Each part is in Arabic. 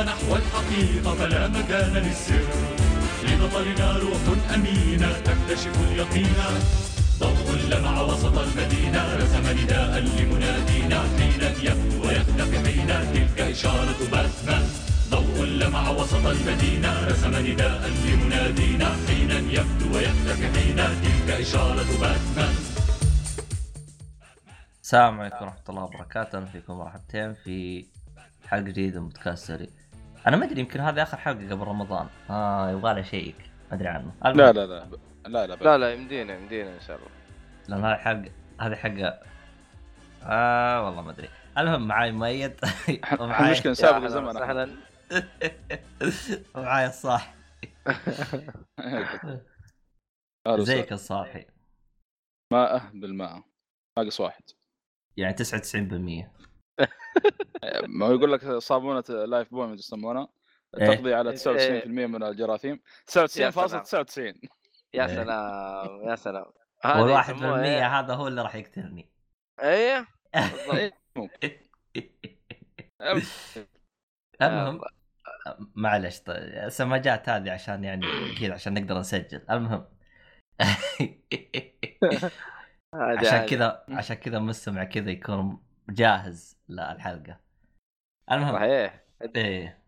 نحو الحقيقة فلا مكان للسر، لبطلنا روح أمينة تكتشف اليقين. ضوء لمع وسط المدينة رسم نداء لمنادينا، حين يبدو ويختفي حين تلك إشارة باتمان. ضوء لمع وسط المدينة رسم نداء لمنادينا، حين يبدو ويختفي حين تلك إشارة باتمان. السلام عليكم ورحمة الله وبركاته. أهلا فيكم مرحبتين في حلقة جديدة من بودكاست سري. أنا ما أدري يمكن هذه آخر حلقة قبل رمضان. يبغى لي شيء ما أدري عنه. لا يمدينا إن شاء الله. لأن هذه حلقة والله ما أدري. المهم معاي مؤيد مشكلة سابق زمن أهلا ومعاي الصاحي. زيك الصاحي ماء بالماء ناقص واحد يعني 99%. ما يقول لك صابونة لايف بوي يسمونها تقضي على 99% من الجراثيم. 99.99. يا سلام يا سلام. هذا 1% هذا هو اللي راح يقتلني. ايه المهم معلش السماجات هذه عشان يعني كذا عشان نقدر نسجل. المهم عشان كذا مستمع كذا يكون جاهز للحلقة. المهم صحيح ايه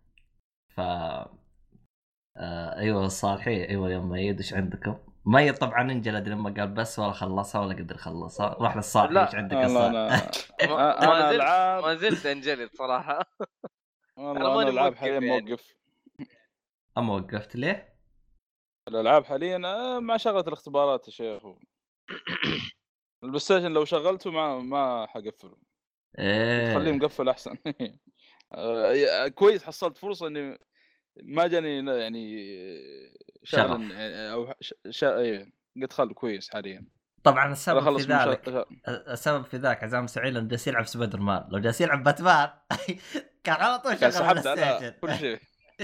ايوه صالحي. ايوه يا مؤيد ايش عندكم؟ مؤيد طبعا انجلد لما قال بس ولا خلصها ولا قدر يخلصها. روح للصالحي ايش عندك ما زلت انجلد صراحة. والله انا العاب حاليا موقف. اما وقفت ليه؟ الالعاب حاليا مع شغله الاختبارات يا شيخ. البلايستيشن لو شغلته ما حقفله. خليه مقفل احسن. كويس حصلت فرصه اني ما جاني يعني شغل او قد خل كويس حاليا. طبعا السبب في ذاك عزام سعيد انه جالس يلعب سبايدر مان. لو جالس يلعب باتمان كان على طول شغل البلايستيشن كل شيء.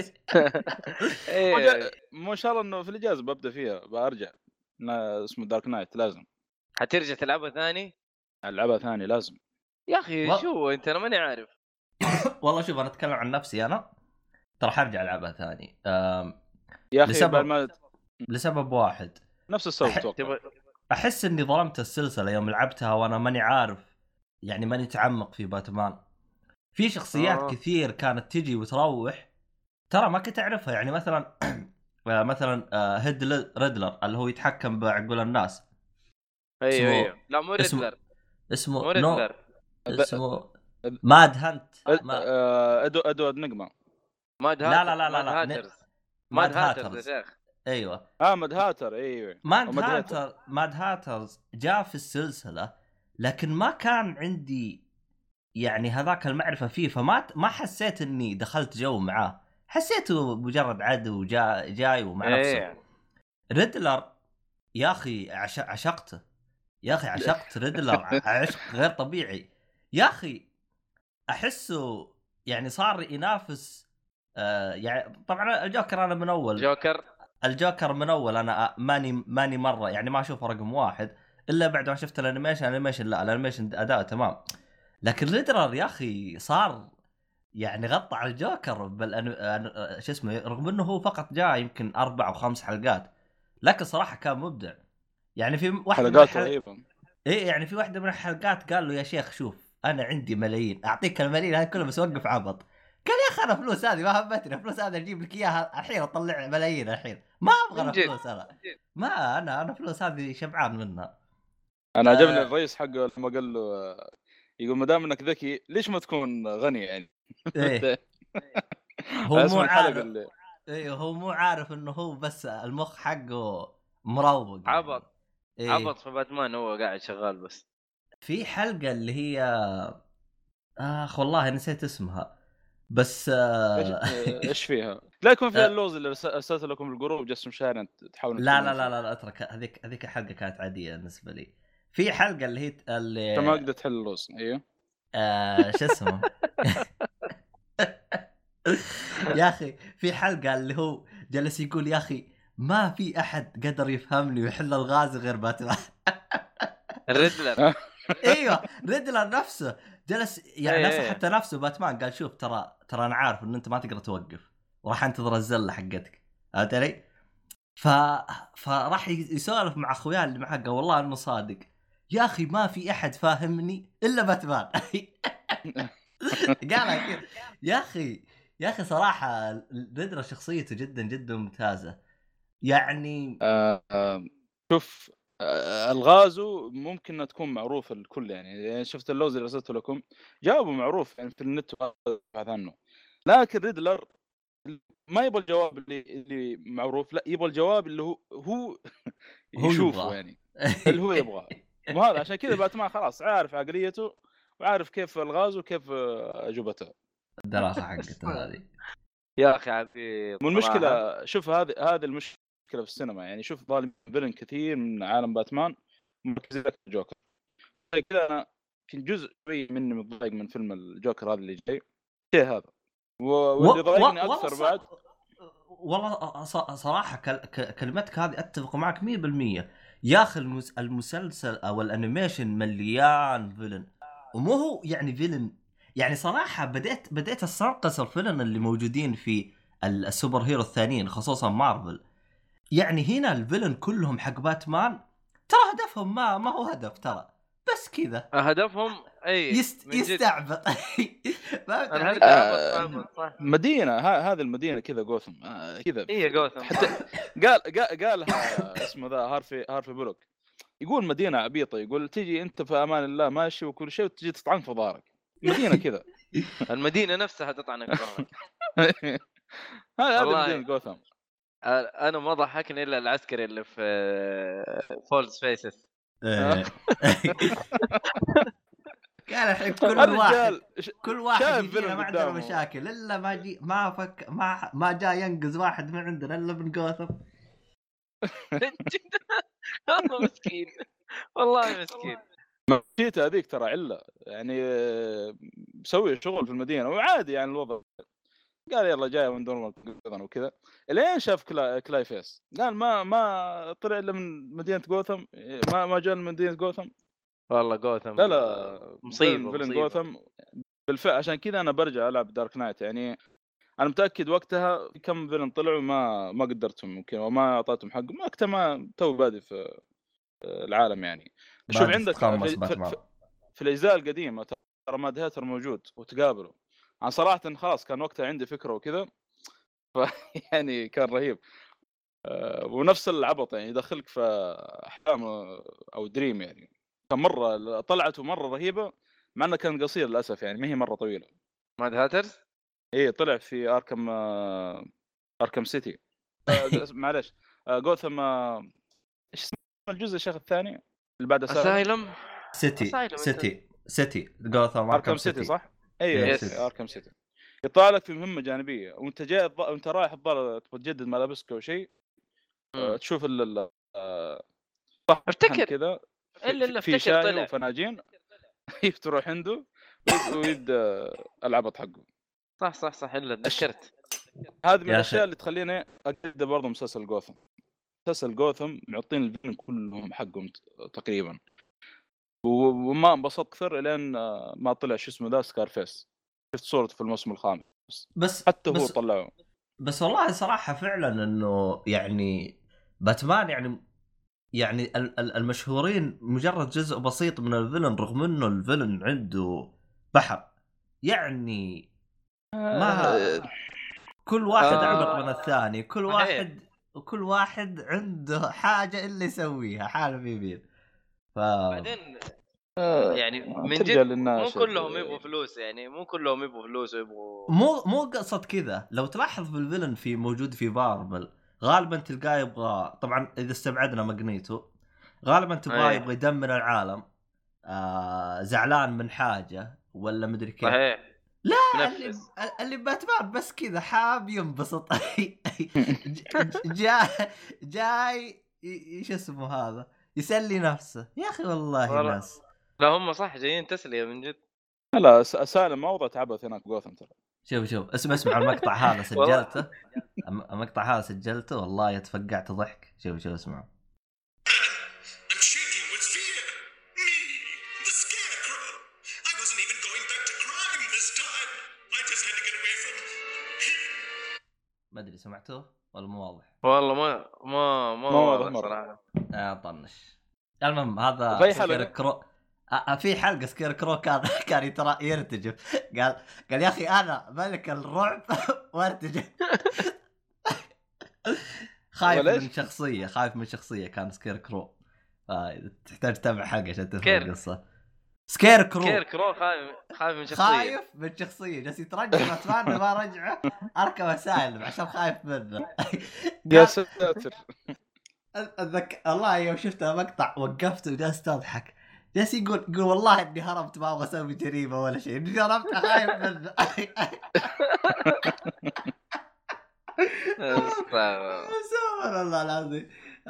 مو شاء الله انه في الاجازه ببدا فيها برجع. اسمه دارك نايت لازم. حترجع تلعبها ثاني؟ العبها ثاني لازم يا اخي. شو انت انا ماني عارف. والله شوف انا اتكلم عن نفسي انا ترى حرجع العبها ثاني. يا اخي لسبب واحد نفس السبب. احس اني ظلمت السلسله يوم لعبتها وانا ماني عارف يعني ماني تعمق في باتمان. في شخصيات كثير كانت تجي وتروح ترى ما كنت اعرفها. يعني مثلا هيد ريدلر اللي هو يتحكم بعقول الناس. ايوه لا مو ريدلر. اسمه ماد هانت. ادوارد نجمة. لا ماد هاترز يا شيخ. ايوه ماد هاتر. ايوه ماد هاترز جاء في السلسله لكن ما كان عندي يعني هذاك المعرفه فيه. فما حسيت اني دخلت جو معاه. حسيته مجرد عدو جاي ومع نفسه. ريدلر يا اخي عشقته يا اخي. عشقت ريدلر عشق غير طبيعي يا اخي. احسه يعني صار ينافس يعني طبعا الجوكر انا من اول الجوكر من اول انا ماني مره يعني ما اشوفه رقم واحد الا بعد ما شفت الانيميشن. لا الانيميشن اداء تمام. لكن ريدلر يا اخي صار يعني غطى على الجوكر شو اسمه رغم انه هو فقط جاء يمكن 4 أو 5 حلقات لكن صراحه كان مبدع. يعني في واحده يعني في واحده من الحلقات قال له يا شيخ شوف انا عندي ملايين اعطيك الملايين هاي كلها بس وقف عبط. قال يا اخي انا فلوس هذه ما همتني. فلوس هذا اجيب لك اياها الحين اطلع ملايين الحين ما ابغى فلوس. انا فلوس هذه شبعان منها. انا عجبني الرئيس حقه لما قال له يقول ما دام انك ذكي ليش ما تكون غني يعني. هو مو عارف. هو مو عارف انه هو بس المخ حقه مروق عبط. عبط في باتمان هو قاعد شغال بس. في حلقة اللي هي والله نسيت اسمها بس ايش فيها؟ لا يكون فيها اللوز اللي ارسلت لكم الجروب جسم شارع تحاولون. لا اترك هذيك الحلقة كانت عادية بالنسبة لي. في حلقة اللي هي انت ما قدرت تحل اللوز. ايوه شو اسمه يا اخي في حلقة اللي هو جلس يقول يا اخي ما في احد قدر يفهمني ويحل الغاز غير باتمان. الريدلر ايوه ريدلر نفسه جلس يعني إيه. نصح حتى نفسه باتمان قال شوف ترى انا عارف ان انت ما تقدر توقف وراح انتظر الزله حقتك فهمت علي. فراح يسولف مع اخويا اللي معه قال والله انه صادق يا اخي ما في احد فاهمني الا باتمان. قالها كذا يا اخي صراحه ريدلر شخصيته جدا جدا ممتازه يعني. شوف الغازو ممكن انها تكون معروفه للكل يعني شفت اللوز اللي رسلته لكم جابوا معروف يعني في النت وبحث عنه، لكن ريدلر ما يبغى الجواب اللي معروف، لا يبغى الجواب اللي هو يشوفه يعني اللي هو يبغاه. وهذا عشان كذا باتمان خلاص عارف عقليته وعارف كيف الغاز وكيف اجوبته. الدراسه حقته هذه يا اخي عبي والمشكله شوف هذه المشكله في السينما يعني شوف ظالم فيلن كثير من عالم باتمان مركزين لك الجوكر كذا. انا كنت جزء مني متضايق من فيلم الجوكر هذا اللي جاي شيء هذا واللي ضايقني اكثر بعد والله صراحه كلمتك هذه اتفق معك 100%. يا اخي المسلسل او الانيميشن مليان فيلن ومو هو يعني فيلن يعني صراحه بديت استنقص الفيلن اللي موجودين في السوبر هيرو الثانيين خصوصا مارفل. يعني هنا الفيلن كلهم حق باتمان ترى هدفهم ما هو هدف ترى بس كذا هدفهم اي يستعبط. مدينه هذه المدينه كذا غوثم كذا هي غوثم حتى قالها اسمه ذا هارفي بروك يقول مدينه عبيطه يقول تجي انت في امان الله ماشي وكل شيء وتجي تطعنك في ظهرك مدينه كذا. المدينه نفسها تطعنك في ظهرك. هذه مدينه غوثم. انا ما ضحكني الا العسكري اللي في فولز فيسز. قال الحين كل واحد يجينا ما عندنا مشاكل الا ما جاء ينقذ واحد ما عندنا الا من غوثم. والله مسكين والله مسكين. مشيته هذيك ترى عله يعني مسوي شغل في المدينه وعادي يعني الوضع. قال يلا جاي من دور وكذا الين شاف كلاي فيس قال ما طلع الا من مدينه غوثم ما جاء من مدينه غوثم. والله غوثم لا مصيبه غوثم بالفعل. عشان كذا انا برجع العب دارك نايت يعني انا متاكد وقتها كم فيلن طلعوا ما قدرتهم ممكن وما اعطيتهم حق ما تو بادي في العالم يعني. شوف عندك في الاجزاء القديمه ترى ماد هاتر موجود وتقابلوا عن صراحه خلاص كان وقتها عندي فكره وكذا يعني كان رهيب. ونفس العبط يعني يدخلك في احلام او دريم يعني كان مره طلعته مره رهيبه مع انه كان قصير للاسف يعني ما هي مره طويله. ماد هاترز ايه طلع في اركم سيتي معلش غوثم ايش اسمه الجزء الشيخ الثاني اللي بعد اسايلم سيتي غوثم اركم سيتي صح ايه اركم سيتي. يطلع لك في مهمه جانبيه وانت جاي وانت رايح الظاهر تبغى تجدد ملابسك او شيء تشوف افتكر كذا في شاي وفناجين تروح عنده ويبدا العبط حقه. صح الا تذكرت هذه من الاشياء اللي تخليني اقدر برضه مسلسل غوثم معطين الفيلم كلهم حقهم تقريبا وما انبسطت كثر لين ما طلع شو اسمه ذا سكارفيس شفت صورته في الموسم الخامس بس حتى هو طلعه. بس والله صراحه فعلا انه يعني باتمان يعني المشهورين مجرد جزء بسيط من الفيلن رغم انه الفيلن عنده بحر يعني ما كل واحد اعمق من الثاني كل واحد عنده حاجه اللي يسويها حاله بيبين بعدين يعني من جد مو كلهم يبغوا فلوس يعني مو كلهم يبغوا فلوس ويبغوا مو قصد كذا. لو تلاحظ بالفيلن في موجود في مارفل غالبا تلقاه يبغى طبعا اذا استبعدنا ماغنيتو غالبا تبغاه يبغى يدمر العالم زعلان من حاجه ولا مدري كيف. لا اللي باتمان بس كذا حاب ينبسط. جاي ايش اسمه هذا يسلي نفسه يا اخي والله ناس لا هم صح جايين تسليه من جد. لا سالم موضوع تعبث هناك غوثم ترى. شوف اسمع المقطع هذا سجلته المقطع هذا سجلته والله يتفقعت ضحك. شوف اسمع. ما ادري سمعتوه ولا مو واضح؟ والله ما واضح صراحه. طنش. المهم هذا سكير كرو. في حلقه سكير كرو كان يرتجف. قال يا اخي انا ملك الرعب وارتجف. خايف من شخصيه كان سكير كرو. تحتاج تتابع حلقه عشان تفهم القصه. سكير كرو خايف من شخصيه جالس يترجع باتمان ما رجعه اركب اسالم عشان خايف منه. يا ساتر. الله يوم شفتها مقطع وقفت وجالس اضحك. جالس يقول والله اني هربت ما ابغى اسوي جريمه ولا شيء، اني هربت خايف منه. سبحان الله العظيم.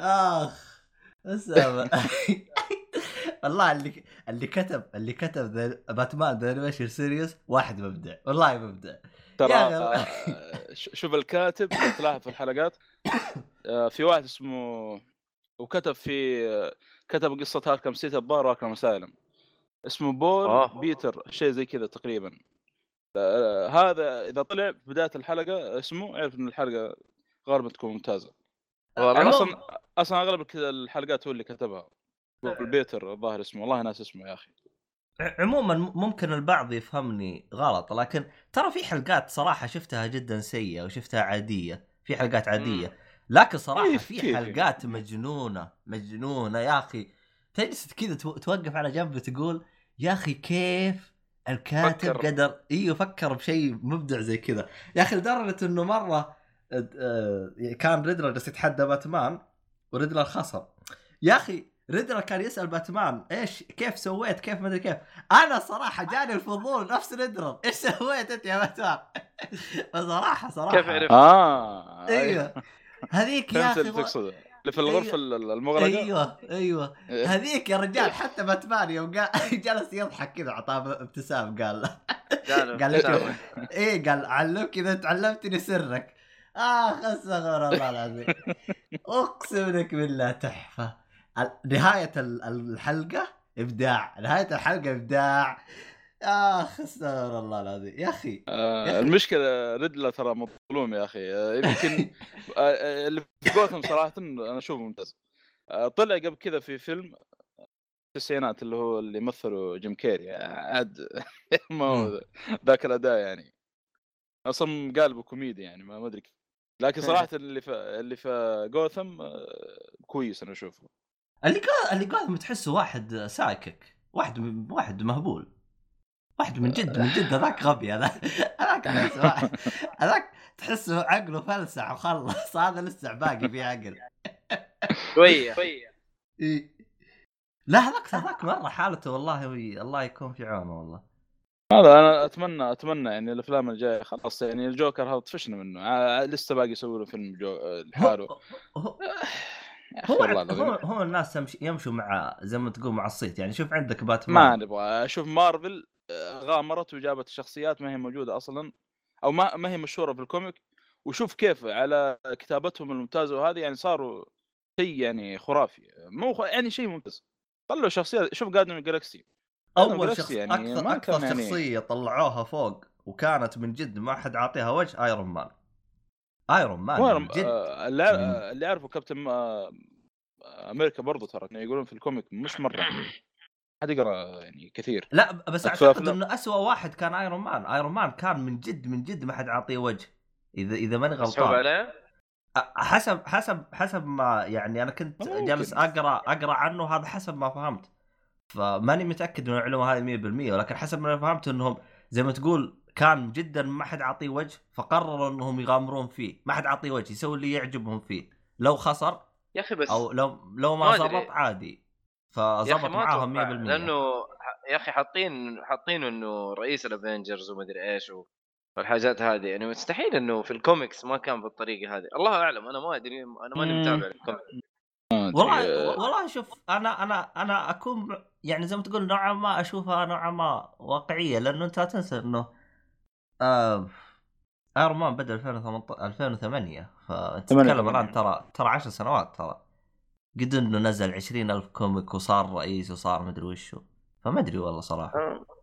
والله اللي كتب باتمان ذا انيميشن سيريس واحد مبدع، والله مبدع ترى. شوف الكاتب تلاحظ في الحلقات في واحد اسمه وكتب كتب قصة هاركم سيتي الظاهر واركم اسايلم، اسمه بول بيتر شيء زي كذا تقريبا. هذا اذا طلع في بداية الحلقة اسمه عرف ان الحلقة غالبا تكون ممتازة. اصلا اغلب الحلقات هو اللي كتبها. بول بيتر الظاهر اسمه، والله ناس اسمه يا اخي. عموما ممكن البعض يفهمني غلط، لكن ترى في حلقات صراحة شفتها جدا سيئة وشفتها عادية، في حلقات عادية لكن صراحة في حلقات مجنونة يا أخي. تجلس كذا توقف على جنب تقول يا أخي كيف الكاتب قدر يفكر بشيء مبدع زي كذا يا أخي. لدرجة إنه مرة كان ريدلر جالس يتحدى باتمان وريدلر خسر يا أخي. ريدلر كان يسأل باتمان إيش كيف سويت كيف ما أدري كيف. أنا صراحة جاني الفضول نفس ريدلر إيش سويت أنت يا باتمان. صراحة كيف عرفت؟ أيوه هذيك يا أخي تقصد اللي في الغرفة المغلقة. أيوه هذيك يا رجال. حتى باتمان يوم جلس يضحك كذا عطاه ابتسام قال إيه قال علمك إذا تعلمتني سرك. استغفر الله العظيم. أقسم لك بالله تحفة. نهاية الحلقة إبداع، نهاية الحلقة إبداع. استغفر الله العظيم يا أخي. المشكلة ريدلر ترى مظلوم يا أخي. يمكن اللي في جوثم صراحة أنا أشوفه ممتاز. طلع قبل كذا في فيلم التسعينات اللي هو اللي مثله جيم كيري عاد ما هو ذاك الأداء يعني أصلا قالبه كوميدي يعني ما أدري. لكن صراحة اللي في جوثم كويس أنا أشوفه. اللي قاعد تحسه واحد سايكك، واحد مهبول، واحد من جد هذاك غبي. هذاك تحسه عقله فلسع وخلص. هذا لسه باقي فيه عقل شويه. لا هذاك مره حالته والله الله يكون في عونه والله. هذا انا اتمنى يعني الافلام الجايه خلاص يعني الجوكر هذا طفشنا منه. لسه باقي يسوي له فيلم لحاله. هو الناس يمشوا مع زي ما تقول مع الصيت يعني. شوف عندك باتمان، ما نبغى اشوف مارفل غامرت وجابت شخصيات ما هي موجوده اصلا او ما هي مشهوره في الكوميك، وشوف كيف على كتابتهم الممتازه وهذه يعني صاروا شيء يعني خرافي. مو يعني شيء ممتاز. طلعوا شخصيات. شوف جاردن الجالاكسي اول يعني اكثر شخصيه طلعوها فوق وكانت من جد ما حد عاطيها وجه. ايرون مان من جد. اللي عارفه كابتن امريكا برضو ترى يقولون في الكوميك مش مره حد يقرا يعني كثير. لا بس اعتقد انه اسوأ واحد كان ايرون مان كان من جد ما حد عاطيه وجه اذا ماني غلطان. حسب ما يعني انا كنت جالس اقرا عنه هذا حسب ما فهمت، فماني متاكد من المعلومه هذه 100%، ولكن حسب ما فهمت انهم زي ما تقول كان جدا ما حد عاطيه وجه، فقرروا انهم يغامرون فيه. ما حد عاطيه وجه، يسوي اللي يعجبهم فيه. لو خسر يا اخي بس او لو ما زبط عادي، فزبط معاهم 100%. لانه يا اخي حاطين انه رئيس الافنجرز وما ادري ايش والحاجات هذه يعني مستحيل انه في الكوميكس ما كان بالطريقه هذه. الله اعلم، انا ما ادري، انا ماني متابع الكوميكس والله شوف انا اكون يعني زي ما تقول نوعا ما اشوفها نوعا ما واقعيه، لانه انت تنسى انه ايرون مان بدا 2008 فانت تتكلم الان ترى 10 سنوات. ترى قد انه نزل 20,000 كوميك وصار رئيس وصار مدري وشو، فما ادري والله صراحه.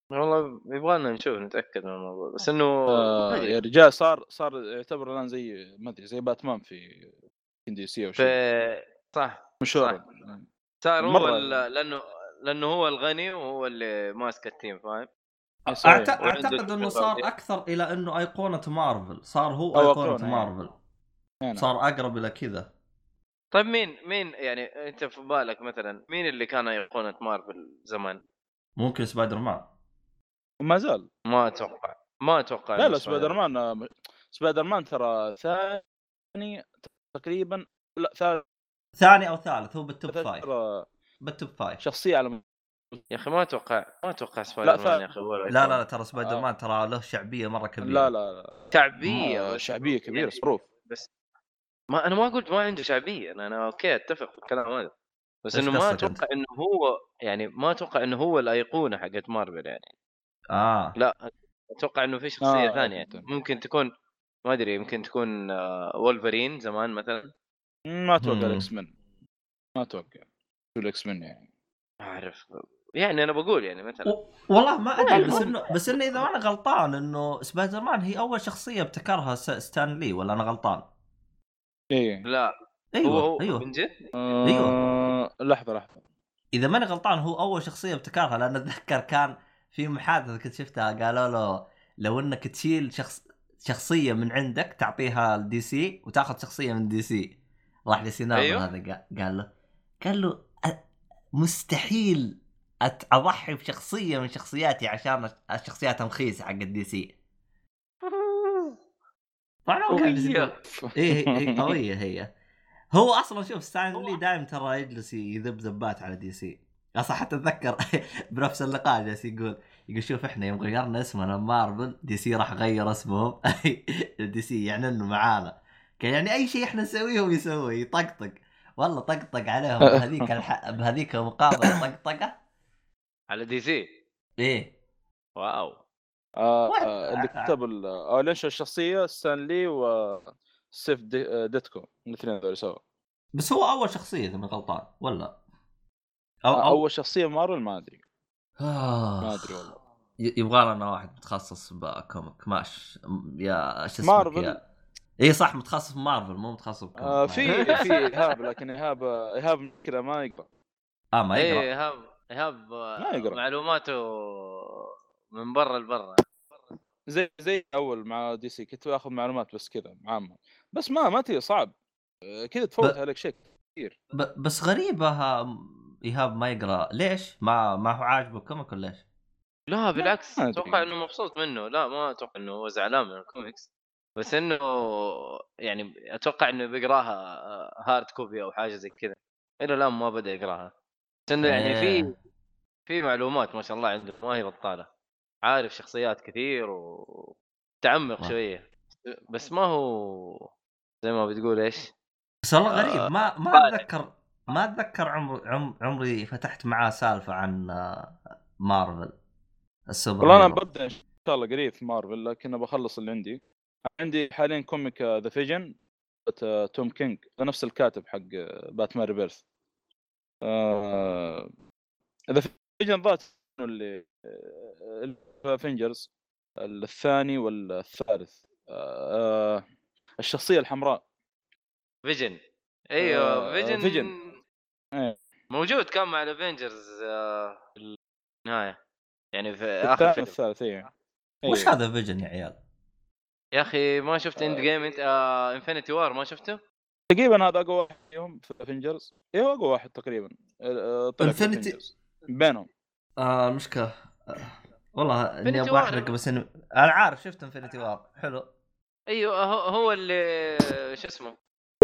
والله يبغالنا نشوف نتاكد من الموضوع بس انه ما يا ادري رجال صار يعتبر الان زي ما ادري زي باتمان في دي سي او في شيء صح مشهور. صار هو مره لانه هو الغني وهو اللي ماسك التيم فاهم. صحيح. وعنده اعتقد انه شركة صار اكثر الى انه ايقونه مارفل، صار هو او ايقونه اقرون مارفل، يعني. صار اقرب الى كذا. طيب مين يعني انت في بالك مثلا مين اللي كان ايقونه مارفل زمان؟ ممكن سبايدر مان. وما زال. ما اتوقع لا انه لا سبايدر مان ترى ثاني تقريبا، لا ثالث ثاني او ثالث، هو بالتوب فايف، ترى بالتوب فايف. شخصيه على يا اخي ما اتوقع لا سبايدر مان يا اخي هو لا الأيقونة. لا ترى سبايدر مان ترى له شعبيه مره كبيره. لا لا لا شعبيه بس شعبيه كبيره يعني صروف. بس ما انا ما قلت ما عنده شعبيه، انا اوكي اتفق في الكلام هذا بس ايش انه ما قصدك انت؟ اتوقع انه هو يعني ما اتوقع انه هو الايقونه حقت مارفل يعني. لا اتوقع انه في شخصيه ثانيه يعني. فهمت. ممكن تكون ما ادري يمكن تكون وولفرين زمان مثلا. ما اتوقع الاكس من، ما اتوقع الاكس من يعني. ما اعرف يعني انا بقول يعني مثلا والله ما ادري، بس المهم. انه اذا انا غلطان انه سبايدر مان هي اول شخصيه ابتكرها ستان لي، ولا انا غلطان؟ ايه لا هو ايوه من جد ايوه، لحظه اذا ماني غلطان هو اول شخصيه ابتكرها، لان اتذكر كان في محادثه كنت شفتها قالوا له لو انك تشيل شخصيه من عندك تعطيها الدي سي وتاخذ شخصيه من دي سي، راح لسينابل ايوه هذا قال له مستحيل اضحي بشخصيه من شخصياتي عشان الشخصيات الرخيصه حق الدي سي. طبعا هو كان يقول ايه قويه هي. هو اصلا شوف ستان لي دائما ترى يجلس يذب ذبات على دي سي. اصلا حتى اتذكر بنفس اللقاء جالس يقول شوف احنا يوم غيرنا اسمنا مارفل دي سي راح غير اسمهم دي سي يعني انه معانا، كان يعني اي شيء احنا نسويه هو يسوي يطقطق. والله طقطق عليهم بهذيك المقابله طقطقه على دي سي. ايه واو اللي كتب اللي انشا الشخصيه ستانلي وستيف ديتكو الاثنين ذول سوا. بس هو اول شخصيه اذا ما غلطان ولا اول شخصيه مارفل ما ادري ما ادري والله. يبغى لنا واحد متخصص بكوميك ماش يا شو اسمك مارفل. يا اي صح متخصص في مارفل مو متخصص بكوميك. في ايهاب، لكن ايهاب كذا ما يقرا. ما يقرا. ايهاب ما يقرا معلوماته من برا لبرا. زي اول مع دي سي كنت اخذ معلومات بس كذا عامه، بس ما تي صعب كذا تفوت عليك شيء كثير. بس غريبه ايهاب ما يقرا ليش؟ ما هو عاجبه الكوميك ولا ليش؟ لا بالعكس اتوقع انه مبسوط منه. لا ما اتوقع انه هو زعلان من الكوميكس بس انه يعني اتوقع انه بيقراها هارد كوبي او حاجه زي كذا. الى الان ما بدا يقراها بس انه يعني في معلومات ما شاء الله عنده ما هي بطاله. عارف شخصيات كثير وتعمق شويه بس ما هو زي ما بتقول ايش. بس والله غريب ما اتذكر عمري فتحت معاه سالفه عن مارفل السوبر والله انا هيرو. ببدا ان شاء الله قريب في مارفل، لكن بخلص اللي عندي حاليا كوميك ذا فيجن توم كينج، نفس الكاتب حق باتمان ريبيرث. ذا فيجن ذات اللي افنجرز الثاني والثالث. الشخصيه الحمراء فيجن. ايوه فيجن موجود كان مع الافنجرز في النهايه يعني في الثاني اخر فيلم. الثالث. ايه وش هذا فيجن يا عيال؟ يا اخي ما شفت اند جيم انت انفينيتي وار ما شفته؟ تقريبا هذا اقوى واحد فيهم في افنجرز. ايه اقوى واحد تقريبا طلع في افنجرز بينهم. المشكله والله اني ابغى احرق بس انا عارف شفت انفينيتي وار حلو. ايوه هو اللي شو اسمه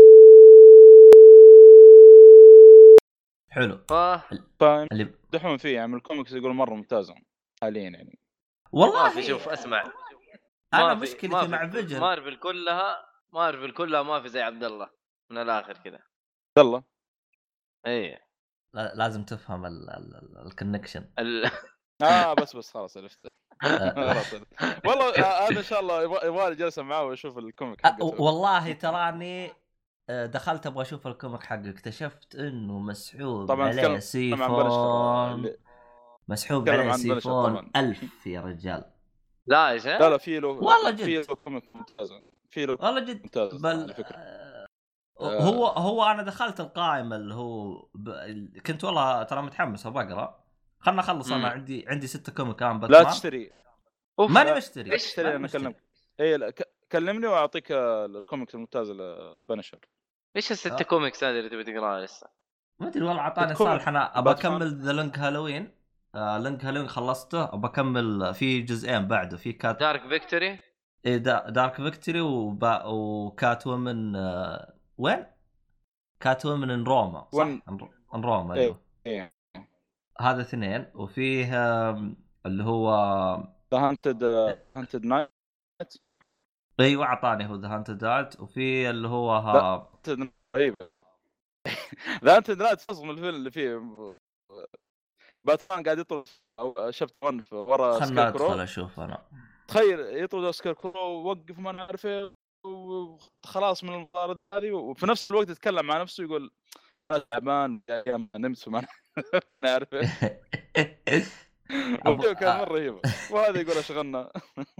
حلو اللي دحوم فيه يعني الكوميكس يقول مره ممتازه حاليا يعني. والله في شوف اسمع انا مشكلتي مع فيجن مارفل كلها ما في زي عبد الله من الاخر كذا. يلا ايه لازم تفهم الكونكشن. بس خلاص عرفت. والله هذا ان شاء الله يبغى جلسه معاه واشوف الكوميك حقه. والله تراني دخلت ابغى اشوف الكوميك حقه اكتشفت انه مسحوب عليه سيفون مسحوب تكلم عليه عن بنشر سيفون طبعاً. 1000 يا رجال. لا يا شيخ لا في له والله جد. في له كوميك ممتازه، في له والله جد. ممتاز بل على فكره. هو انا دخلت القائمه اللي هو كنت والله ترى متحمس بقرا. خلنا اخلص انا عندي 6 كوميك كان لا باتمان. تشتري ماني لا، مشتري. لا تشتري، انا اكلمك. اي لا، كلمني واعطيك الكوميكس الممتازه لبنشر. ايش الست كوميكس هذه اللي تبي تقراها لسه؟ ما ادري والله اعطاني تكون صالح. انا ابى باتمان. اكمل ذا لونج هالوين. لونج هالوين خلصته، ابى اكمل في جزئين بعده في كات دارك فيكتوري. إيه دارك فيكتوري وكات وومن. وين كات وومن ان روما صح؟ ان روما ايوه. ايه هذا اثنين. وفيه اللي هو ذا هانتد نايت. ايوه اعطاني هو ذا هانتد نايت. وفي اللي هو رهيب. ذا هانتد نايت تصمم الفيلم اللي فيه باتمان قاعد يطرد او شفت ورا خلنا سكير كرو. ادخل اشوف انا. تخيل يطرد سكير كرو، وقف ما نعرف ايه، وخلاص من المطارد هذه، وفي نفس الوقت يتكلم مع نفسه يقول انا تعبان ايام نمت فما نعرف ايه. كان مره رهيبه. وهذا يقول اشغلنا.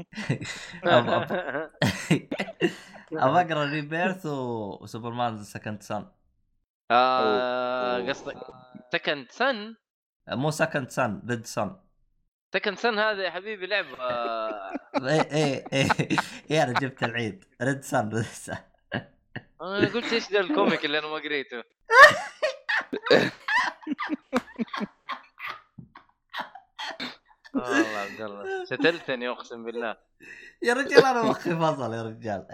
ابى اقرا ريبيرث وسوبرمان سكند سان. قصدك سكند سن؟ مو سكند سان، ريد سان. سكند سن هذا يا حبيبي لعبه. ايه يا انا جبت العيد. ريد سان انا قلت ايش ذا الكوميك اللي انا ما قريته. والله عبد الله شتلتني اقسم بالله يا رجال. انا مخي فصل يا رجال.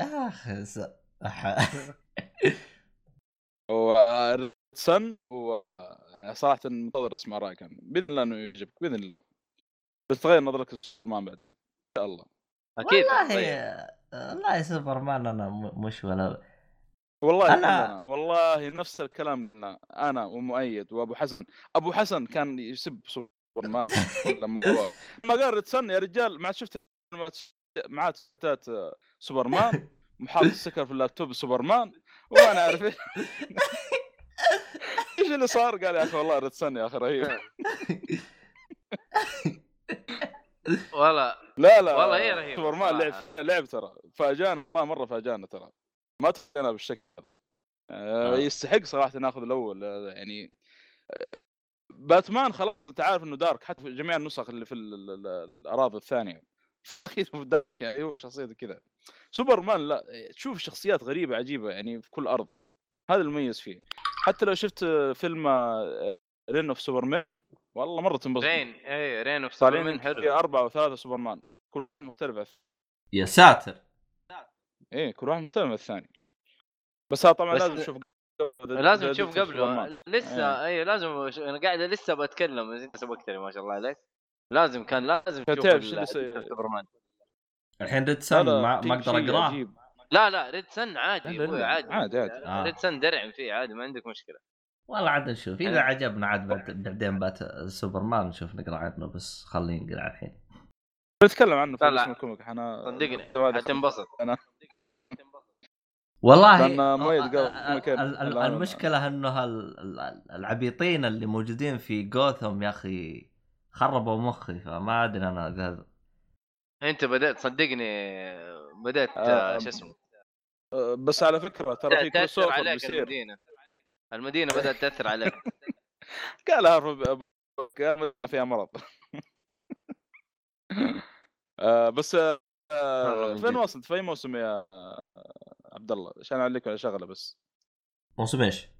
سن صراحه منتظر اسمع رايك عنه، باذن الله انه يعجبك باذن الله، بس تغير نظرك للسوبرمان بعد ان شاء الله. اكيد والله سوبرمان انا مش ولا والله أنا... والله نفس الكلام قلنا انا ومؤيد وابو حسن. ابو حسن كان يسب سوبرمان لما قال تسن يا رجال. ما شفت معاه ستات سوبرمان محاط السكر في اللابتوب سوبرمان وما انا عارف ايش اللي صار. قال يا اخي والله رتسن يا اخي رهيب. والله لا والله هي رهيبه سوبرمان لعب ترى فاجانا مره فاجانا ترى ما تفكرنا بالشكل. يستحق صراحه ناخذ الاول يعني. باتمان خلاص انت عارف انه دارك حتى في جميع النسخ اللي في الاراضي الثانيه يعني شخصيته كذا. سوبرمان لا تشوف شخصيات غريبه عجيبه يعني في كل ارض. هذا المميز فيه. حتى لو شفت فيلم رين اوف سوبرمان والله مره تنبسط. رين اوف سوبرمان حلو. 4 أو 3 سوبرمان كل مختلفه. يا ساتر. ايه كل واحد مختلف الثاني. بس طبعا لازم تشوف قبله لسه. ايوه لازم. انا قاعد لسه بتكلم. انت سبقتني ما شاء الله عليك. لازم تشوف سوبرمان. الحين ريد سن ما اقدر اقراه. لا ريد سن عادي يا ابوي عادي. ريد سن درعم فيه عادي ما عندك مشكله. والله عاد نشوف اذا عجبنا عاد بعدين بات سوبرمان نشوف نقرا عنه. بس خلينا نقرا الحين نتكلم عنه في اسم الكوميك. احنا صدقني حتنبسط. والله المشكله انه العبيطين اللي موجودين في جوثم يا اخي خربوا مخي. فما ادري انا هذا. انت بدأت صدقني بدأت شو اسمه. بس على فكره ترى في كروس اوفر بيصير. المدينه بدأت تأثر عليك. قالها فيها مرض. بس فين وصلت في موسم يا عبد الله عشان اعلق على شغله بس. موسم ايش؟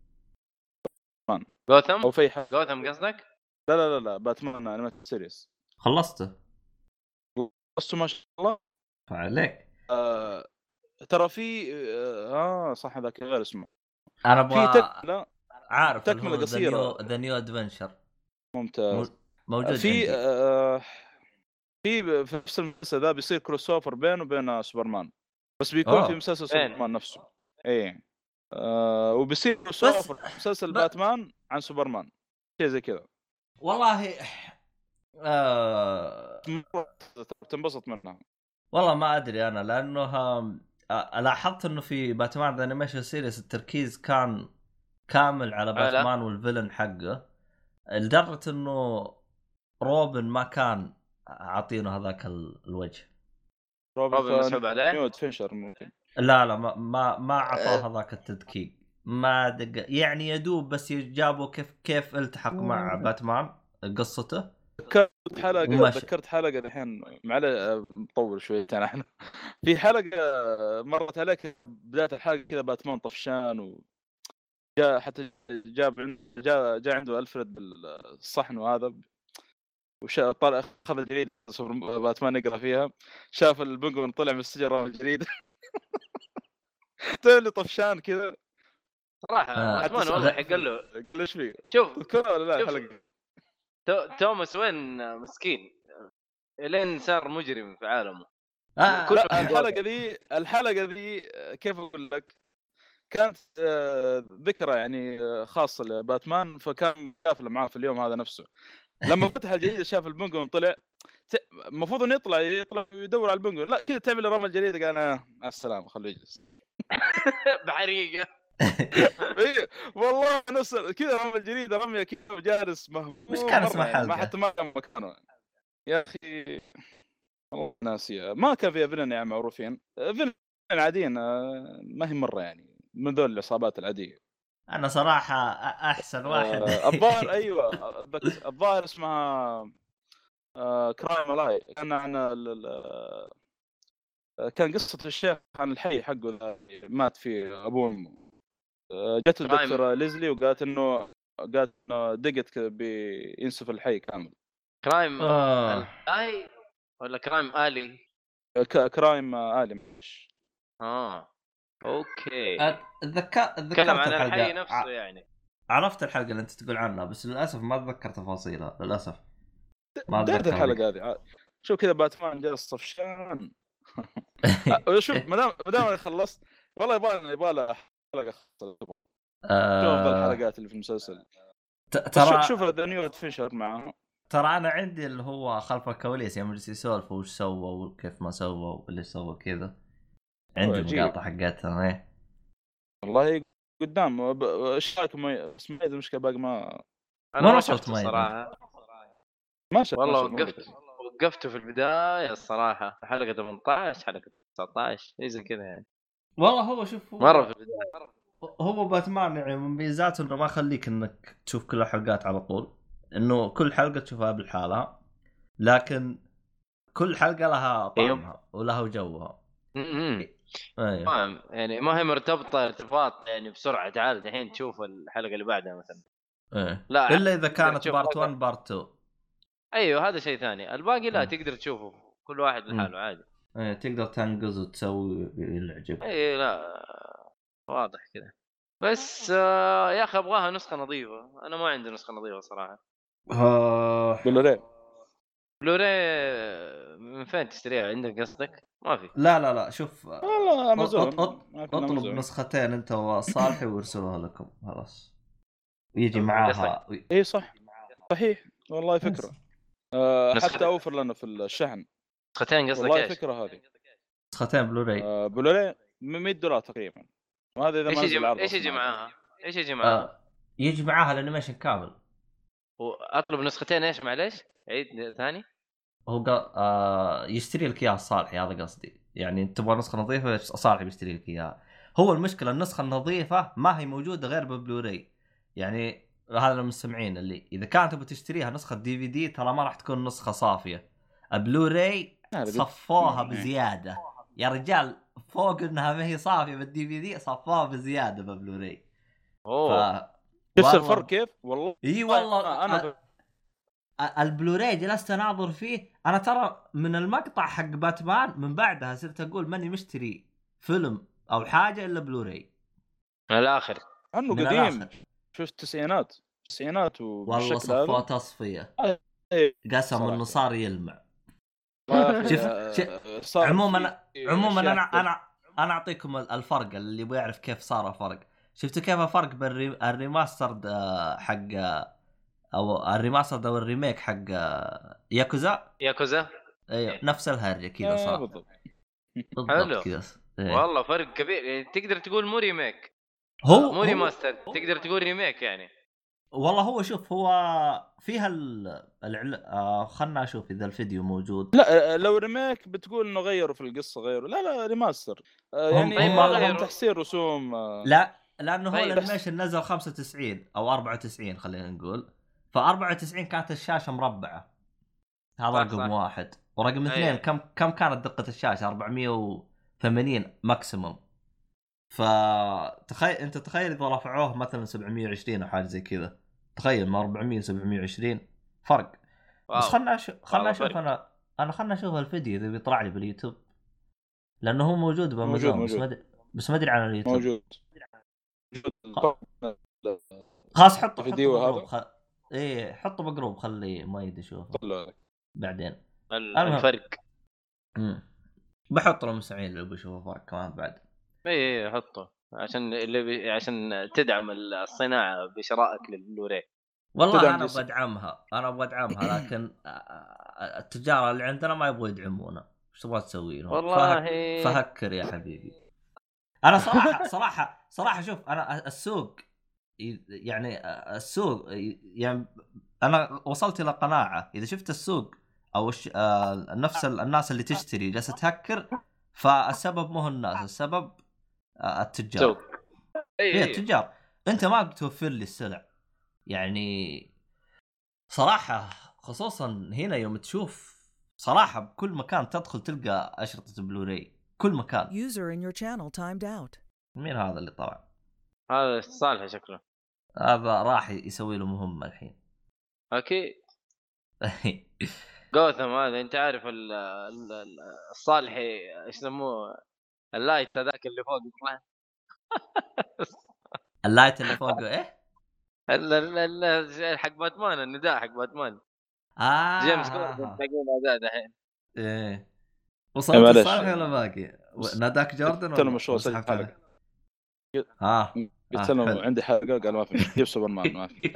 جوثم او في حاجه جوثم قصدك؟ لا باتمان انميتد سيريس خلصته ما شاء الله عليك. ترى في صح هذاك غير اسمه. انا ابغى لا عارف تكمله قصيره ذا نيو ادفنشر ممتاز موجود في في نفس المسلسل ذا بيصير كروس اوفر بينه وبين سوبرمان بس بيكون في مسلسل سوبرمان نفسه. ايه وبيصير كروس اوفر مسلسل باتمان عن سوبرمان شيء زي كذا. والله تنبسط منها. والله ما ادري انا لانه لاحظت انه في باتمان ذا انيميشن سيريس التركيز كان كامل على باتمان والفيلن حقه لدرجه انه روبن ما كان عاطينه هذاك الوجه. روبن مسحوب عليه. نيوت فينشر ممكن. لا ما عطاه هذاك التدقيق، ما دق يعني يدوب بس جابوا كيف التحق مع باتمان قصته. ذكرت حلقه الحين معلش مطول شويتين احنا في حلقه مرت عليك بدايه الحلقه كذا باتمان طفشان وجاء حتى جاء عنده ألفريد بالصحن وهذا طلع اخذ الجريده باتمان يقرا فيها، شاف البنجوين طلع من السجن رمى الجريده تقول طفشان كذا صراحه باتمان والله حق له ليش فيه شوف تذكرها ولا لا الحلقه توماس وين مسكين لين صار مجرم في عالمه. لا الحلقه ذي كيف اقول لك كانت ذكرى يعني خاصه لباتمان، فكان قافله معاه في اليوم هذا نفسه. لما فتح الجريده شاف البنجوين طلع، المفروض انه يطلع يدور على البنجوين، لا كذا تعمل رمى الجريده قال على السلامه خليه يجلس بحريقه. والله نفس كذا رمى الجريده رميه كذا جالس مش كان اسمه حلقه ما حتى ما كان مكانه يا اخي والله ناسيه. ما كان فيها فيلن يعني معروفين، فيلن عاديين ما هي مره يعني من ذول العصابات العاديه. انا صراحه احسن واحد الظاهر ايوه الظاهر اسمها كرايم الاي، كان عن كان قصه الشيخ عن الحي حقه مات فيه ابوه وامه. جت الدكتوره ليزلي وقالت انه دقت بينسف الحي كامل. كرايم اي ولا كرايم آلي؟ كرايم آلي مش اوكي. ذكرت عن الحي نفسه يعني. عرفت الحلقه اللي انت تقول عنها بس للاسف ما اتذكر تفاصيلها للاسف. ما اتذكر الحلقه هذه. شو كذا باتمان جالس طفشان شوف ما دام خلصت والله يبغى له حلقه شوف افضل الحلقات اللي في المسلسل. ترى شوف ذا نيو فينشر معه. ترى انا عندي اللي هو خلف الكواليس يوم جالس يسولف وش سوى وكيف ما سوى واللي سوى كذا، عندي مقاطع حقتها والله قدام. ايش رايكم اسمه اذا مشكله باقي ما انا ما شفته صراحه. ما شفت والله وقفته في البدايه الصراحه حلقه 18 حلقه 19 زي كذا يعني. والله هو شوف مره في البدايه هو باتمان يعني من ميزاته انه ما يخليك انك تشوف كل الحلقات على طول، انه كل حلقه تشوفها بالحالها، لكن كل حلقه لها طعمها ولها جوها. ايوه يعني ما هي مرتبطه ارتباط يعني بسرعه تعال الحين تشوف الحلقه اللي بعدها مثلا. لا الا اذا كانت بارت 1 بارت 2. ايوه هذا شيء ثاني. الباقي لا تقدر تشوفه كل واحد لحاله عادي. تقدر تنقز وتسوي اللي يعجبك. لا واضح كذا بس يا اخي ابغاها نسخه نظيفه. انا ما عندي نسخه نظيفه صراحه. بلوري من فين تشتريها؟ عندك قصدك؟ ما في. لا شوف والله امازون اطلب نسختين انت وصالحي ويرسلوها لكم خلاص يجي معاها. اي صحيح والله فكره. حتى اوفر لنا في الشحن نسختين قصدك والله فكره هذه. نسختين بلوراي بلوراي $100 تقريبا. وهذا اذا ما نزل العرض. ايش يجي معاها يجي معاها الانيميشن كامل. واطلب نسختين ايش معليش عيد ثاني. هو يشتري لك اياها صالحي هذا قصدي، يعني انت تبغى نسخه نظيفه صالحي بيشتري لك اياها. هو المشكله النسخه النظيفه ما هي موجوده غير ببلوراي، يعني هذا المستمعين اللي اذا كانت تبغى تشتريها نسخه DVD ترى ما راح تكون نسخه صافيه. بلوراي صفوها بزياده يا رجال، فوق انها ما هي صافيه بالDVD صفوها بزياده ببلوراي. شفت الفرق كيف والله؟ اي والله انا البلوراي جلست اناظر فيه انا ترى من المقطع حق باتمان من بعدها صرت اقول ماني مشتري فيلم او حاجه الا بلوراي من الاخر انه قديم. شفت التسعينات والله صفوه تصفيه قسم انه صار يلمع. شوف عموما انا اعطيكم الفرق اللي يبغى يعرف كيف صار فرق. شفتوا كيف فرق بالريماستر حق او الريماستر او الريميك حق ياكوزا ايوه نفس الهرجه كذا صار بالضبط كذا. والله فرق كبير يعني. تقدر تقول مو ريميك هو مو ريماستر تقدر تقول ريميك يعني. والله هو شوف هو فيها خلنا اشوف اذا الفيديو موجود. لا لو ريميك بتقول انه غيروا في القصه، غيروا. لا ريماستر يعني طيب ما غيروا. تحسين رسوم. لا لانه هو طيب. الانيميشن نزل 95 او 94 خلينا نقول. ف 94 كانت الشاشه مربعه، هذا صح، رقم صح. واحد. ورقم اثنين أيه. كم كانت دقه الشاشه؟ 480 ماكسيموم. فتخيل انت، تخيل اذا رفعوه مثلا 720 او حاجه زي كذا، تخيل ما 400 720 فرق. واو. بس خلنا اشوف والله اشوف فرق. انا خلنا اشوف الفيديو اذا بيطلع لي باليوتيوب، لانه هو موجود بامازون. بس ما ادري عن اليوتيوب. موجود. خلاص حطه فيديو بجروب هذا. ايه حطه بجروب خلي مايد يشوفه بعدين. الفرق. بحط له مسعين اللي بيشوفه فرق كمان بعد. اي حطه عشان عشان تدعم الصناعه بشرائك للبلوراي. والله انا ابغى ادعمها لكن التجار اللي عندنا ما يبغوا يدعمونا. ايش تبغى تسوي لهم؟ والله فهكر يا حبيبي. انا صراحه شوف، انا السوق يعني يعني انا وصلت الى قناعه اذا شفت السوق او نفس الناس اللي تشتري جالسه تهكر، فالسبب مو الناس، السبب التجار. هي التجار. انت ما بتوفر لي السلع يعني صراحه، خصوصا هنا يوم تشوف صراحه بكل مكان تدخل تلقى اشرطه بلوراي كل مكان. User in your channel timed out. مين هذا اللي طلع؟ هذا صالح شكله. هذا راح يسوي له مهمه الحين. اكيد. جوثم هذا انت عارف الصالحي ايش يسموه، اللايت هذاك اللي فوق يطلع. اللايت اللي فوق ايه؟ حق باتمان، النداء حق باتمان. جيمس جوردن تلاقيه هذا دحين. ايه وصلت الصالح ولا باقي؟ ناداك جوردن ولا مشروع سحبت عليك؟ قلت له عندي حلقه، قال ما في، جيب سوبرمان ما في.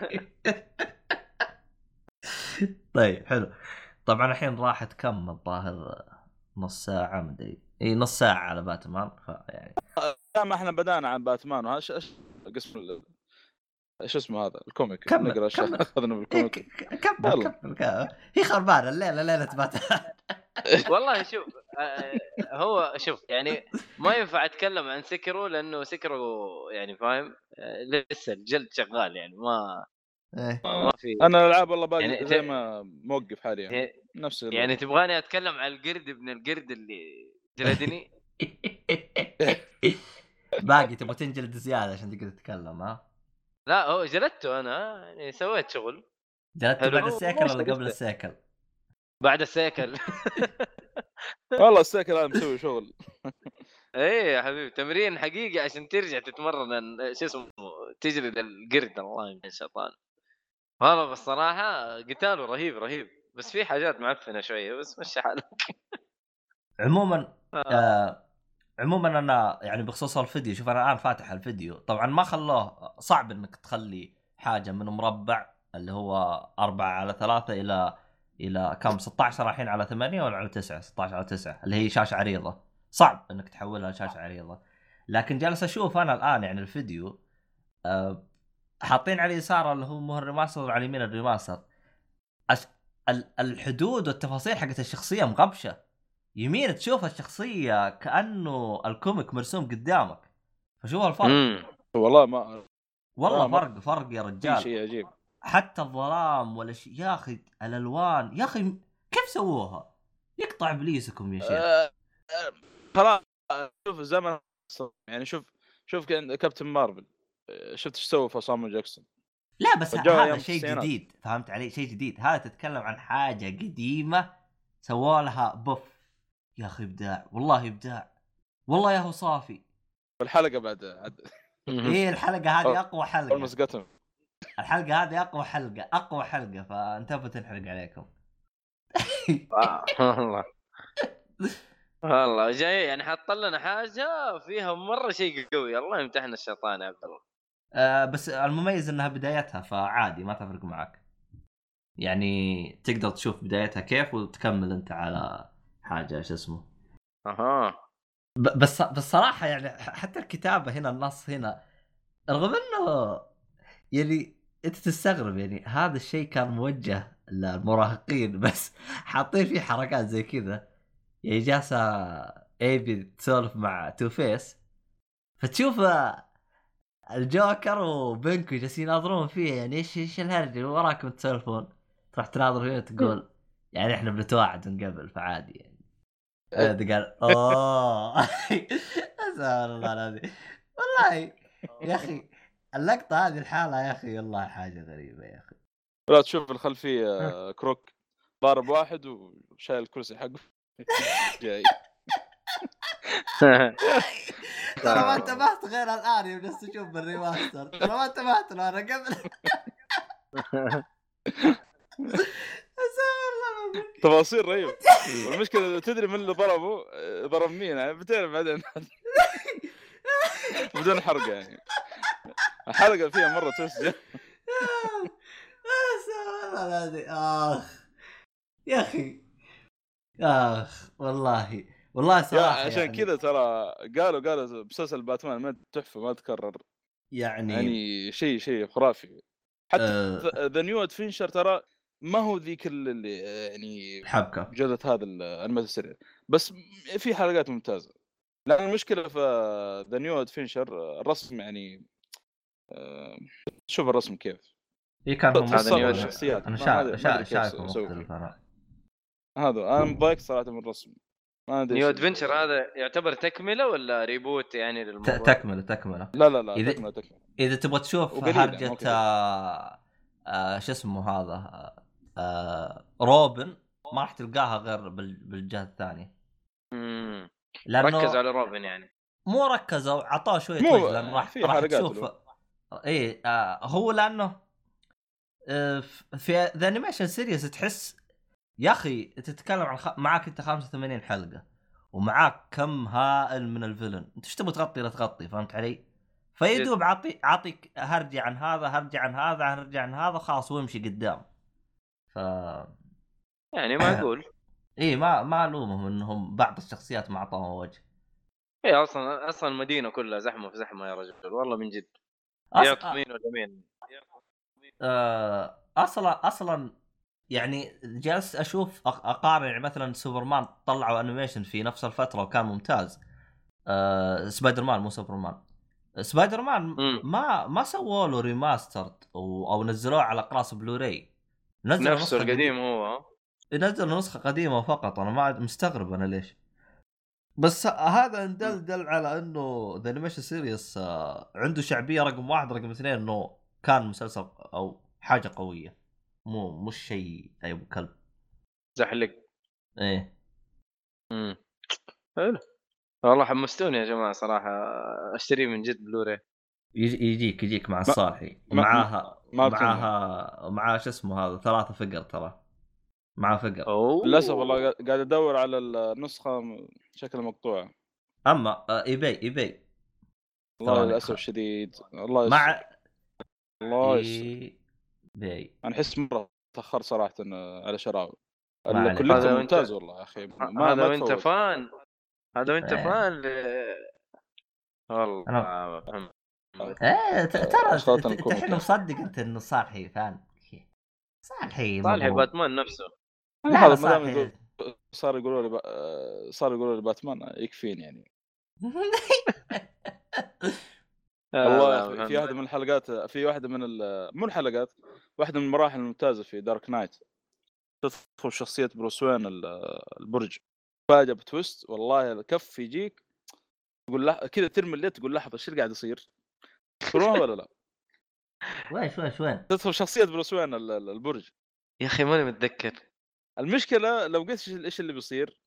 طيب حلو. طبعا الحين راحت كم الظاهر نص ساعه مدري اي نص ساعه على باتمان يعني ما احنا بدانا عن باتمان وهاش قسم ايش اسمه هذا الكوميك، نقرا اشياء اخذنا بالكوميك. كمل هي خربانه الليله ليله باتمان. والله شوف هو شوف يعني ما ينفع اتكلم عن سكرو لانه سكرو يعني فاهم لسه الجلد شغال يعني ما في. انا العاب والله باقي يعني زي ما موقف حاليا يعني نفس يعني تبغاني اتكلم عن القرد ابن القرد اللي جلدني. باقي تبغى تنجلد زياده عشان تقدر تتكلم؟ ها لا هو جلدته انا يعني سويت شغل. جلدته بعد السيكل ولا قبل السيكل؟ بعد السيكل. والله السيكل هذا مسوي شغل. ايه يا حبيبي تمرين حقيقي عشان ترجع تتمرن شو اسمه تجلد القرد. الله يمكن الشيطان والله بالصراحه قتاله رهيب بس في حاجات معفنه شويه بس مشي حالك. عموما انا يعني بخصوص الفيديو، شوف انا الان فاتح الفيديو طبعا ما خلوه صعب انك تخلي حاجه من مربع اللي هو 4:3 الى كم 16 الحين على 8 ولا على 9؟ 16 على 9 اللي هي شاشه عريضه، صعب انك تحولها لشاشه عريضه. لكن جالس اشوف انا الان يعني الفيديو حاطين على اليسار اللي هو مهر ريماستر وعلى اليمين الريماستر. الحدود والتفاصيل حقت الشخصيه مغبشه. يمين تشوف الشخصيه كانه الكوميك مرسوم قدامك، فشوف الفرق. والله ما والله فرق يا رجال، شيء عجيب. حتى الظلام ولا شيء يا اخي، الالوان يا اخي كيف سووها؟ يقطع ابليسكم يا شيخ. خلاص شوف الزمن يعني شوف كابتن مارفل شفت ايش سوى في صامويل جاكسون. لا بس هذا شيء جديد، فهمت علي؟ شيء جديد. هذا تتكلم عن حاجه قديمه سووا لها بوف. يا اخي ابداع، والله ابداع، والله يا هو صافي. الحلقه بعد ايه الحلقه هذه اقوى حلقه. الحلقه هذه اقوى حلقه فانتبهوا تنحرق عليكم. والله جاي يعني حط لنا حاجه فيها مره شيء قوي. الله يمتحنا الشيطان يا عبد الله. بس المميز انها بدايتها فعادي ما تفرق معك، يعني تقدر تشوف بدايتها كيف وتكمل انت على حاجه ايش اسمه. بس صراحه يعني حتى الكتابه هنا، النص هنا، رغم انه يعني انت تستغرب يعني هذا الشيء كان موجه للمراهقين بس حاطين فيه حركات زي كذا. يعني جالسه ايبي تسولف مع تو فيس فتشوف الجوكر وبنكو جالسين يناظرون فيه، يعني ايش الهرجه اللي وراكم تسولفون؟ تروح تناظر فيه وتقول يعني احنا بنتواعد من قبل فعادي يعني. هذا قال اوه اسال الله العظيم والله يا اخي اللقطه هذه الحاله يا اخي والله حاجه غريبه يا اخي. لا تشوف الخلفيه كروك ضارب واحد وشايل الكرسي حقه جاي. ترى ما انتبهت غير الان يوم جلست اشوف بالريماستر، ترى ما انتبهت له انا قبل. تفاصيل رهيبه. والمشكله تدري من اللي ضربه ضرب مين يعني بتعرف بعدين بدون حرقه يعني الحلقه فيها مره توسجه. اخ يا اخي اخ والله صراحه عشان يعني كذا ترى قالوا مسلسل باتمان ما تحفه ما تكرر يعني شيء خرافي. حتى ذا نيو ادفنشر ترى ما هو ذيك اللي يعني حبكه جودة هذا الانمي السريع، بس في حلقات ممتازه. لكن المشكله في ذا نيو ادفنشر الرسم يعني شوف الرسم كيف كان هذا الشخصيات انا شايفه مختلف. هذا انا مضايق صراحه من الرسم. ما ادري نيو ادفنشر هذا يعتبر تكمله ولا ريبوت يعني للموضوع؟ تكمله. لا تكمله. اذا تبغى تشوف هرجه شو اسمه هذا روبن ما راح تلقاها غير بالجهه الثانية. لانه ركز على روبن يعني مو ركزوا عطاه شويه وجه لانه راح تشوف هو لانه في ذا انيميشن سيريس تحس يا اخي تتكلم عن معاك انت 85 حلقه ومعاك كم هائل من الفيلن، انت ايش تبغى تغطي لا تغطي، فهمت علي؟ فيدوب اعطيك هرجع عن هذا خلاص وامشي قدام. ف يعني ما اقول ايه ما الومهم انهم بعض الشخصيات ما اعطوها وجه. ايه اصلا المدينه كلها زحمه في زحمه يا رجل والله من جد. يعطي مين ولا مين؟ اصلا يعني جالس اشوف اقارن يعني مثلا سوبرمان طلعوا انيميشن في نفس الفتره وكان ممتاز. سبايدر مان مو سوبرمان. سبايدر مان ما سووا له ريماسترد او نزلوه على اقراص بلوراي، نزلوا نفسه القديم هو ينزل نسخه قديمه فقط. انا ما مستغرب انا ليش، بس هذا دل على انه ذا انيميشن سيريس عنده شعبيه رقم 1 رقم 2 انه كان مسلسل او حاجه قويه مش شيء زي ابو كلب زحلق. ايه حلو والله حمستوني يا جماعه صراحه اشتري من جد بلوراي. يجيك مع الصالحي معاها شو اسمه هذا 3 فقر ترى مع فقر. للاسف والله قاعد ادور على النسخه شكلها مقطوعه. اما ايباي والله للاسف الشديد الله مع الله باي انا احس مره تاخر صراحه على شراوي الكوليكتور ممتاز والله يا اخي. هذا وانت فان والله ترى الحين مصدق انت انه صالحي فان صالحي باتمان نفسه. لا صالحي صار يقولوا لي باتمان يكفين يعني. والله في واحدة من الحلقات في واحدة من مو الحلقات واحدة من المراحل الممتازة في دارك نايت تدخل شخصية بروس وين البرج فاجأ بتويست والله الكف يجيك تقول له كذا ترمي الليل تقول لحظة ايش اللي قاعد يصير تروح ولا لا؟ وين تدخل شخصية بروس وين البرج يا اخي ماني متذكر. المشكلة لو قلت ايش اللي بيصير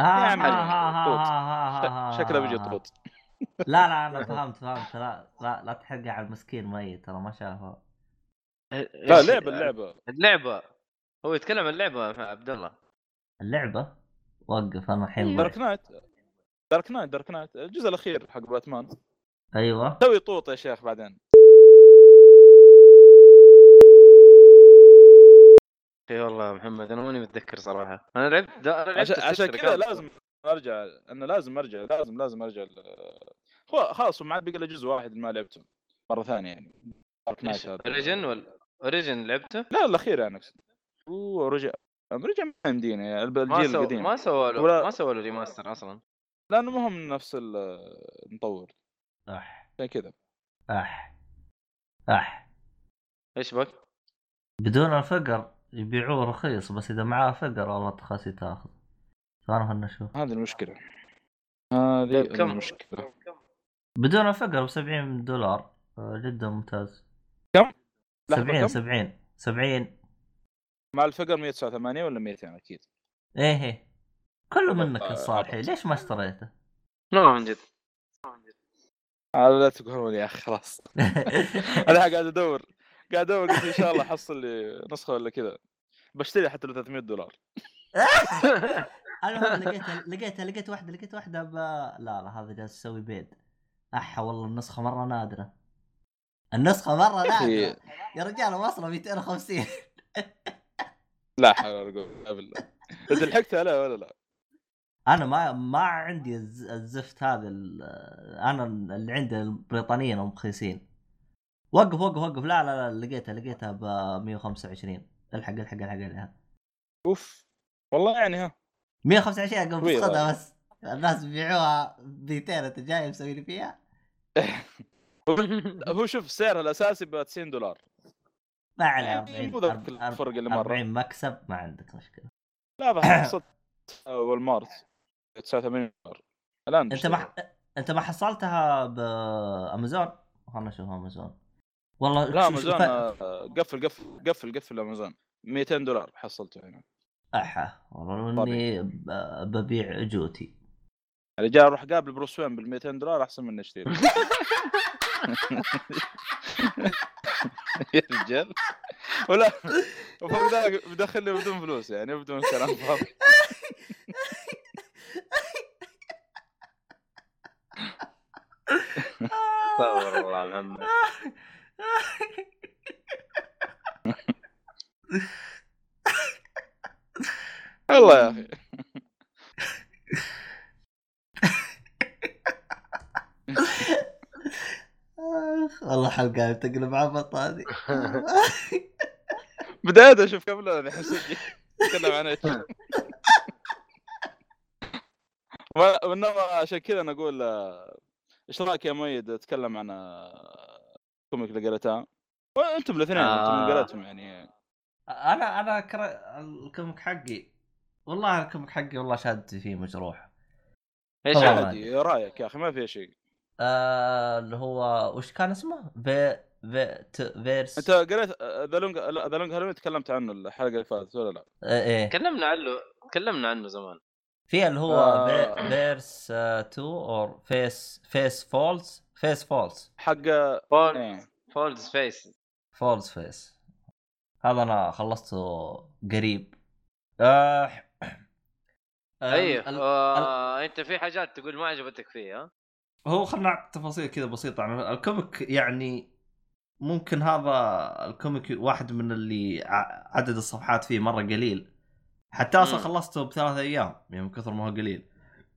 شكله بيجي طوط. لا انا فهمت لا تحرق على المسكين ميت ترى ما شافه. لا اللعبة هو يتكلم عن اللعبة يا عبد الله. اللعبة وقف انا الحين دارك نايت الجزء الاخير حق باتمان. ايوه سوي طوط يا شيخ بعدين. اي والله محمد انا ماني متذكر صراحه. انا لعبت عشان كذا لازم ارجع لازم ارجع خلاص وما عاد بقى له جزء واحد ما لعبته مره ثانيه يعني دارك نايت هذا ريجن ولا اوريجن لعبته؟ لا الاخير يعني ورجع ما يمدينا يعني الجيل القديم ما سووا له ريماستر اصلا، لانه ما هم نفس المطور اح زي كذا. اح ايش بك؟ بدون الفقر يبيعوه رخيص، بس اذا معاه فقر والله تخاسي تاخذ. فانا خلنا نشوف. هذه المشكله، طيب كم؟ المشكله. بدون الفقر $70 جدا ممتاز. كم؟ لحظة، 70 مع الفقر 189 ولا 200 اكيد. ايه كله والله منك الصالحي، عبط. ليش ما اشتريته؟ لا من جد لا تقولون يا اخي خلاص. انا قاعد ادور قلت ان شاء الله احصل لي نسخه ولا كذا، بشتري حتى لو $300. انا لقيت واحده لا هذا جالس يسوي بيد. والله النسخه مره نادره. أخي. يا رجال واصله 250. لا حول ولا قوه بالله. انت لحقت عليه ولا لا؟ انا ما عندي الزفت هذا انا اللي عندي البريطانيين رخيصين. وقف لا لقيتها ب 125. الحق عليها اوف والله يعني ها 125 اقوم كبيرة. بسخدها بس الناس بيبيعوها 200 انت جاي مسوي لي فيها. هو شوف سعرها الاساسي ب $90. ما عليه يعني مو ذاك الفرق اللي مرة. 40 مكسب ما عندك مشكله. لا بس حصلت اول مارس $89 الان. انت ما حصلتها بامازون؟ خلنا نشوف امازون. والله لا امازون قفل امازون $200 حصلته هنا. والله اني ببيع جوتي. الرجال اروح قابل بروس وين $200 احسن من اشتري. يا رجال ولا وفوق ذلك بدخلني بدون فلوس يعني بدون كلام فاضي. استغفر الله العظيم. والله يا اخي والله حلقة تقلب عبط هذه. بدأت اشوف قبل هذا حسيت اتكلم عن ايش. وانما عشان كذا انا اقول ايش رايك يا مؤيد اتكلم عن كوميك اللي قريتها وانتم الاثنين انتم قريتهم يعني. انا الكوميك حقي والله شهادتي فيه مجروح. ايش عادي رايك يا اخي ما في شيء. اللي هو وش كان اسمه فيرس. انت قريت ذا لونج هالوين تكلمت عنه الحلقه اللي فاتت ولا لا؟ ايه تكلمنا عنه زمان. في اللي هو فيرس 2 اور فيس فولز حق فولز فيس. هذا انا خلصته قريب. ايوه انت في حاجات تقول ما عجبتك فيه ها؟ هو خلنا نعطي تفاصيل كذا بسيطه عن الكوميك. يعني ممكن هذا الكوميك واحد من اللي عدد الصفحات فيه مره قليل، حتى اصلا خلصته ب3 أيام يعني من كثر ما هو قليل.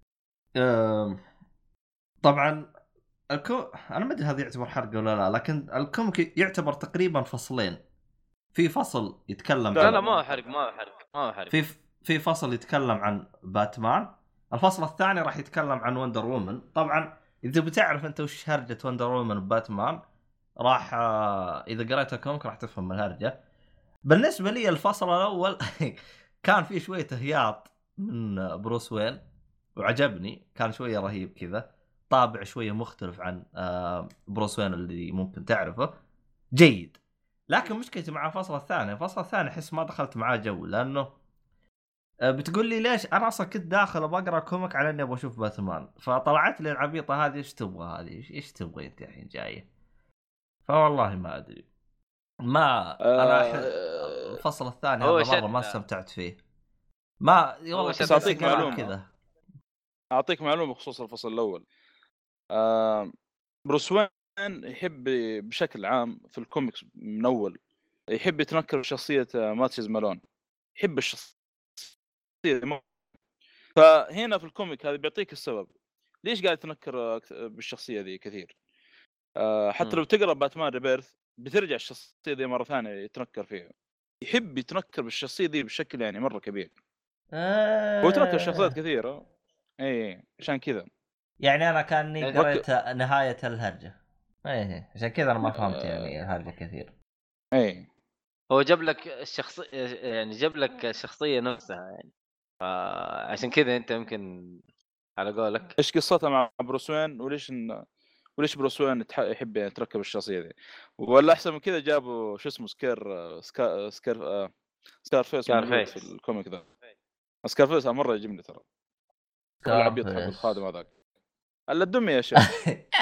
طبعا انا ما ادري هذا يعتبر حرق ولا لا، لكن الكوميك يعتبر تقريبا فصلين. في فصل يتكلم لا ما هو حرق في فصل يتكلم عن باتمان، الفصل الثاني راح يتكلم عن وندر وومن. طبعا اذا بتعرف انت وش هرجة وندر وومن باتمان راح اذا قريت الكوميك راح تفهم الهرجة. بالنسبة لي الفصل الاول كان فيه شوية هياط من بروس وين وعجبني، كان شوية رهيب كذا، طابع شوية مختلف عن بروس وين اللي ممكن تعرفه، جيد. لكن مشكلتي مع الفصل الثاني احس ما دخلت معاه جو، لانه بتقول لي ليش؟ انا اصلا كنت داخل بقرا كوميك على اني ابغى اشوف باتمان، فطلعت لي العبيطه هذه ايش تبغى ايش تبغى انت الحين جايه؟ فوالله ما ادري. ما انا الفصل الثاني هذا مره ما استمتعت فيه. ما والله كنت اعطيك معلومه كذا. اعطيك معلومه بخصوص الفصل الاول. بروس وين يحب بشكل عام في الكوميكس من اول يحب يتنكر شخصيه ماتشيز مالون، يحب الشخصيه. فهنا في الكوميك هذا بيعطيك السبب ليش قاعد يتنكر بالشخصيه ذي كثير. حتى لو تقرا باتمان ريبيرث بترجع الشخصيه ذي مره ثانيه يتنكر فيها، يحب يتنكر بالشخصيه ذي بشكل يعني مره كبير. هو يتنكر شخصيات كثيره، اي عشان كذا. يعني انا كاني يعني قريت نهاية الهرجة. ايه عشان كذا انا ما فهمت يعني الهرجة كثير. اي هو جاب لك الشخصية، يعني جاب لك الشخصية نفسها يعني، فعشان كذا انت يمكن على قولك. ايش قصتها مع بروس وين، وليش بروس وين يحب يعني يتركب الشخصيه ذي؟ ولا احسن من كذا جابوا شو اسمه سكار فيس موجود في سكارفيس. الكوميك ذا. سكار فيس مره يعجبني ترى، ولا عبيط حق الخادم هذاك الا الدميه يا شيخ.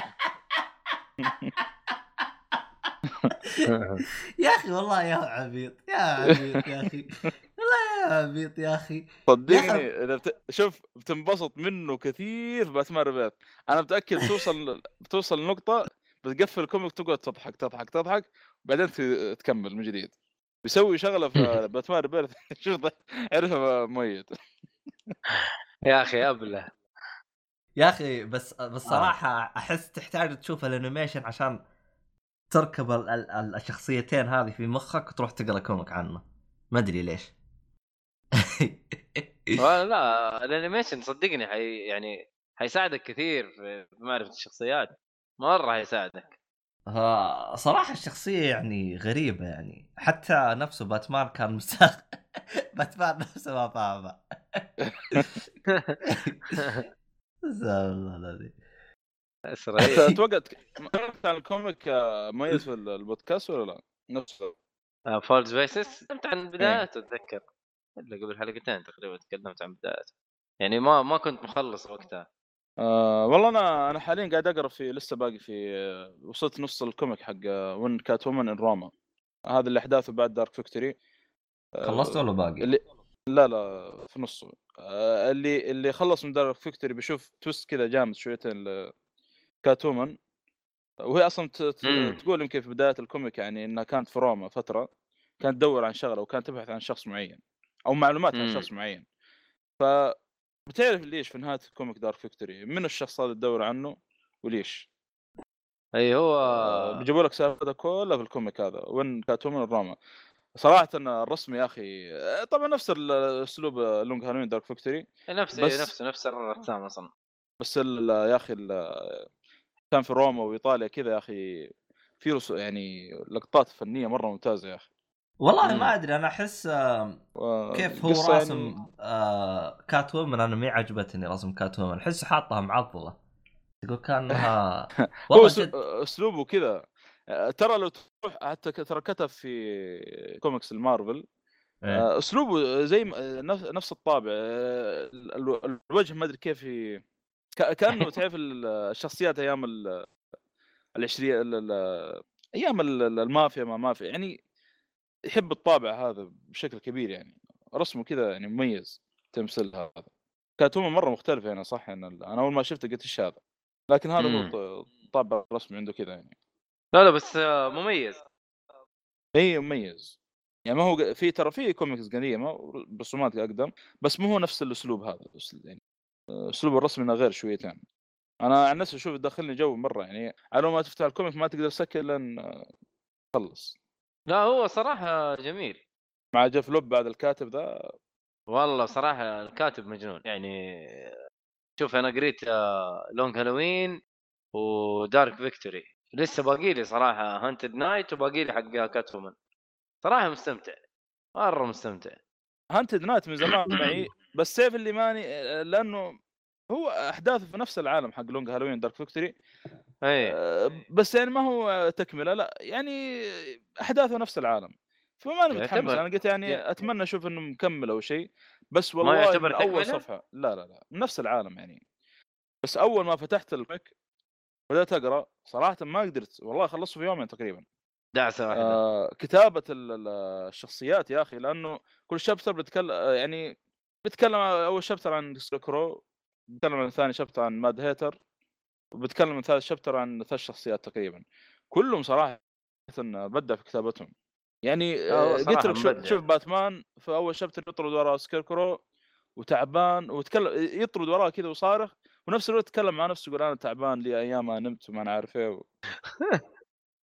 يا اخي والله يا عبيط يا عبيط يا اخي، والله يا عبيط يا اخي. صدقني اذا شوف بتنبسط منه كثير في باتمان ريبيرث. انا متاكد بتوصل لنقطه بتقفل الكوميك تقعد تضحك بعدين تكمل من جديد. بيسوي شغله في باتمان ريبيرث شوف عرفها ميت. يا اخي ابله. يا اخي بس صراحة احس تحتاج تشوف الانيميشن عشان تركب الشخصيتين هذه في مخك وتروح تقرا كوميك عنه، ما ادري ليش. لا الانيميشن صدقني يعني حيساعدك كثير في معرفة الشخصيات، مرة حيساعدك. صراحة الشخصية يعني غريبة، يعني حتى نفسه باتمان كان مستغ باتمان نفسه ما فاهمه. الله العظيم. اتوقع تكلمت عن الكوميك مميز في البودكاست ولا لا؟ نفسه فولز فيسس تكلمت عن بداياته اتذكر، الا قبل حلقتين تقريبا تكلمت عن بداياته، يعني ما كنت مخلص وقتها. والله انا حاليا قاعد اقرا في، لسه باقي في وصلت نص الكوميك حق وين كات وومن ان روما. هذا اللي احداثه بعد دارك فيكتوري. خلصت ولا باقي؟ اللي لا في نصه. اللي خلص من دارك فيكتوري بيشوف تويست كذا جامد شويتين كات وومن. وهي اصلا تقول يمكن في بدايه الكوميك يعني انها كانت في روما فتره، كانت تدور عن شغله وكانت تبحث عن شخص معين او معلومات عن شخص معين. ف بتعرف ليش في نهايه الكوميك دارك فيكتوري من الشخص هذا تدور عنه وليش. اي هو بيجيبوا لك سالفه كلها في الكوميك هذا وين كاتومن الراما. صراحه الرسم يا اخي طبعا نفس الاسلوب لونج هالوين دارك فيكتوري، نفس الرسام اصلا. بس يا اخي كان في روما وايطاليا كذا يا اخي، في يعني لقطات فنيه مره ممتازه يا اخي. والله ما ادري انا احس كيف هو قصة راسم يعني كات وومن. انا ما عجبتني رسم كات وومن، احس حاطها معضله، تقول كانها هو والله جد. اسلوبه كذا. ترى لو تروح حتى ترى كتب في كوميكس المارفل إيه. اسلوبه زي نفس الطابع. الوجه ما ادري كيف كانه تعرف الشخصيات ايام العشريه ايام المافيا ما مافيا يعني، يحب الطابع هذا بشكل كبير يعني. رسمه كذا يعني مميز، تمثيل هذا كاتومه مره مختلفه هنا صح. انا اول ما شفته قلت ايش هذا، لكن هذا هو طابع الرسم عنده كذا يعني. لا بس مميز. اي مميز يعني. ما هو في ترى في كوميكس قديمه برسومات اقدم بس مو هو نفس الاسلوب هذا يعني. اسلوب الرسم انه غير شويتين. انا عن نفسي اشوف يدخلني جو مره يعني. على ما تفتح الكوميك ما تقدر تسكر لين تخلص. لا هو صراحة جميل مع جيف لوب بعد الكاتب ذا. والله، صراحة الكاتب مجنون يعني. شوف انا قريت لونج هالوين ودارك فيكتوري، لسه باقي لي صراحة هانتد نايت وباقي لي حق كاتومان. صراحة مستمتع، مرة مستمتع. هانتد نايت من زمان معي بس سيف اللي ماني لانه هو احداثه في نفس العالم حق لونج هالوين دارك فيكتوري. اي بس يعني ما هو تكمله لا يعني، احداثه نفس العالم. فما انا متحمس. انا قلت يعني اتمنى اشوف انه مكمل او شيء. بس ما والله يعتبر من اول تكملة؟ صفحه لا من نفس العالم يعني. بس اول ما فتحت الكوميك بدأت أقرأ صراحة ما قدرت والله، خلصته في يومين تقريبا. دعسة واحدة. كتابة الشخصيات يا أخي، لأنه كل شابتر بيتكلم يعني بيتكلم أول شابتر عن سكرو، بيتكلم عن ثاني شابتر عن ماد هيتر، وبيتكلم عن ثالث شابتر عن 3 شخصيات تقريبا. كلهم صراحة بدع في كتابتهم يعني. قلت لك شوف باتمان في أول شابتر يطرد وراه سكيركرو وتعبان وتكلم يطرد وراه كذا وصارخ، ونفس الوقت يتكلم مع نفسه يقول انا تعبان لي ايام ما نمت وما انا عارف ايه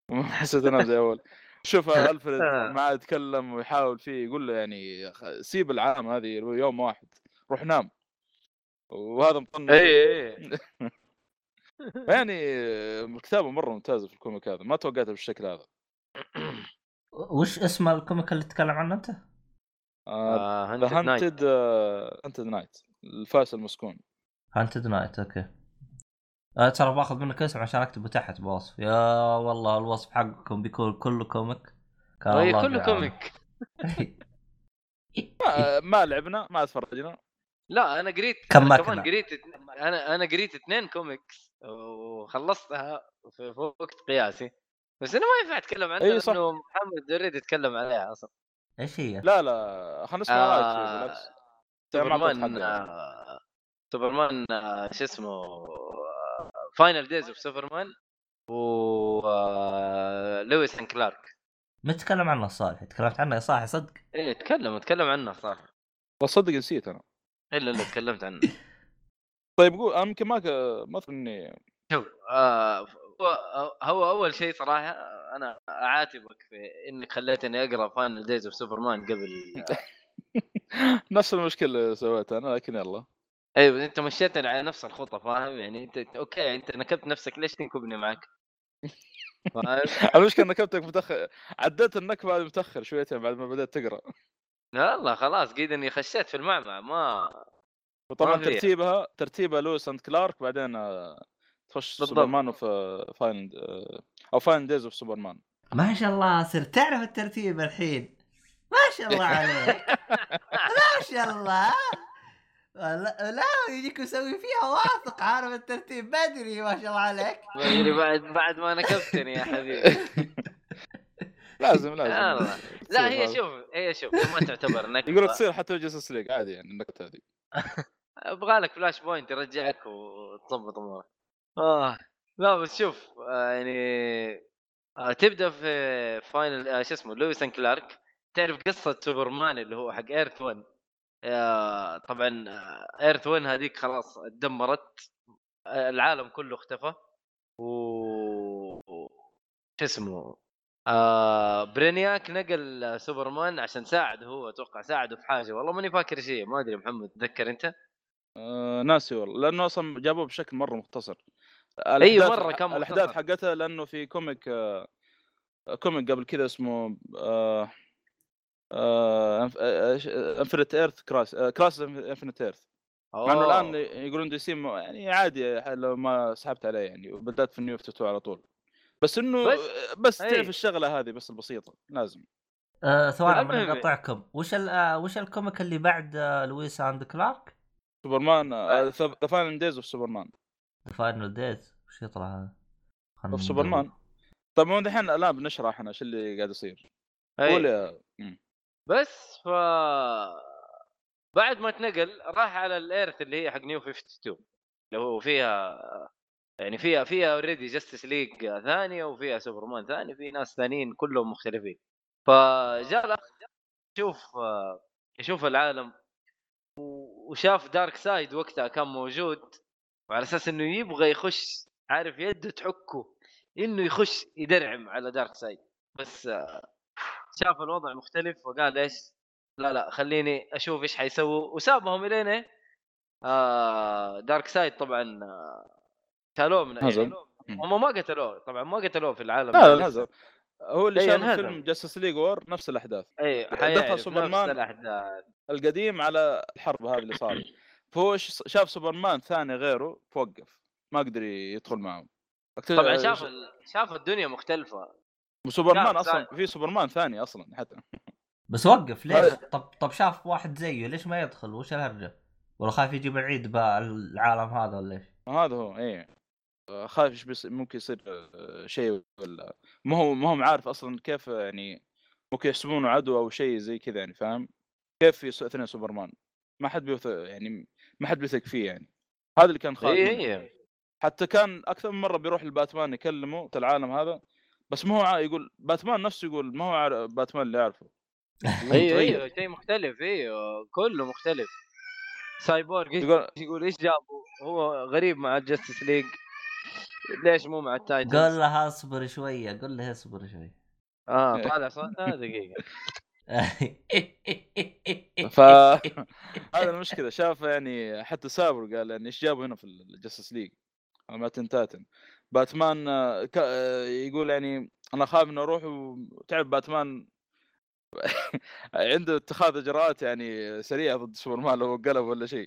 حسيت انا زي اول. شوف الفريد ما يتكلم ويحاول فيه، يقول له يعني سيب العالم هذه يوم واحد، روح نام، وهذا مطنش. اي يعني كتابه مره ممتازه في الكوميك هذا، ما توقعته بالشكل هذا. وش اسم الكوميك اللي تتكلم عنه انت؟ ذا هانتد نايت. هانتد نايت، الفاس المسكون. هانتد نايت. اوكي. ترى باخذ منك اسم عشان اكتبه تحت بوصف. يا والله الوصف حقكم بيكون كله كوميك. كان هي الله كله في عونه. كوميك. ما لعبنا، ما تفرجنا. لا انا قريت، كم انا كمان مكنة؟ قريت، انا قريت 2 كوميكس وخلصتها في وقت قياسي، بس انا ما ينفع اتكلم عنها اي صح. لانه محمد اوريدي يتكلم عليها اصلا. ايش هي؟ لا خلينا نسمع رايك فيه بالعكس. ما أعطيت سوبرمان حقها. سوبرمان شو اسمه، فاينل دايز اوف سوبرمان، و لويس اند كلارك. ما تتكلم عنه صالح؟ تكلمت عنه يا صالح صدق؟ ايه اتكلم عنه صح. بس صدق نسيت انا. الا تكلمت عنه. طيب قول، انا يمكن ما اذكر اني شوف هو اول شيء صراحه انا اعاتبك في انك خليتني اقرا فاينل دايز اوف سوبرمان قبل. نفس المشكله اللي سويتها انا، لكن يلا. ايوه انت مشيتني على نفس الخطه، فاهم يعني؟ انت اوكي، انت نكبت نفسك، ليش تنكبني معك؟ فاهم؟ المشكله نكبتك متاخر، عدلت النكبه بعد متاخر شويتين بعد ما بدات تقرا. لا خلاص قيد اني خشيت في المعمعة، ما وطبعا فيها. ترتيبها لويس اند كلارك، بعدين تخش بالضبط. سوبرمان وفي فاين او فاين دايز اوف سوبرمان. ما شاء الله صرت تعرف الترتيب الحين. ما شاء الله عليك. ما شاء الله. لا يجيك يسوي فيها واثق، عارف الترتيب بدري. ما شاء الله عليك. بدري بعد ما نكبتني يا حبيبي. لازم الله. لا هي شوف ما تعتبر نكبة. يقولوا تصير حتى جاستس ليج عادي يعني النكته هذه. ابغى لك فلاش بوينت يرجعك وتظبط امورك. لا بس شوف يعني تبدا في فاينل شو اسمه لويس اند كلارك. تعرف قصه سوبرمان اللي هو حق ايرث 1؟ طبعا ايرث 1 هذيك خلاص اتدمرت، العالم كله اختفى، و شو اسمه برينياك نقل سوبرمان عشان ساعده، هو اتوقع ساعده في حاجه، والله ماني فاكر شيء، ما ادري. محمد تذكر انت؟ ناسي والله، لانه اصلا جابوه بشكل مره مختصر. اي مره كان الاحداث مختصر. حقتها، لانه في كوميك قبل كذا اسمه انفنت ايرث كراس انفنت ايرث. مع انه الان يقولون دي سي يعني عادي لو ما سحبت عليه يعني، وبدأت في النيو 52 على طول. بس انه بس تعرف الشغله هذه بس البسيطه لازم. ثواني بنقطعكم. وش الكوميك اللي بعد لويس اند كلارك؟ سوبرمان ذا فاينل دايز اوف سوبرمان. ذا فاينل دايز وش يطلع هذا؟ اوف سوبرمان. طب ما الحين الان بنشرح احنا ايش اللي قاعد يصير. قول يا بس بعد ما تنقل راح على الايرث اللي هي حق نيو 52، اللي هو فيها يعني فيها اوريدي جاستس ليج ثانيه، وفيها سوبرمان ثاني، في ناس ثانيين كلهم مختلفين. فجاء الاخ يشوف العالم، وشاف دارك سايد وقتها كان موجود، وعلى اساس انه يبغى يخش، عارف يده تحكه انه يخش يدرعم على دارك سايد، بس شاف الوضع مختلف وقال ايش، لا خليني اشوف ايش حيسووا، وسابهم الين دارك سايد طبعا قتلوه من يعني هم ما قتلوه طبعا، ما قتلوه في العالم. لا نزل هو اللي شاف فيلم جاستس ليج وور نفس الاحداث. دخل سوبرمان الاحداث القديم على الحرب هذه اللي صارت. فهو شاف سوبرمان ثاني غيره توقف، ما قدر يدخل معهم. طبعا شاف الدنيا مختلفه. سوبرمان اصلا في سوبرمان ثاني اصلا حتى. بس وقف ليش؟ طب شاف واحد زيه ليش ما يدخل؟ وش الهرجه؟ ولا خايف يجيب العيد بالعالم هذا ولا ايش؟ هذا هو خايف ايش ممكن يصير شيء، ولا ما هو عارف اصلا كيف يعني ممكن يحسبونه عدو او شيء زي كذا يعني، فاهم كيف اثنين سوبرمان ما حد يعني ما حد بيثق فيه يعني. هذا اللي كان خايف. حتى كان اكثر من مره بيروح لباتمان يكلمه في العالم هذا، بس ما هو يقول باتمان نفسه يقول ما هو باتمان اللي يعرفه. ايوه شيء مختلف. كله مختلف. سايبورغ يقول ايش جابه، هو غريب مع الجاستس ليج. ليش مو مع التايتنز؟ قول له اصبر شويه، قول له اصبر شوي. طالع صوتها دقيقه. هذا المشكله. شاف يعني حتى سابر قال يعني ايش جابوا هنا في الجاستس ليج ما تنتاتن. باتمان يقول يعني انا خايف انه اروح وتعرف باتمان عنده اتخاذ اجراءات يعني سريعه ضد سوبرمان لو قلب ولا شيء.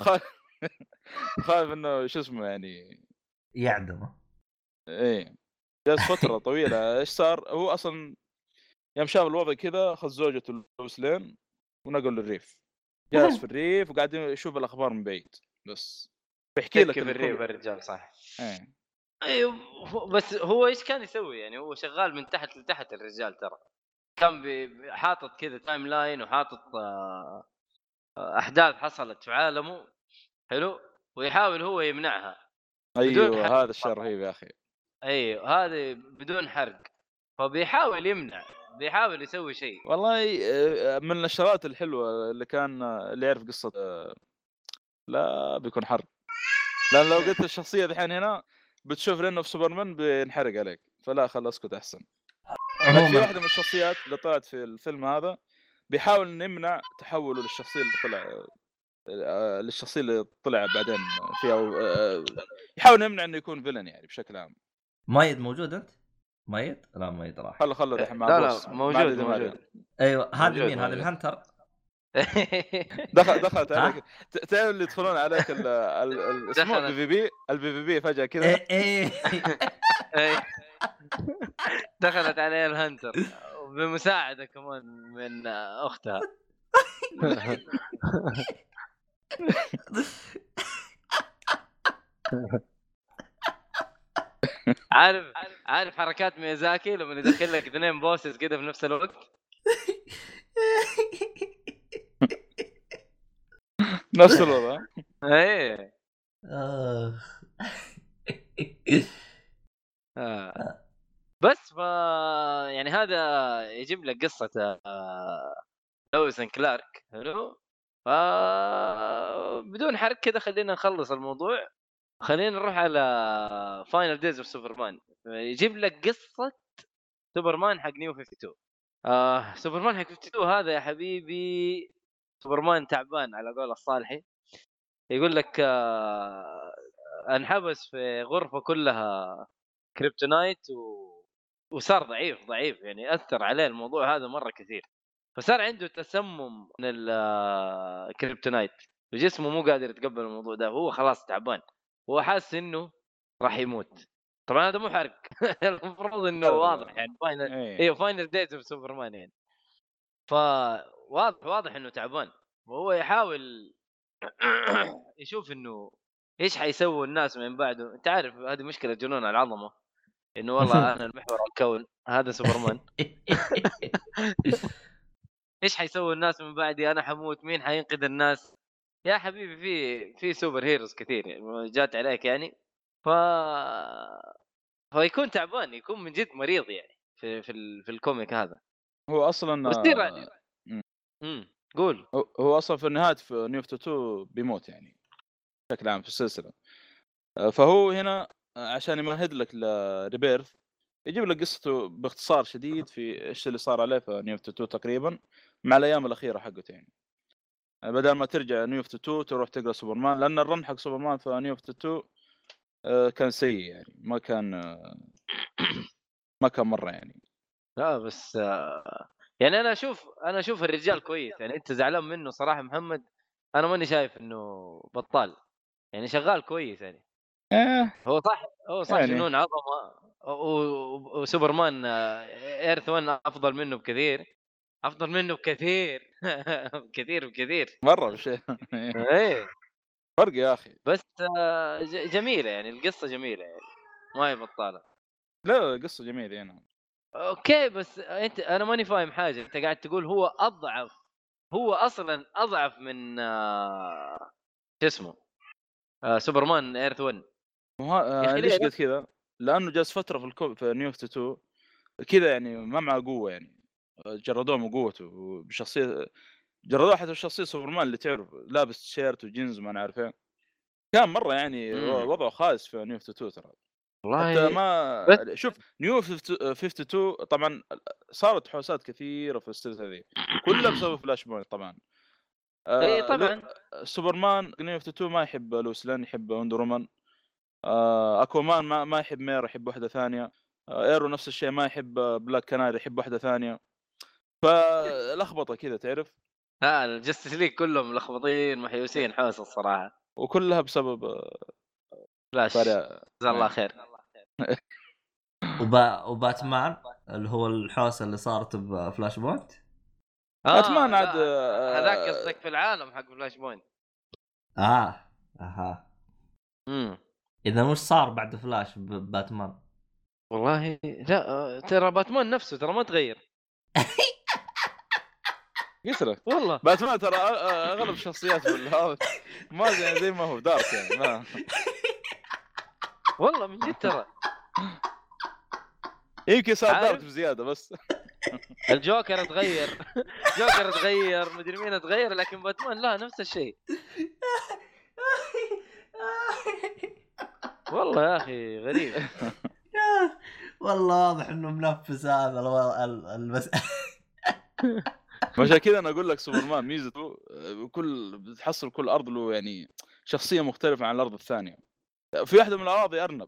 خايف انه شو اسمه يعني يعدمه. ايه. جلس فتره طويله. ايش صار؟ هو اصلا يوم شاف الوضع كذا خذ زوجته لويس لين ونقل للريف. جالس في الريف وقاعد يشوف الاخبار من بعيد بس بيحكي لك كيف الريف الكل. الرجال صح. ايه ايوه بس هو ايش كان يسوي يعني؟ هو شغال من تحت لتحت الرجال ترى. كان حاطط كذا تايم لاين وحاطط احداث حصلت في عالمه حلو، ويحاول هو يمنعها بدون ايوه حرق. هذا الشيء رهيب يا اخي. ايوه هذه بدون حرق، فبيحاول يمنع، بيحاول يسوي شيء. والله من النشرات الحلوه اللي كان اللي يعرف قصه لا بيكون حرق. لان لو قلت الشخصيه الحين هنا بتشوف لانه في سوبرمان بينحرق عليك، فلا خل اسكت احسن. لكن في عموما واحده من الشخصيات اللي طلعت في الفيلم هذا بيحاول نمنع تحوله للشخصيه اللي طلع للشخصيه اللي طلع بعدين فيها يحاول يمنع انه يكون فيلن يعني بشكل عام. مايد موجود انت؟ مايد؟ لا مايد راح. خلوا الحين مع لا بوس لا مع موجود دي ماريا. موجود. ايوه هذه موجود مين؟ هذه موجود. الهنتر. دخلت ها؟ عليك. تعرف اللي يدخلون عليك اسمه دخلت. البي في بي فجاه كذا. ايه إيه. دخلت عليه الهنتر بمساعدة كمان من اختها. عارف حركات ميازاكي لما يدخل لك اثنين بوسز كده في نفس الوقت. نفس الوضع. ايه بس يعني هذا يجيب لك قصة لويس كلارك حلو. بدون حرق كده خلينا نخلص الموضوع، خلينا نروح على فاينل دايز اوف سوبرمان. يجيب لك قصة سوبرمان حق نيو 52. سوبرمان حق 52 هذا يا حبيبي سوبرمان تعبان على قول الصالحي. يقول لك انحبس في غرفة كلها كريبتونايت وصار ضعيف يعني أثر عليه الموضوع هذا مرة كثير، فصار عنده تسمم من الكريبتونايت وجسمه مو قادر يتقبل الموضوع ده، هو خلاص تعبان، هو حاسس انه راح يموت. طبعا هذا مو حرق. المفروض انه واضح يعني فاينل. ايوه فاينل دايز اوف سوبرمان يعني. فواضح انه تعبان وهو يحاول يشوف انه ايش حيسووا الناس من بعده. انت عارف هذه مشكله جنون العظمه، انه والله انا المحور الكون هذا سوبرمان. ايش حيسوي الناس من بعدي؟ انا حموت، مين حينقذ الناس؟ يا حبيبي في سوبر هيروز كثير يعني جات عليك يعني. ف فيكون تعبان، يكون من جد مريض يعني في الكوميك هذا. هو اصلا ويصير قول. هو اصلا في النهايه في نيو 52 بيموت يعني بشكل عام في السلسله. فهو هنا عشان يمهد لك لريبيرث يجيب لك قصته باختصار شديد في ايش اللي صار عليه في نيو 52 تقريبا مع الايام الاخيره حقته يعني. بدل ما ترجع نيو 52 تروح تقرا سوبرمان، لان الرن حق سوبرمان في نيو 52 كان سيء يعني ما كان مره يعني. لا بس يعني انا اشوف الرجال كويس يعني. انت زعلان منه صراحه محمد؟ انا ماني شايف انه بطال يعني، شغال كويس يعني. هو صح يعني جنون عظمه وسوبرمان ايرث 1 افضل منه بكثير، كثير مره بشيء. ايه فرق يا اخي. بس جميله يعني، القصه جميله يعني ما هي بطاله. لا قصه جميله هنا. اوكي بس انا ماني فاهم حاجه. انت قاعد تقول هو اضعف، هو اصلا اضعف من شو اسمه سوبرمان ايرث 1. يا اخي ليش قلت كذا؟ لانه جالس فتره في نيو 52 كذا يعني ما معه قوه يعني. جردوه من قوته بشخصيه، جردوه حتى الشخصيه سوبرمان اللي تعرف لابس تيشيرت وجينز ما نعرف ايه. كان مره يعني وضعه خايس في نيو 52 ترى. والله حتى ما بس شوف نيو 52 طبعا صارت حوسات كثيره في السلسله هذه كلها بسبب فلاش بوينت طبعا. اي آه طبعا. سوبرمان نيو 52 ما يحب لويس لين يحب وندر وومن. اكوامان ما يحب مير، يحب واحده ثانيه. ايرو نفس الشيء ما يحب بلاك كناري، يحب واحده ثانيه. فلخبطه كذا تعرف، ها الجستس ليج كلهم ملخبطين محيوسين حوس الصراحه. وكلها بسبب فلاش فريق. جزاه الله خير. وباتمان اللي هو الحوسه اللي صارت بفلاش بوينت. باتمان عاد لا هذاك قصدك في العالم حق فلاش بوينت. اها امم اذا مش صار بعد فلاش باتمان؟ والله لا ترى باتمان نفسه ترى ما تغير. يسرك والله باتمان ترى اغلب الشخصيات هذا ما زي ما هو دارك يعني ما والله من جد ترى يمكن صار عارف؟ دارك بزياده بس. الجوكر تغير جوكر تغير مدري مين تغير، لكن باتمان لا نفس الشيء. والله يا اخي غريب. والله واضح انه منفس هذا بس. عشان كذا انا اقول لك سوبرمان ميزته كل بتحصل كل ارض له يعني شخصيه مختلفه عن الارض الثانيه. في واحده من الاراضي ارنب.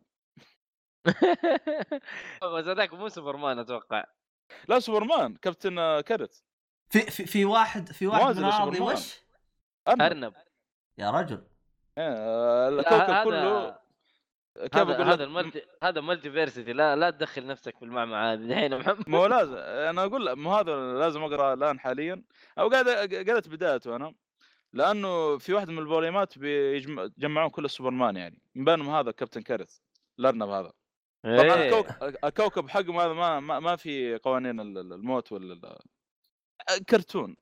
بس هذاك مو سوبرمان اتوقع. لا سوبرمان كابتن كارت. في واحد موازي من اراضي لسوبرمان. وش ارنب يا رجل. الكوكب كله كيف اقول لك هذا مالتي فيرسيتي. لا تدخل نفسك في المعمعة هذه الحين محمد. مو لازم انا اقول مو هذا لازم اقرا الان حاليا او قرأت بدايته انا، لانه في واحد من الفوليومات بيجمعون كل السوبرمان يعني من بينهم هذا كابتن كارت الارنب هذا. طبعا الكوكب حقهم هذا ما في قوانين الموت ولا كرتون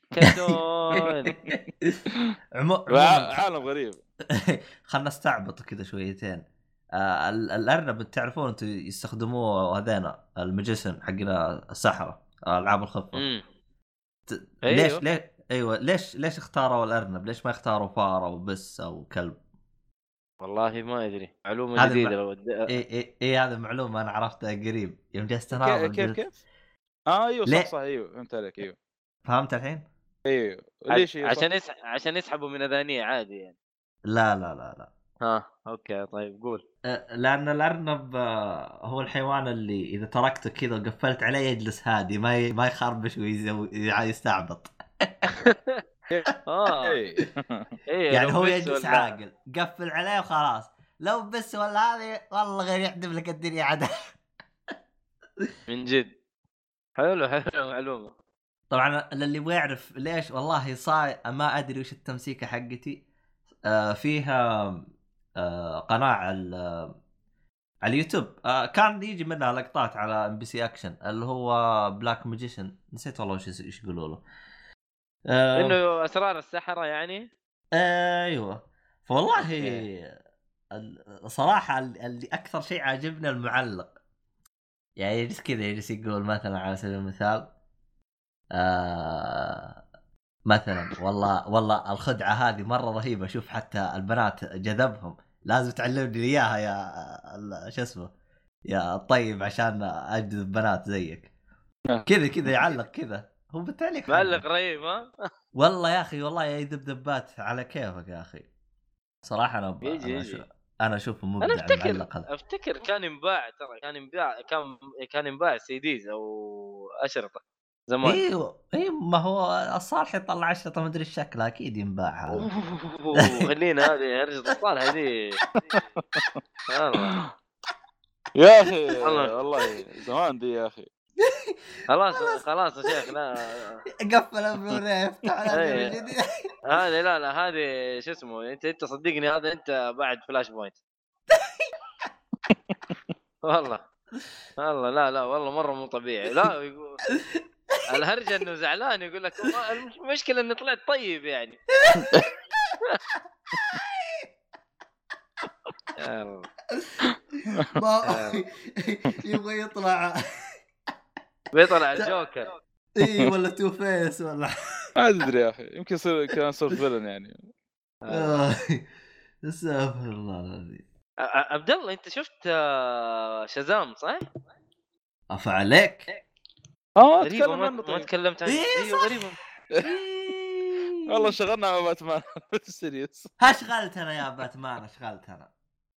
عالم غريب. خلنا نستعبط كذا شويتين. الارنب تعرفون انتم يستخدموه هذينا المجسن حقنا السحرة العاب الخفه. ليش اختاروا الارنب؟ ليش ما اختاروا فاره وبس او كلب؟ والله ما ادري، معلومه جديده لو اي هذا معلومه انا عرفتها قريب يوم جلست اناظر. كيف ايوه صح ايوه فهمت عليك. ايوه فهمت الحين. ايوه ليش عشان يسحبوا من اذانيه عادي يعني. لا اوكي طيب قول. لان الارنب هو الحيوان اللي اذا تركته كذا وقفلت عليه يجلس هادي ما يخربش ويستعبط. يعني هو يجلس عاقل، قفل عليه وخلاص. لو بس ولا هذه والله غير يحدف لك الدنيا عدل. من جد حلو معلومه. طبعا اللي يبغى يعرف ليش والله صاير ما ادري وش التمسيكه حقتي. فيها قناه على اليوتيوب كان يجي منها لقطات على ام بي سي اكشن اللي هو بلاك ماجيشن، نسيت والله ايش يقولوا له. انه اسرار السحرة يعني. ايوه فوالله صراحه اللي اكثر شيء عجبني المعلق، يعني يجلس كذا يجلس يقول مثلا على سبيل المثال مثلا والله الخدعه هذه مره رهيبه، شوف حتى البنات جذبهم، لازم تعلمني اياها يا شو اسمه يا طيب عشان اجذب بنات زيك. كذا يعلق كذا، هو بالتالي معلق رهيب. ها والله يا اخي والله يا دبدبات على كيفك يا اخي صراحه. انا اشوفه مبدع المعلق هذا. افتكر كان ينباع ترى، كان ينباع سيديز او اشرطه زمان. ايوه ما هو الصالح يطلع اشرطه ما ادري الشكل اكيد ينباع هذا. خلينا هذه هرجه الصالح هذه والله يا اخي والله زمان دي يا اخي. خلاص يا شيخ لا قفل البلوراي افتح على جديد. هذه لا هذه شو اسمه انت صدقني هذا انت بعد فلاش بوينت. والله لا والله مره مو طبيعي. لا يقول الهرجه انه زعلان يقول لك المشكله اني طلعت طيب يعني. يبغى يطلع بيطلع الجوكر اي ولا تو فيس ولا ما ادري يا اخي، يمكن كان صار فيلن يعني. استغفر الله العظيم. عبد الله انت شفت شازام صح؟ افا عليك. غريبة اتكلم عنه ما طيب. تكلمت عنه. إيه ايوه صح. غريبة. والله شغلنا مع باتمان سيريس. اشغلت انا يا باتمان اشغلت انا.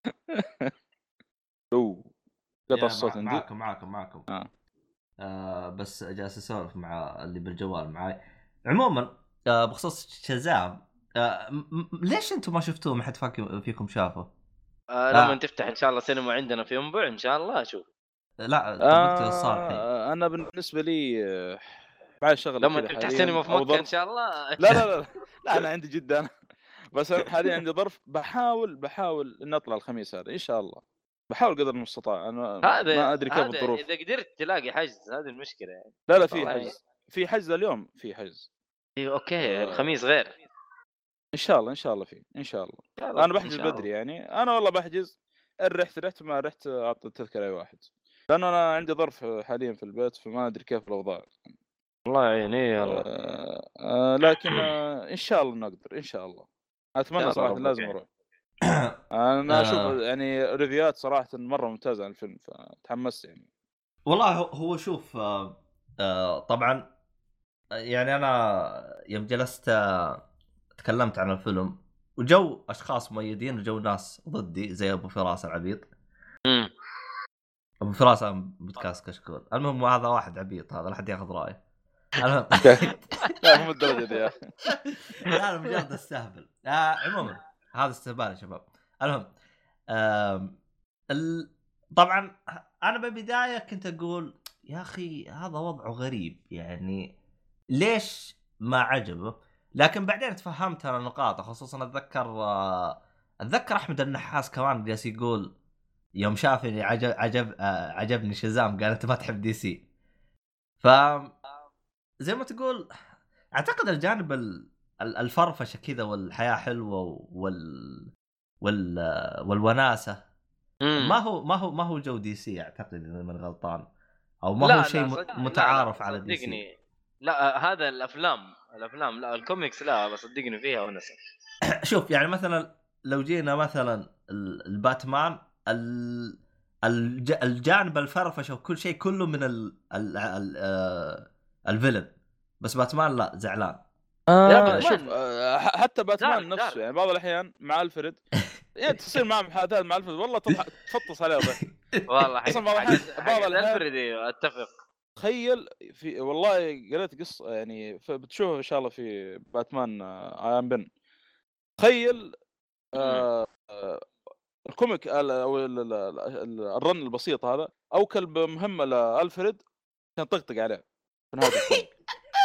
قطع الصوت عندي. معاكم. بس جالس اسولف مع اللي بالجوال معاي. عموما بخصوص شازام، ليش انتم ما شفتوه؟ ما حد فيكم شافه؟ لما تفتح ان شاء الله سينما عندنا في ينبع ان شاء الله اشوف. لا طبقت الصالحين. انا بالنسبه لي بعد شغله لما كذا تفتح حاليا سينما في أو مكة ظرف. ان شاء الله. لا انا عندي جدا بس أنا حاليا عندي ظرف. بحاول ان اطلع الخميس هذا ان شاء الله. بحاول قدر المستطاع. انا ما ادري كيف هذا الظروف. اذا قدرت تلاقي حجز هذه المشكله يعني. لا في والله حجز. في حجز اليوم. في حجز. ايوه اوكي الخميس غير. ان شاء الله في ان شاء الله. انا بحجز بدري يعني. انا والله بحجز. رحت ما رحت اعطي التذكره اي واحد. لانه انا عندي ظرف حاليا في البيت فما ادري كيف الاوضاع. الله يعيني يلا. لكن ان شاء الله نقدر ان شاء الله. اتمنى صراحه لازم اروح. انا اشوف يعني ريفيوات صراحه مره ممتازه عن الفيلم فتحمست يعني. والله هو شوف طبعا يعني انا يوم جلست تكلمت عن الفيلم وجو اشخاص مؤيدين وجو ناس ضدي زي ابو فراس العبيط. ابو فراس بودكاست كشكول. المهم هذا واحد عبيط هذا لا حد ياخذ رايه. المهم لا مو الدرجه دي يا اخي. لا مجرد استهبل. عموما هذا استهبال يا شباب. المهم طبعا انا بالبدايه كنت اقول يا اخي هذا وضعه غريب يعني ليش ما عجبه. لكن بعدين تفهمت انا نقاطه خصوصا اتذكر احمد النحاس كمان جالس يقول يوم شافني عجبني شازام قال انت ما تحب دي سي. ف زي ما تقول اعتقد الجانب الفرفشه كذا والحياه حلوه والوناسه ما هو جو دي سي اعتقد اذا من غلطان او ما هو شيء متعارف على دي سي. لا هذا الافلام لا الكوميكس لا بس صدقني فيها ونسه. شوف يعني مثلا لو جينا مثلا الباتمان الجانب الفرفشه وكل شيء كله من الفيلن بس باتمان لا زعلان. شوف حتى باتمان نفسه يعني بعض الاحيان مع الفريد يعني تصير معه محادثات مع الفريد والله تفطس عليه ضحك والله بعض الفريد اتفق. تخيل في والله قريت قصه يعني بتشوفها ان شاء الله في باتمان ايام بن. تخيل الكوميك او الرن البسيط هذا اوكل بمهمه لالفريد كان طقطق عليه في نهايه الكوميك.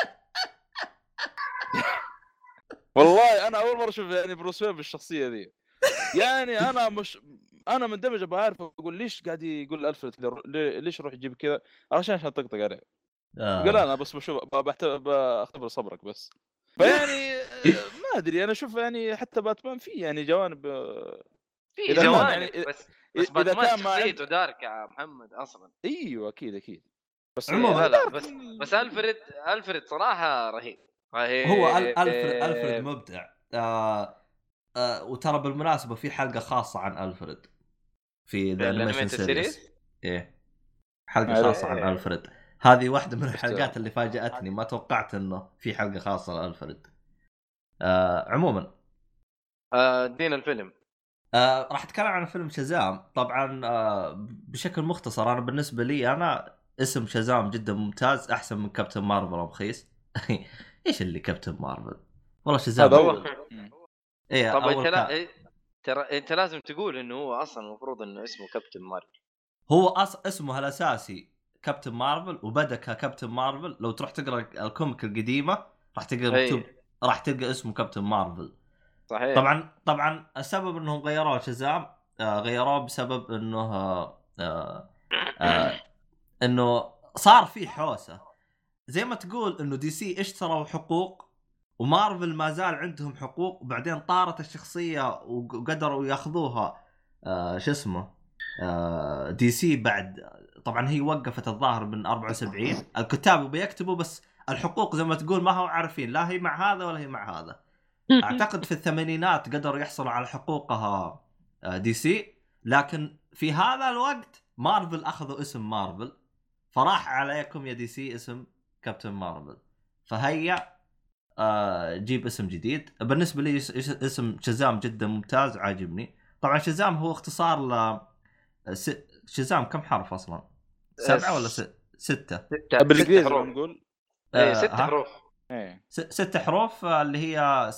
والله انا اول مره اشوف يعني بروس وين بالشخصيه ذي. يعني انا مندمج ابغى اعرف اقول ليش قاعد يقول الفريد ليش يروح يجيب كذا عشان طقطق عليه. قال انا بس بشوف بختبر صبرك بس. فيعني ما ادري انا اشوف يعني حتى باتمان فيه يعني جوانب في جوانب يعني بس باتمان شخصيته دارك يا محمد اصلا. ايوه اكيد بس بس الفريد صراحه رهيب. هو الفريد مبدع. وترى بالمناسبه في حلقه خاصه عن الفريد في ذا انيميشن سيريز. ايه حلقه خاصه عن الفريد. هذه واحده من الحلقات اللي فاجأتني ما توقعت انه في حلقه خاصه لالفريد. عموما دين الفيلم راح اتكلم عن فيلم شازام طبعا بشكل مختصر. انا بالنسبه لي انا اسم شازام جدا ممتاز احسن من كابتن مارفل رخيص. ايش اللي كابتن مارفل والله شازام ايه طب ترى انت لازم تقول انه هو اصلا المفروض انه اسمه كابتن مارفل. هو اسمه الاساسي كابتن مارفل وبدا كابتن مارفل. لو تروح تقرا الكوميك القديمه راح تلقى مكتوب راح تلقى اسمه كابتن مارفل. صحيح. طبعا السبب انهم غيروه شازام غيروه بسبب انه انه صار في حوسه زي ما تقول انه دي سي اشتروا حقوق ومارفل ما زال عندهم حقوق وبعدين طارت الشخصيه وقدروا ياخذوها شو اسمه دي سي بعد. طبعا هي وقفت الظاهر من 74 الكتاب بيكتبوا بس الحقوق زي ما تقول ما هو عارفين لا هي مع هذا ولا هي مع هذا. اعتقد في الثمانينات قدروا يحصلوا على حقوقها دي سي لكن في هذا الوقت مارفل اخذوا اسم مارفل، فراح عليكم يا دي سي اسم كابتن مارفل، فهيا جيب اسم جديد. بالنسبه لي اسم شازام جدا ممتاز عاجبني. طبعا شازام هو اختصار ل شازام كم حرف اصلا؟ 7 ولا 6؟ بالانجليزي حروف. نقول اي 6 حروف. ايه 6 حروف اللي هي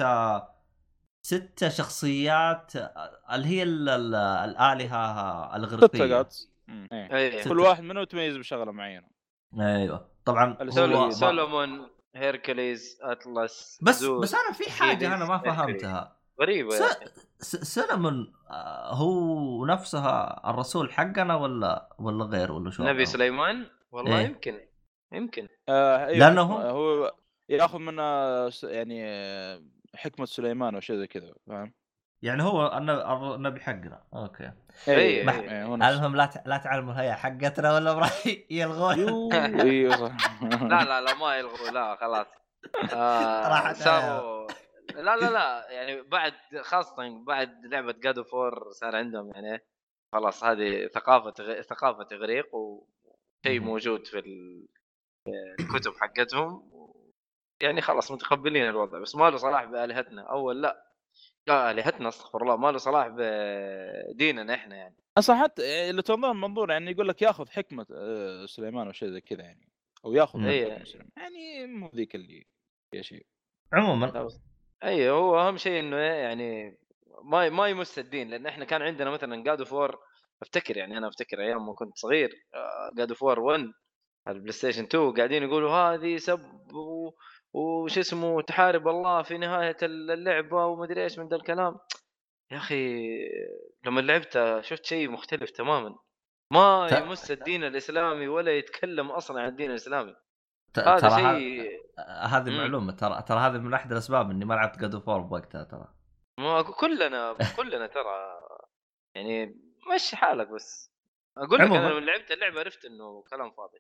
6 شخصيات اللي هي الآلهة الإغريقية. 6 ايه اي كل واحد منهم يتميز بشغله معينه. ايوه طبعا هو سولومون، هيركليز، أطلس، بس انا في حاجه انا ما فهمتها غريبة يا أخي. سلمون هو نفسها الرسول حقنا ولا غير ولا شو؟ نبي سليمان والله إيه؟ يمكن أيوة لانه هو ياخذ من يعني حكمه سليمان او شيء زي كذا فاهم. يعني هو النبي حقنا. اوكي إيه. هو نفسه. المهم لا تعلموا الهيئه حقتنا ولا راح يلغون. ايوه صح. لا ما يلغوا، لا خلاص. راحت صاروا لا يعني بعد، خاصة بعد لعبة God of War صار عندهم يعني خلاص هذه ثقافة إغريق، وشيء موجود في الكتب حقتهم، يعني خلاص متقبلين الوضع. بس ما له صلاح بآلهتنا أول، لا آلهتنا استغفر الله، ما له صلاح بديننا إحنا يعني. اصلا حتى اللي تنظر منظور يعني يقول لك ياخذ حكمه سليمان او شيء زي كذا يعني، او ياخذ من حكمة سليمان يعني مو ذيك اللي يا شيء عموما اي هو اهم شيء انه يعني ما يمس الدين، لان احنا كان عندنا مثلا جاد اوف وور، انا افتكر ايام ما كنت صغير جاد اوف وور 1 على البلاي ستيشن 2 قاعدين يقولوا هذه سب وش اسمه تحارب الله في نهايه اللعبه ومدري ايش من ذا الكلام. يا اخي لما لعبتها شفت شيء مختلف تماما، ما يمس الدين الاسلامي ولا يتكلم اصلا عن الدين الاسلامي. هذا شيء هذه معلومه، ترى هذه من احد الاسباب اني ما لعبت جاد اوف وور بوقتها. ترى ما كلنا ترى يعني مشي حالك. بس اقول لك انا لما لعبت اللعبه عرفت انه كلام فاضي.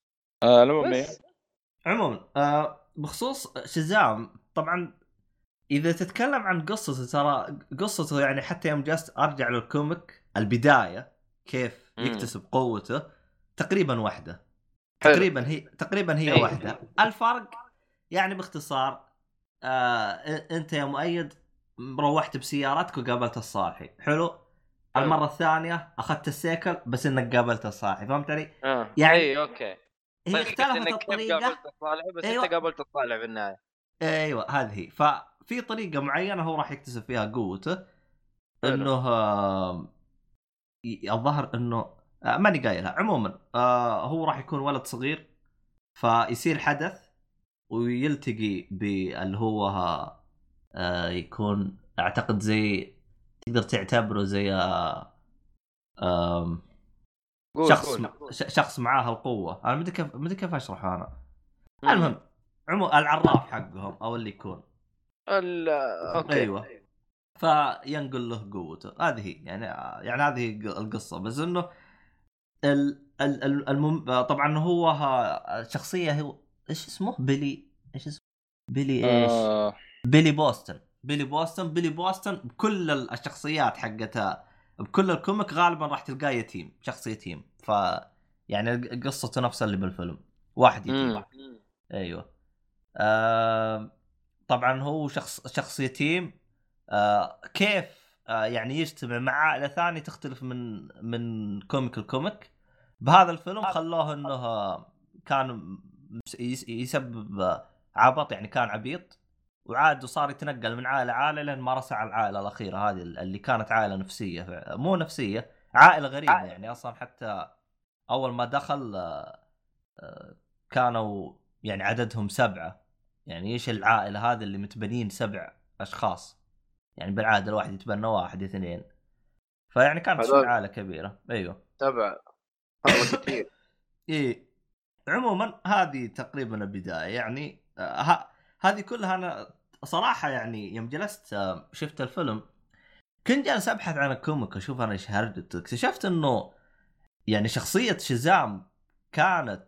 عموما بخصوص شازام، طبعا اذا تتكلم عن قصته، ترى قصته يعني حتى يوم جلست ارجع للكوميك البدايه كيف يكتسب قوته تقريبا واحده، تقريبا هي واحده. الفرق يعني باختصار انت يا مؤيد روحت بسيارتك وقابلت الصاحي حلو، المره الثانيه اخذت السيكل بس انك قابلت الصاحي، فهمت علي؟ يعني اي اوكي هي اختلفت الطريقه، قابلت الصالح بس أيوة. انت قابلت الصالح في النهايه. ايوه هذه هي. ففي طريقه معينه هو راح يكتسب فيها قوته، انه الظهر انه ماني قايلها. عموما هو راح يكون ولد صغير، فيصير حدث ويلتقي باللي هو يكون اعتقد زي تقدر تعتبره زي شخص معاه القوه. انا مدري كيف اشرحها انا. المهم العراف حقهم او اللي يكون اوكي ايوه، فينقل له قوته. هذه يعني هذه القصه. بس انه طبعا هو شخصيه، هو ايش اسمه بيلي بيلي بوستن بكل الشخصيات حقتها بكل الكوميك غالبا راح تلقاه يتيم، شخص يتيم. ف يعني قصته نفسها اللي بالفيلم، واحد يتيم. ايوه طبعا هو شخص يتيم. كيف يعني يجتمع مع عائله ثانيه تختلف من كوميك. بهذا الفيلم خلوه انه كان يسبب عبط، يعني كان عبيط وعاد وصار يتنقل من عائله لين ما رسى على العائله الاخيره هذه اللي كانت عائله نفسيه، مو نفسيه، عائله غريبه. يعني اصلا حتى اول ما دخل كانوا يعني عددهم 7. يعني ايش العائله هذه اللي متبنين 7 اشخاص؟ يعني بالعاده الواحد يتبنى 1 2. فيعني كانت عائله كبيره. ايوه 7 والله كثير. ايه عموما هذه تقريبا البدايه. يعني هذه كلها انا صراحه يعني يوم جلست شفت الفيلم كنت جالس ابحث عن الكوميك اشوف انا ايش هرجته. اكتشفت انه يعني شخصيه شازام كانت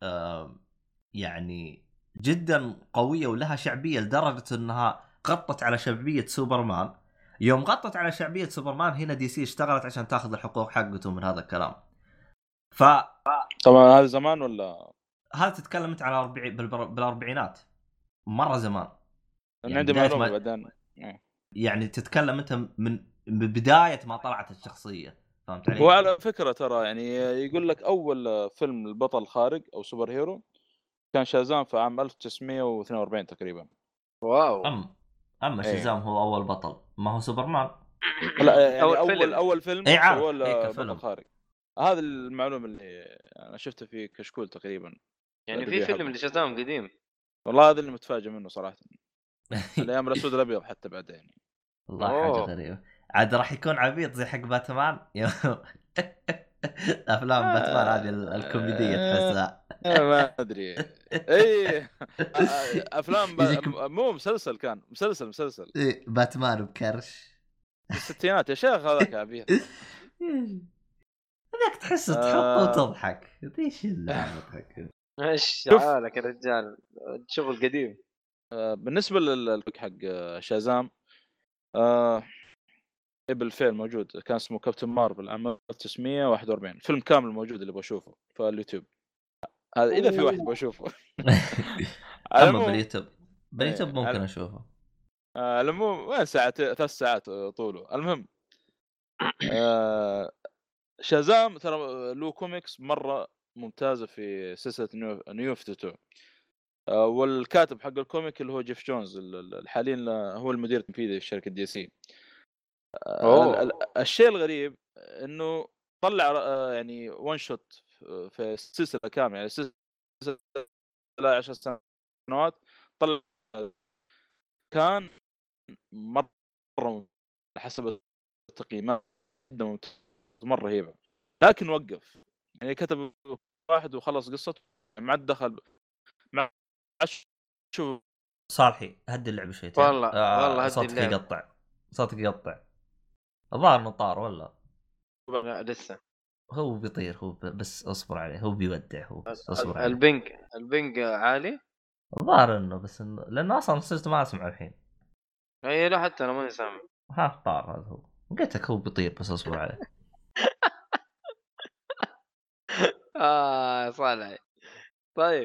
يعني جدا قويه ولها شعبيه لدرجه انها غطت على شعبيه سوبرمان. يوم غطت على شعبيه سوبرمان هنا دي سي اشتغلت عشان تاخذ الحقوق حقته من هذا الكلام. طبعا هذا زمان ولا هذا تتكلمت على بالاربعينات مره زمان. انا يعني عندي بداية معلومه ما... بعدين. يعني تتكلم انت من بدايه ما طلعت الشخصيه، فهمت علي؟ هو على فكره ترى يعني يقول لك اول فيلم البطل خارق او سوبر هيرو كان شازام في عام 1942 تقريبا. واو. اما إيه. شازام هو اول بطل، ما هو سوبرمان. لا يعني أول اول فيلم. اول فيلم اي عارف، سووه اي بطل كفيلم. خارق. هذا المعلومه اللي انا شفته في كشكول تقريبا. يعني في الريفيو فيلم حقه. لشازام قديم. والله هذا اللي متفاجئ منه صراحه. الايام الاسود الابيض حتى بعد يعني. والله حاجه أوه. غريبه. عاد راح يكون عبيط زي حق باتمان. افلام باتمان هذه الكوميديه تحسها. ما ادري. اي افلام يجيك مو مسلسل، كان مسلسل إيه، باتمان بكرش. في الستينات يا شيخ هذاك عبيط. هذاك تحس تحطه وتضحك. ايش اللعبه؟ ايش شوف. عالك يا رجال، شغل قديم. بالنسبه للبك حق شازام بالفعل موجود، كان اسمه كابتن مارفل عام 1941. فيلم كامل موجود اللي بشوفه في اليوتيوب. هذا اذا في واحد بشوفه. على اما العموم باليوتيوب ممكن اشوفه. على العموم وين ساعة 3 ساعات طوله. المهم شازام ترى له كوميكس مرة ممتازة في سلسلة نيو 52. والكاتب حق الكوميك اللي هو جيف جونز الحالي هو المدير التنفيذي في شركة دي سي. الشيء الغريب انه طلع يعني وان شوت في السلسلة كاملة، يعني سلسلة 10 سنوات طلع. كان مرة حسب التقييمات مرة رهيبة، لكن وقف يعني كتب واحد وخلص قصته ما عاد دخل مع شوف. صالحي هدي اللعبه شويتين. والله هدي صوتك اللعبة. يقطع، صوتك يقطع. الظاهر نطار ولا لا لسه. هو بيطير، هو بس اصبر عليه، هو بيودع، هو بس اصبر عليه. البنج عالي. الظاهر انه بس إنه لانه اصلا صرت ما اسمع الحين. اي لا حتى انا ماني سامع. ها طار هذا هو، قلت لك هو بيطير بس اصبر عليه. صالح. طيب.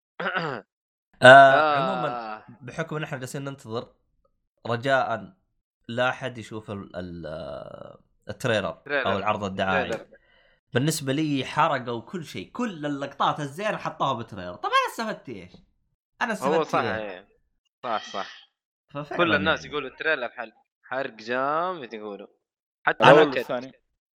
عموما بحكم ان احنا جالسين ننتظر، رجاء لا احد يشوف التريلر او العرض الدعائي. بالنسبه لي حرقوا كل شيء، كل اللقطات الزينه حطوها بالتريلر. طب انا استفدت ايش؟ انا استفدت هو صح إيه؟ صح. ففعلا كل الناس يعني. يقولوا التريلر حرق جامد يقولوا. حتى الاول نكت. والثاني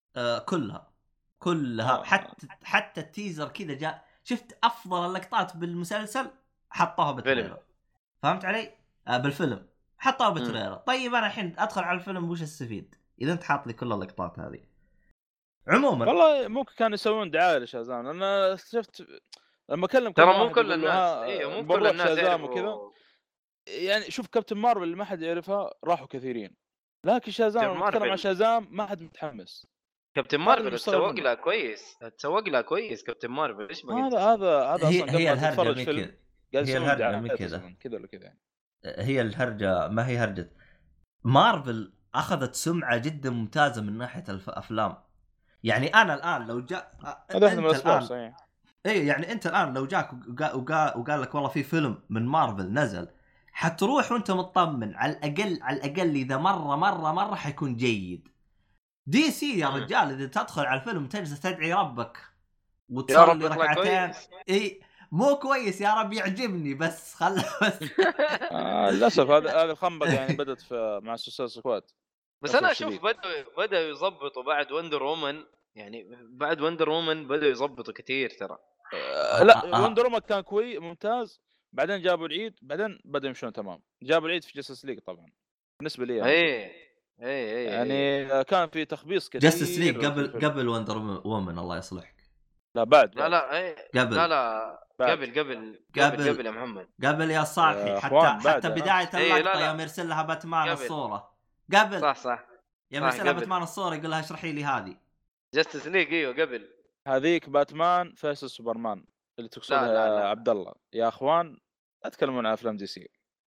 كلها حتى التيزر كذا جاء، شفت افضل اللقطات بالمسلسل حطوها بالتريلر. فهمت علي؟ بالفيلم حطوها بالتريلر. طيب انا الحين ادخل على الفيلم وش استفيد اذا انت حاط لي كل اللقطات هذه؟ عموما والله ممكن كانوا يسوون دعايه لشازام. انا شفت لما اكلم كل ترى مو واحد كل يقول له الناس ها مو كل الناس شازام وكذا. يعرفوا. يعني شوف كابتن مارفل اللي ما حد يعرفها راحوا كثيرين، لكن شازام لما نتكلم عن شازام ما حد متحمس. كابتن مارفل تسوق لها كويس كابتن مارفل. ايش هذا اصلا هي قبل ما تتفرج فيلم هي الهرجه من كذا ولا كذا يعني. هي الهرجه ما هي هرجه. مارفل اخذت سمعه جدا ممتازه من ناحيه الافلام. يعني انا الان لو جاء هذا واحد من الاسباب صحيح. اي يعني انت الان لو جاك وقال لك والله في فيلم من مارفل نزل، حتروح وانت مطمن على الاقل اذا مره حيكون جيد. دي سي يا رجال اذا تدخل على الفيلم تجلس تدعي ربك وتصلي ركعتين. اي مو كويس يا رب يعجبني بس بس. للاسف هذا الخنبق يعني بدت مع سوسايد سكواد. بس انا اشوف بدأوا يضبطوا بعد وندر وومن. يعني بعد وندر وومن بدأوا يضبطوا كثير ترى. لا وندر وومن كان كويس ممتاز، بعدين جابوا العيد، بعدين بدأوا يمشون تمام. جابوا العيد في جاستس ليج طبعا بالنسبه لي اي يعني كان في تخبيص كثير. جاستس ليج قبل وندر وومن الله يصلحك. لا بعد لا قبل قبل يا محمد. قبل يا صالحي. حتى بدايه اللقطه يوم يرسل لها باتمان الصوره قبل. صح يوم يرسل لها باتمان الصوره يقول لها اشرحي لي هذه جاستس ليج. ايوه قبل هذيك باتمان فيس سوبرمان اللي تقصدها يا عبد الله. يا اخوان اتكلمون عن افلام دي سي.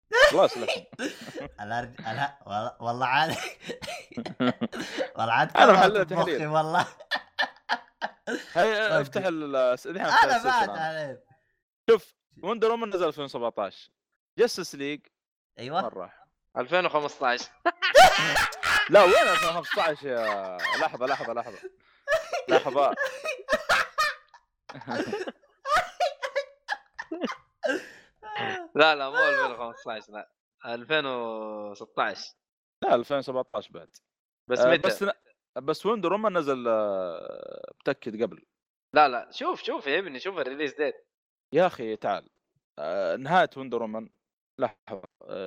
الله يصلحهم. والله عاد والله عاد أنا كمان محلل مخي تحليل. والله. هي افتح انا بعد عليه. شوف وندر وومن نزل 2017. جاستس ليج ايوه مرة 2015. لا وين 2015 يا لحظة لا مو 2015 لا 2016. لا 2017 بعد. بس متى؟ بس وندر وومن نزل متأكد قبل. لا شوف يا ابني شوف الريليز ديت يا أخي تعال نهاية وندر وومن لحظة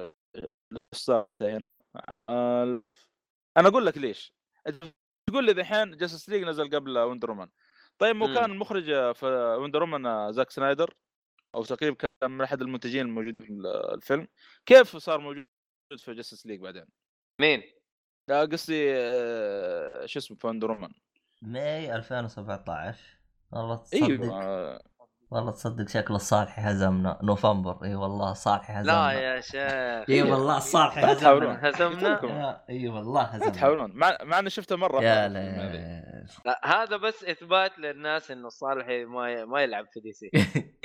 أنا أقول لك ليش تقول لي ذحين جاستس ليج نزل قبل وندر وومن. طيب مو كان المخرج في وندر وومن زاك سنايدر او تقريبا كان من احد المنتجين الموجودين في الفيلم، كيف صار موجود في جاستس ليج بعدين؟ مين؟ لا قصدي شو اسمه في وندر وومن ماي 2017. والله تصدق ايوه والله تصدق شكل الصالحي هزمنا نوفمبر. اي والله الصالحي هزمنا. لا يا شيخ اي والله الصالحي هزمنا. اي والله هزمنا. تحاولون مع اني شفته مره. يا لا هذا بس اثبات للناس انه الصالحي ما يلعب في دي سي.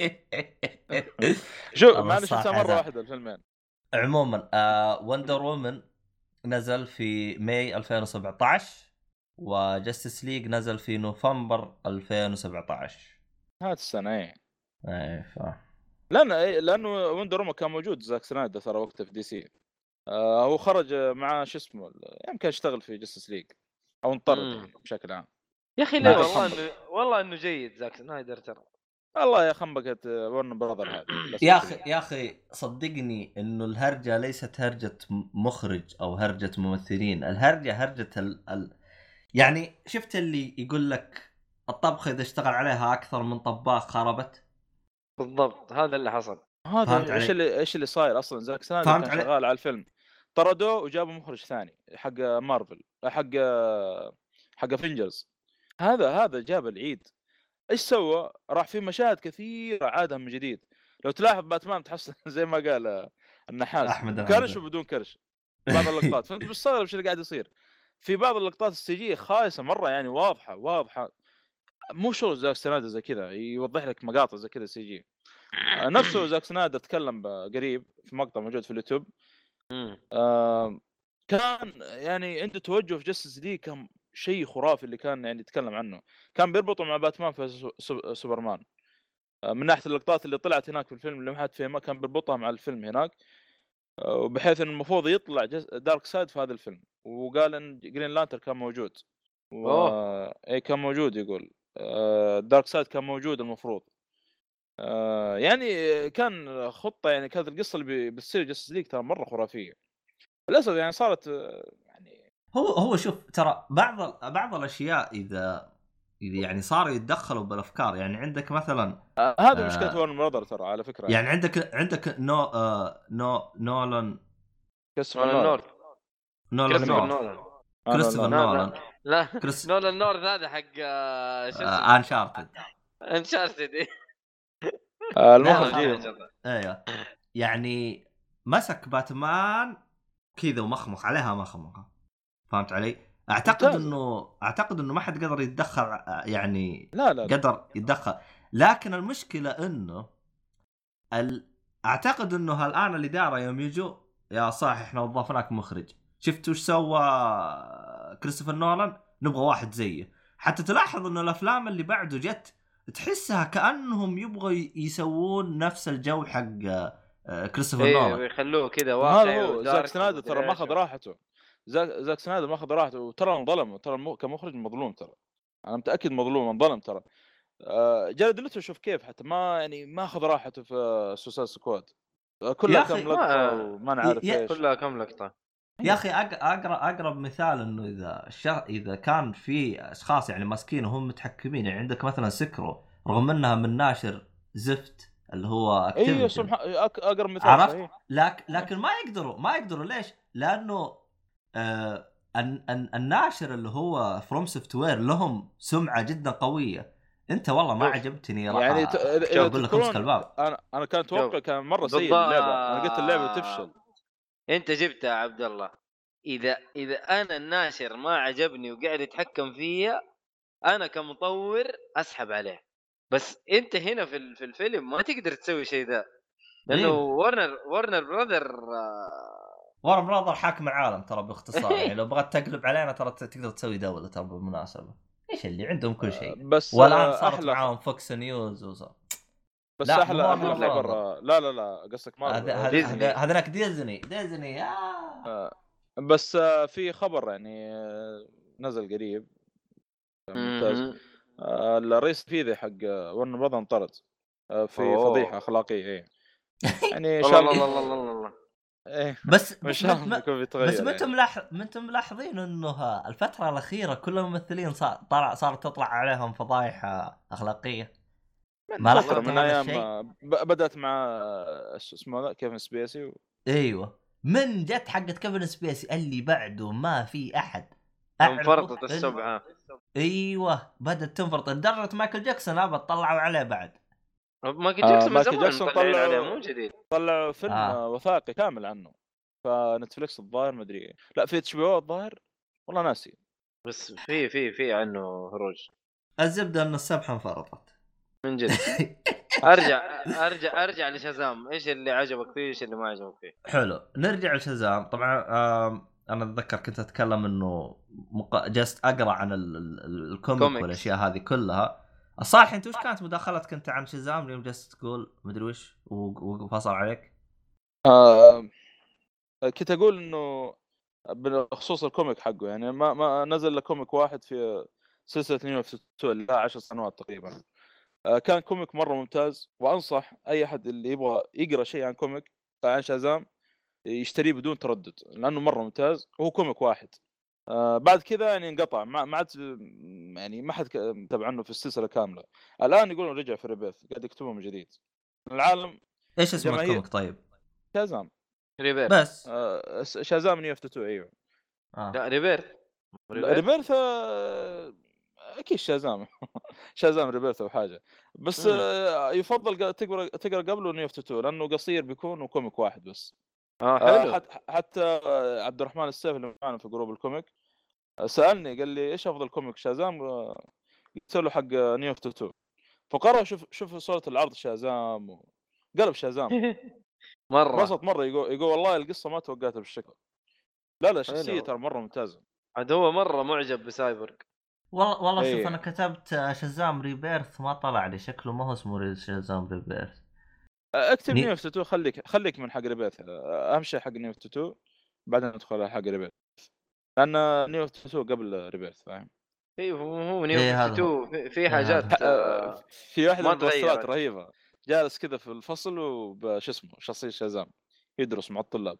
شوف مع اني شفته مره واحده الفيلمين. عموما وندر وومن نزل في ماي 2017 وجاستس ليج نزل في نوفمبر 2017 هذه السنه. اي لانه وندر وومن كان موجود زاك سنايدر ترى وقته في دي سي. هو خرج مع شو اسمه يمكن يشتغل في جاستس ليج او انطرد بشكل عام. يا اخي ليه والله انه جيد زاك سنايدر ترى. والله يا خنبقت ورن براذر هذا. يا اخي صدقني انه الهرجه ليست هرجه مخرج او هرجه ممثلين. الهرجه هرجه يعني شفت اللي يقول لك الطبخه اذا اشتغل عليها اكثر من طباخ خربت. بالضبط هذا اللي حصل. هذا ايش اللي صاير اصلا. زاك سنايدر كان شغال على الفيلم طردوه وجابوا مخرج ثاني حق مارفل حق فينجرز. هذا جاب العيد. ايش سوى؟ راح في مشاهد كثيره عادها من جديد. لو تلاحظ باتمان تحصل زي ما قال النحاس كرش وبدون كرش بعض اللقطات. فانت مستغرب ايش اللي قاعد يصير في بعض اللقطات. السي جي خايسه مره يعني واضحه مو شغل زاك سنايدر زي كذا يوضح لك مقاطع زي كذا سي جي. نفسه زاك سنايدر تكلم قريب في مقطع موجود في اليوتيوب. كان يعني عنده توجه في جاستس ليج كان شيء خرافي اللي كان يعني يتكلم عنه. كان بيربطه مع باتمان في سوبرمان من ناحيه اللقطات اللي طلعت هناك في الفيلم اللي ما حد فيها ما كان بيربطها مع الفيلم هناك. وبحيث ان المفروض يطلع دارك سايد في هذا الفيلم. وقال ان جرين لانتر كان موجود اي كان موجود. يقول دارك سايد كان موجود المفروض. يعني كان خطه يعني كانت القصه اللي بتصير جاستس ليج ترى مره خرافيه. للاسف يعني صارت يعني هو شوف ترى بعض الاشياء اذا يعني صاروا يتدخلوا بالافكار. يعني عندك مثلا هذا مشكله ورن براذر ترى على فكره. يعني عندك نولان كريستوفر نولان لا نولان نورث هذا حق انشارتد المخرج. ايوه يعني مسك باتمان كذا ومخمخ عليها مخمخه. فهمت علي؟ اعتقد انه ما حد قدر يتدخل يعني لا. قدر يتدخل. لكن المشكله انه اعتقد انه الان الاداره يوم يجوا يا صاحي احنا وظفناك مخرج. شفتوا ايش سوى كريستوفر نولان؟ نبغى واحد زيه. حتى تلاحظ انه الافلام اللي بعده جت تحسها كانهم يبغوا يسوون نفس الجو حق كريستوفر نولان ويخلوه كذا واقعي. زاك سنايدر ترى ماخذ راحته. زاك سنايدر ماخذ راحته وترى انظلم. ترى كمخرج مظلوم. ترى انا متاكد مظلوم انظلم. ترى جلد لته شوف كيف حتى ما اخذ راحته في سوسايد سكواد. كلها كم لقطه وما نعرف ايش. كلها كم لقطه يا اخي. اقرب مثال انه اذا كان في اشخاص يعني ماسكين وهم متحكمين. يعني عندك مثلا سكرو رغم انها من ناشر زفت اللي هو اكتيفيتي. اقرب مثال عرفت. لكن ما يقدروا ليش؟ لانه الناشر اللي هو فروم سوفت وير لهم سمعه جدا قويه. انت والله ما شوف. عجبتني يعني اقول لك امسك الباب. انا كان اتوقع شوف. كان مره سيء اللعبه. انا قلت اللعبه تفشل. انت جبتها يا عبد الله. اذا انا الناشر ما عجبني وقاعد يتحكم فيها، انا كمطور اسحب عليه. بس انت هنا في الفيلم ما تقدر تسوي شيء ذا، لانه إيه. ورنر براذر ورن براذر حاكم العالم ترى باختصار. يعني لو بغيت تقلب علينا ترى تقدر تسوي دولة ترى بالمناسبة. ايش اللي عندهم كل شيء. بس والان صارت احلى معاهم فوكس نيوز وصار. بس لا، احلى مو احلى Warner خبر. Brother. لا قصدك ديزني. هذاك ديزني بس في خبر يعني نزل قريب ممتاز. مهم. الرئيس فيذي حق ورن براذر انطرد في أوه. فضيحه اخلاقيه. ايه يعني والله شال الله الله الله الله. ايه بس مش بيكون بيتغير بس يعني. ما انتم ملاحظين انه الفترة الأخيرة كل الممثلين صارت تطلع عليهم فضايح أخلاقية. ما من فترة لاحظت من هذا ايام الشيء؟ بدأت مع شو اسمه ذا كيفن سبيسي ايوه، من جت حقت كيفن سبيسي اللي بعده ما في احد انفرطت السبعة. ايوه، بدت تنفرط لدرجه مايكل جاكسون طلعوا عليه بعد. مايكل جاكسون من مايكل زمان جاكسون مطلعين عليه، مو جديد. طلعوا فيلم وثائقي كامل عنه فنتفليكس الظاهر ما ادري. لا في اتش بي او الظاهر والله ناسي. بس في عنه هروج. الزبده ان السبحه انفرطت من جد. ارجع لشازام. ايش اللي عجبك فيه، ايش اللي ما عجبك فيه؟ حلو، نرجع لشازام. طبعا انا اتذكر كنت اتكلم انه جست اقرا عن الكوميك والاشياء هذه كلها. الصالح انت وش كانت مداخلتك انت عن شازام اليوم؟ جست تقول مدري وش وفصل عليك. كنت اقول انه بخصوص الكوميك حقه يعني ما نزل له كوميك واحد في سلسله نيو 52 اللي 10 سنوات تقريبا. كان كوميك مره ممتاز، وانصح اي احد اللي يبغى يقرا شيء عن كوميك عن شازام يشتريه بدون تردد لانه مره ممتاز. وهو كوميك واحد. بعد كذا يعني انقطع ما عاد يعني ما حد تابع عنه في السلسله كامله. الان يقولون رجع في ريبيث قاعد يكتبه من جديد. العالم ايش اسم الكوميك طيب؟ شازام ريبير. بس شازام نيو 52. ايوه لا ريبير. ريبيرث اكيد شازام شازام ريبيرث او حاجه. بس يفضل تقرا قبله نيو 52 لانه قصير بيكون وكوميك واحد بس. حلو. حتى عبد الرحمن السيف اللي معنا في جروب الكوميك سالني قال لي ايش افضل كوميك شازام؟ قلت له حق نيو 52. فقرأ شوف صورة العرض شازام وقلب شازام مرة بسط مرة. يقول والله القصة ما توقعتها بالشكل. لا شخصية ترى مرة ممتازة. عاد هو مرة معجب بسايبورغ. والله أيه. شوف انا كتبت شازام ريبيرث ما طلع لي شكله، ما هو اسمه شازام ريبيرث. اكتب نيو 52 خليك من حق ريبيرث. اهم شيء حق نيو 52 بعدين ندخل على حق ريبيرث لان نيو 52 قبل ريبيرث فاهم. هو نيو 52 في حاجات في واحد من ما تغيرت الممثلات رهيبة جالس كذا في الفصل وبش اسمه شخصية شازام يدرس مع الطلاب.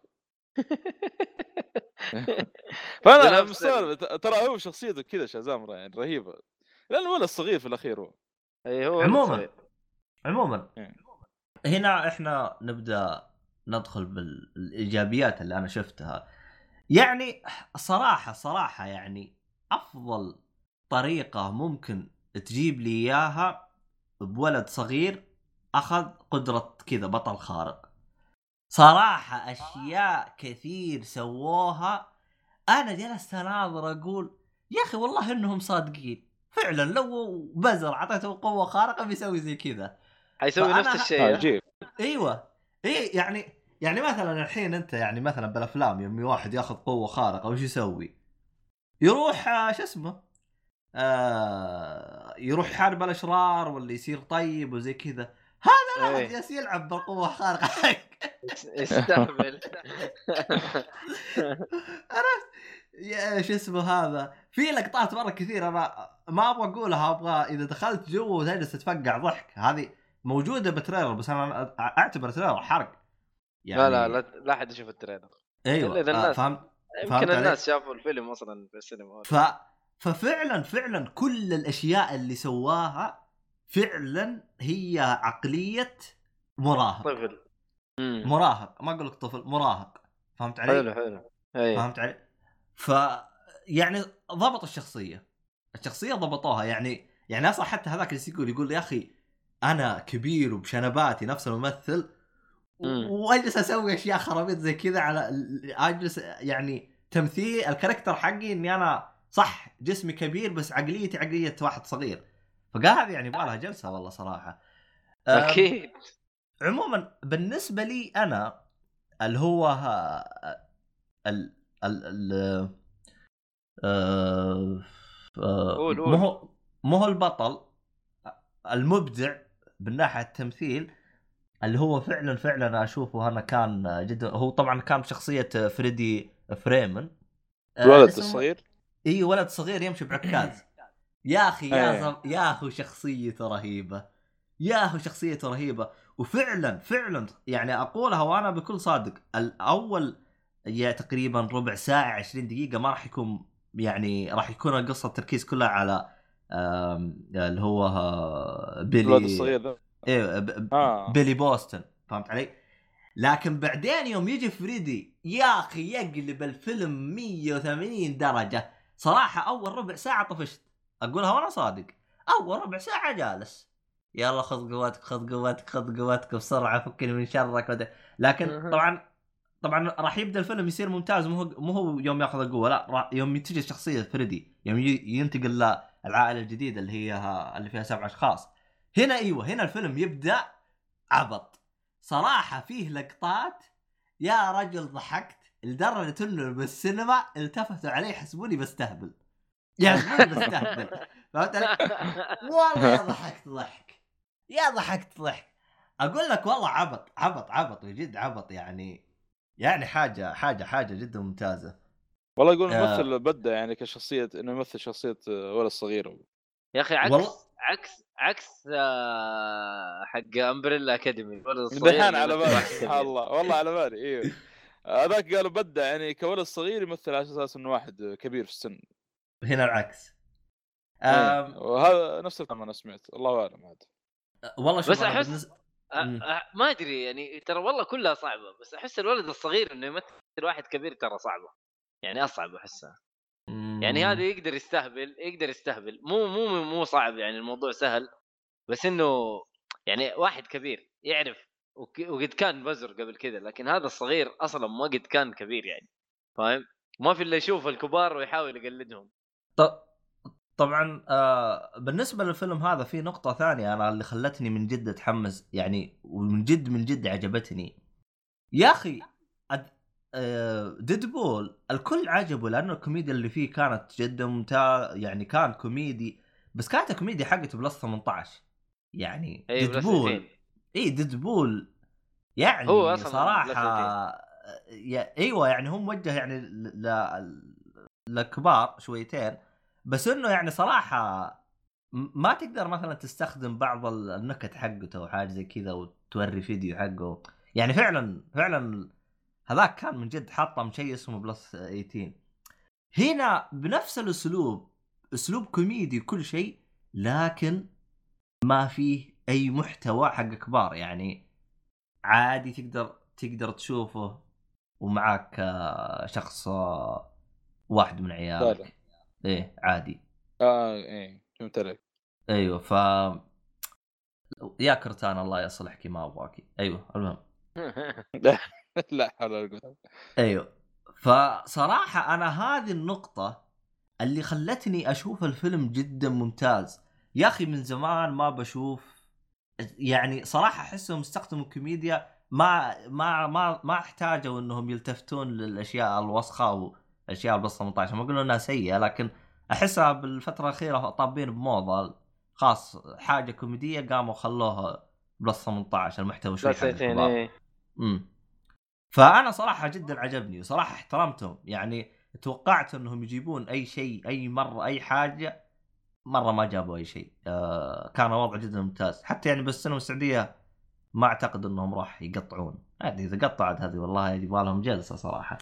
فانا مستغرب ترى هو شخصيته كذا شازام يعني رهيبة لانه ولا الصغير في الاخير هو. اي هو عموما هنا احنا نبدا ندخل بالايجابيات اللي انا شفتها. يعني صراحه يعني افضل طريقه ممكن تجيب لي اياها بولد صغير اخذ قدره كذا بطل خارق. صراحه اشياء كثير سووها انا جلست اناظر اقول يا اخي والله انهم صادقين فعلا. لو بزر عطيته قوه خارقه بيسوي زي كذا، حيسوي نفس الشيء. ايوه يعني مثلا الحين انت يعني مثلا بالافلام يوم واحد ياخذ قوه خارقه وش يسوي؟ يروح شو اسمه يروح يحارب الاشرار ولا يصير طيب وزي كذا. هذا لا جالس يلعب بالقوه الخارقه استهبل. عرفت يا شو اسمه هذا؟ في لقطات مره كثير انا ما ابغى اقولها، ابغى اذا دخلت جوا وتجلس تتفقع ضحك. هذه موجوده بتريلر بس انا اعتبر تريلر حرق يعني. لا احد يشوف التريلر. ايوه الناس فهمت الناس شافوا الفيلم اصلا في السينما. ففعلا كل الاشياء اللي سواها فعلا هي عقليه مراهق. طفل مراهق، ما اقول لك طفل، مراهق. فهمت علي؟ حلو. فهمت علي. يعني ضبط الشخصيه ضبطوها. يعني يعني اصلا حتى هذاك اللي يقول يا اخي انا كبير وبشنباتي نفس الممثل واجلس اسوي اشياء خرابيط زي كذا على اجلس يعني تمثيل الكاركتر حقي اني انا صح جسمي كبير بس عقليتي عقليه واحد صغير. فقال هذه يعني يبغى لها جلسه والله صراحه. اكيد. عموما بالنسبه لي انا اللي هو ال ال مو هو البطل المبدع من ناحيه التمثيل اللي هو فعلا اشوفه انا كان جدا. هو طبعا كان شخصيه فريدي فريمن الولد الصغير. اي ولد صغير يمشي بعكاز. يا اخي يا اخي شخصيته رهيبه، يا اخي شخصيته رهيبه. وفعلا يعني اقولها وانا بكل صادق، الاول يا تقريبا ربع ساعه 20 دقيقه ما راح يكون يعني راح يكون القصه التركيز كلها على اللي هو بيلي الولد الصغير ده. إيه بيلي بوستن، فهمت علي؟ لكن بعدين يوم يجي فريدي يا اخي يقلب الفيلم 180 درجه صراحه. اول ربع ساعه طفشت، اقولها وانا صادق. اول ربع ساعه جالس يلا خذ قواتك بسرعه فكني من شرك. لكن طبعا راح يبدا الفيلم يصير ممتاز. مو هو يوم ياخذ القوه، لا يوم تجي شخصيه فريدي يوم ينتقل للعائله الجديده اللي فيها 7 اشخاص. هنا هنا الفيلم يبدا عبط صراحه. فيه لقطات يا رجل ضحكت لدرجه انه بالسينما التفتوا علي حسبوني بستهبل، يعني بستهبل، فهمت علي؟ والله يا ضحكت ضحك اقول لك والله عبط وجد عبط يعني حاجه جدا ممتازه والله. يقول الممثل بدأ يعني كشخصيه انه يمثل شخصيه ولد صغير يا اخي. عكس حق امبريلا اكاديمي الولد الصغير دحين على بالي سبحان الله والله على بالي. ايوه هذاك قالوا بدأ يعني كولد صغير يمثل على اساس انه واحد كبير في السن. هنا العكس. وهذا نفس الكلام انا سمعت، الله اعلم عاد. والله شوف بس احس ما ادري يعني ترى والله كلها صعبه، بس احس الولد الصغير انه يمثل واحد كبير ترى صعبه، يعني اصعب احسها. يعني هذا يقدر يستهبل مو صعب، يعني الموضوع سهل، بس انه يعني واحد كبير يعرف وقد كان بزر قبل كذا، لكن هذا الصغير اصلا ما قد كان كبير، يعني فاهم؟ ما في الا يشوف الكبار ويحاول يقلدهم. طبعا بالنسبه للفيلم هذا في نقطه ثانيه انا اللي خلتني من جد اتحمس يعني، ومن جد عجبتني يا اخي. ديدبول الكل عجبه لانه الكوميديا اللي فيه كانت جدا ممتاز، يعني كان كوميدي بس كانت الكوميديا حقته بلس 18 يعني. ديدبول يعني هو صراحه ايوه يعني هم موجه يعني للكبار شويتين، بس انه يعني صراحه ما تقدر مثلا تستخدم بعض النكت حقته او حاجه زي كذا وتوري فيديو حقه. يعني فعلا هذاك كان من جد حاطه شيء اسمه بلس 18. هنا بنفس الاسلوب، اسلوب كوميدي كل شيء، لكن ما فيه اي محتوى حق كبار. يعني عادي تقدر تشوفه ومعك شخص واحد من عيالك. ايه عادي. ايه فهمت عليك. ايوه يا كرتان الله يصلحك ما ابغاكي. ايوه المهم لا حول ولا قوه. ايوه فصراحه انا هذه النقطه اللي خلتني اشوف الفيلم جدا ممتاز. يا اخي من زمان ما بشوف يعني صراحه احسهم استخدموا الكوميديا ما احتاجوا انهم يلتفتون للاشياء الوسخه والاشياء بلس 18. ما اقول انها سيئه، لكن احسها بالفتره الاخيره طابين بموضه خاص حاجه كوميديه قاموا خلوها بلس 18 المحتوى شوي حق الكبار. فانا صراحه جدا عجبني وصراحه احترمتهم. يعني توقعت انهم يجيبون اي شيء اي مره اي حاجه، مره ما جابوا اي شيء. كان وضع جدا ممتاز. حتى يعني بالسينما السعوديه ما اعتقد انهم راح يقطعون عادي. اذا قطعت هذه والله يبغى لهم جلسه صراحه.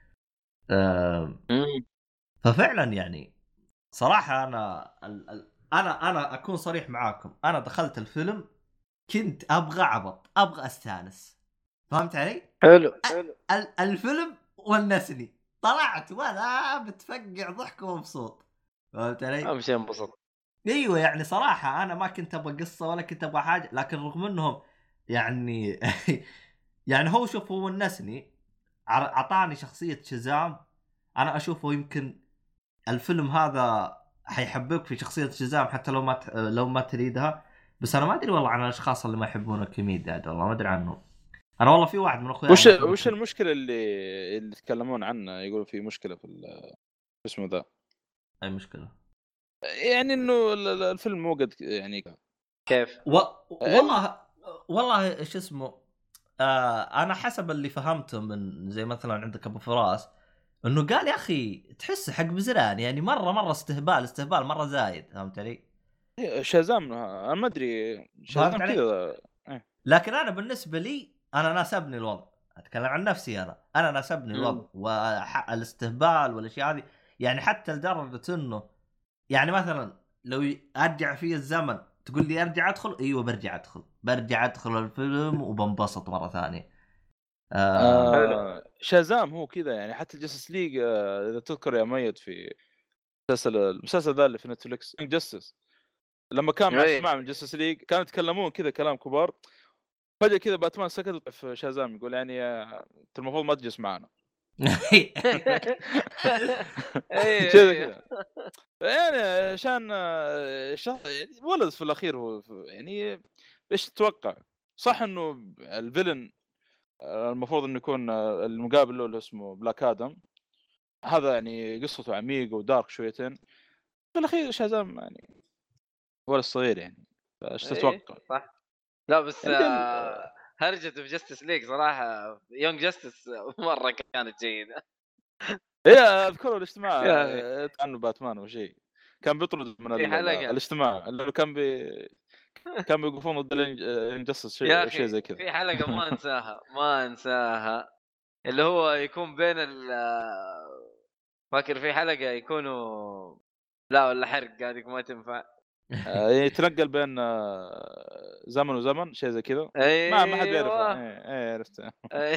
ففعلا يعني صراحه انا اكون صريح معاكم، انا دخلت الفيلم كنت ابغى عبط، ابغى استانس، فهمت علي؟ حلو. الفيلم ونسني، طلعت وانا بتفقع ضحك ومبسوط، فهمت علي؟ امشي انبسط. ايوه يعني صراحه انا ما كنت ابغى قصه ولا كنت ابغى حاجه، لكن رغم انهم يعني يعني هو شوف هو ونسني، اعطاني شخصيه شازام. انا اشوفه يمكن الفيلم هذا حيحببك في شخصيه شازام حتى لو ما تريدها. بس انا ما ادري والله عن الاشخاص اللي ما يحبون الكوميديا عاد، والله ما ادري عنهم. انا والله في واحد من اخوياي وش المشكله اللي يتكلمون عنها؟ يقولوا في مشكله في اسمه ذا. اي مشكله؟ يعني انه الفيلم مو قد يعني كيف؟ والله ايش اسمه، انا حسب اللي فهمته من زي مثلا عندك ابو فراس، انه قال يا اخي تحس حق بزران يعني مره استهبال مره زايد، فهمت علي؟ شازام انا ما ادري فهمت شازام علي؟ كذا. لكن انا بالنسبه لي انا ناسبني الوضع، اتكلم عن نفسي، انا ناسبني الوضع والاستهبال والاشياء هذه. يعني حتى لدرجه انه يعني مثلا لو ارجع فيه الزمن تقول لي ارجع ادخل، ايوه برجع ادخل الفيلم وبنبسط مره ثانيه. حلو. شازام هو كذا يعني. حتى الجاستس ليج اذا تذكر يا ميت في المسلسل ذا اللي في نتفلكس جاستس، لما كان مع إيه. اجتماع من جاستس ليج كانوا يتكلمون كذا كلام كبار، فجاه كذا باتمان سكت في شازام يقول يعني انت المفروض ما تجلس معنا. كذا ايه كذا يعني عشان ولد في الاخير هو يعني ايش تتوقع؟ صح انه الفيلن المفروض انه يكون المقابل له اللي اسمه بلاك ادم، هذا يعني قصته عميقه ودارك شويتين. في الاخير شازام يعني ولد صغير يعني، ايش ايه تتوقع؟ صح. لا بس يعني هرجته في جاستس ليج صراحه، يونج جاستس مره كانت جيده. ايه اذكر الاجتماع يا اخي عنه باتمان او شيء، كان بيطرد من في حلقه، الاجتماع اللي كان بيوقفون ضد الانجستس يا شيء اخي زي كذا. في حلقه ما انساها اللي هو يكون بين فاكر في حلقه يكونوا، لا ولا حرق هذيك ما تنفع. يتنقل بين زمن وزمن شيء زي كذا. ما حد يعرفه. ايوه ايه عرفته. أي-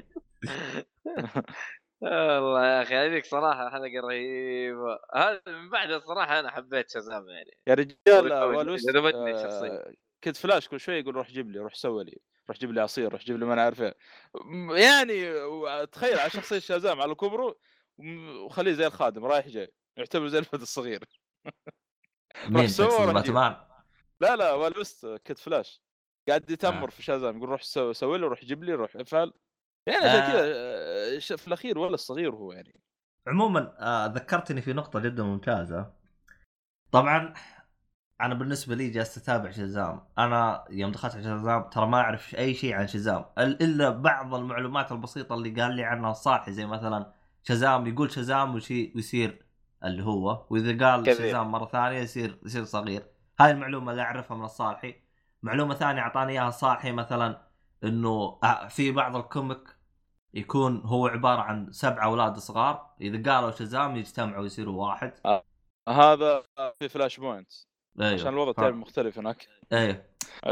والله يا اخي هذيك صراحه حلقه رهيبه. هذا من بعد الصراحه انا حبيت شازام يعني. يا رجال والوست جذبتني الشخصيه. كنت فلاش كل شوي يقول روح جيب لي، روح سوي لي، روح جيب لي عصير، روح جيب لي ما انا عارف ايه. يعني تخيل على شخصيه شازام على كبره وخليه زي الخادم رايح جاي، يعتبر زي الولد الصغير. روح مين سوي تقصد وروح جيب. باتمان؟ لا والوست كنت فلاش قاعد يتمر آه. في شازام يقول روح سوي لي، روح جيب لي، روح افعل. يعني عشان كذا آه. في الاخير ولا الصغير هو يعني. عموما ذكرتني في نقطة جدا ممتازة. طبعا انا بالنسبة لي جالس اتابع شازام. انا يوم دخلت على شازام ترى ما اعرف اي شيء عن شازام الا بعض المعلومات البسيطة اللي قال لي عنها الصالحي، زي مثلا شازام يقول شازام ويصير اللي هو، واذا قال كبير. شازام مرة ثانية يصير صغير. هاي المعلومة اللي اعرفها من الصالحي. معلومة ثانية اعطاني اياها الصالحي مثلا انه في بعض الكوميك يكون هو عبارة عن 7 أولاد صغار، إذا قالوا شازام يجتمعوا يصيروا واحد. هذا في فلاش بوينت عشان أيوه الوضع تعرف مختلف هناك. أيوه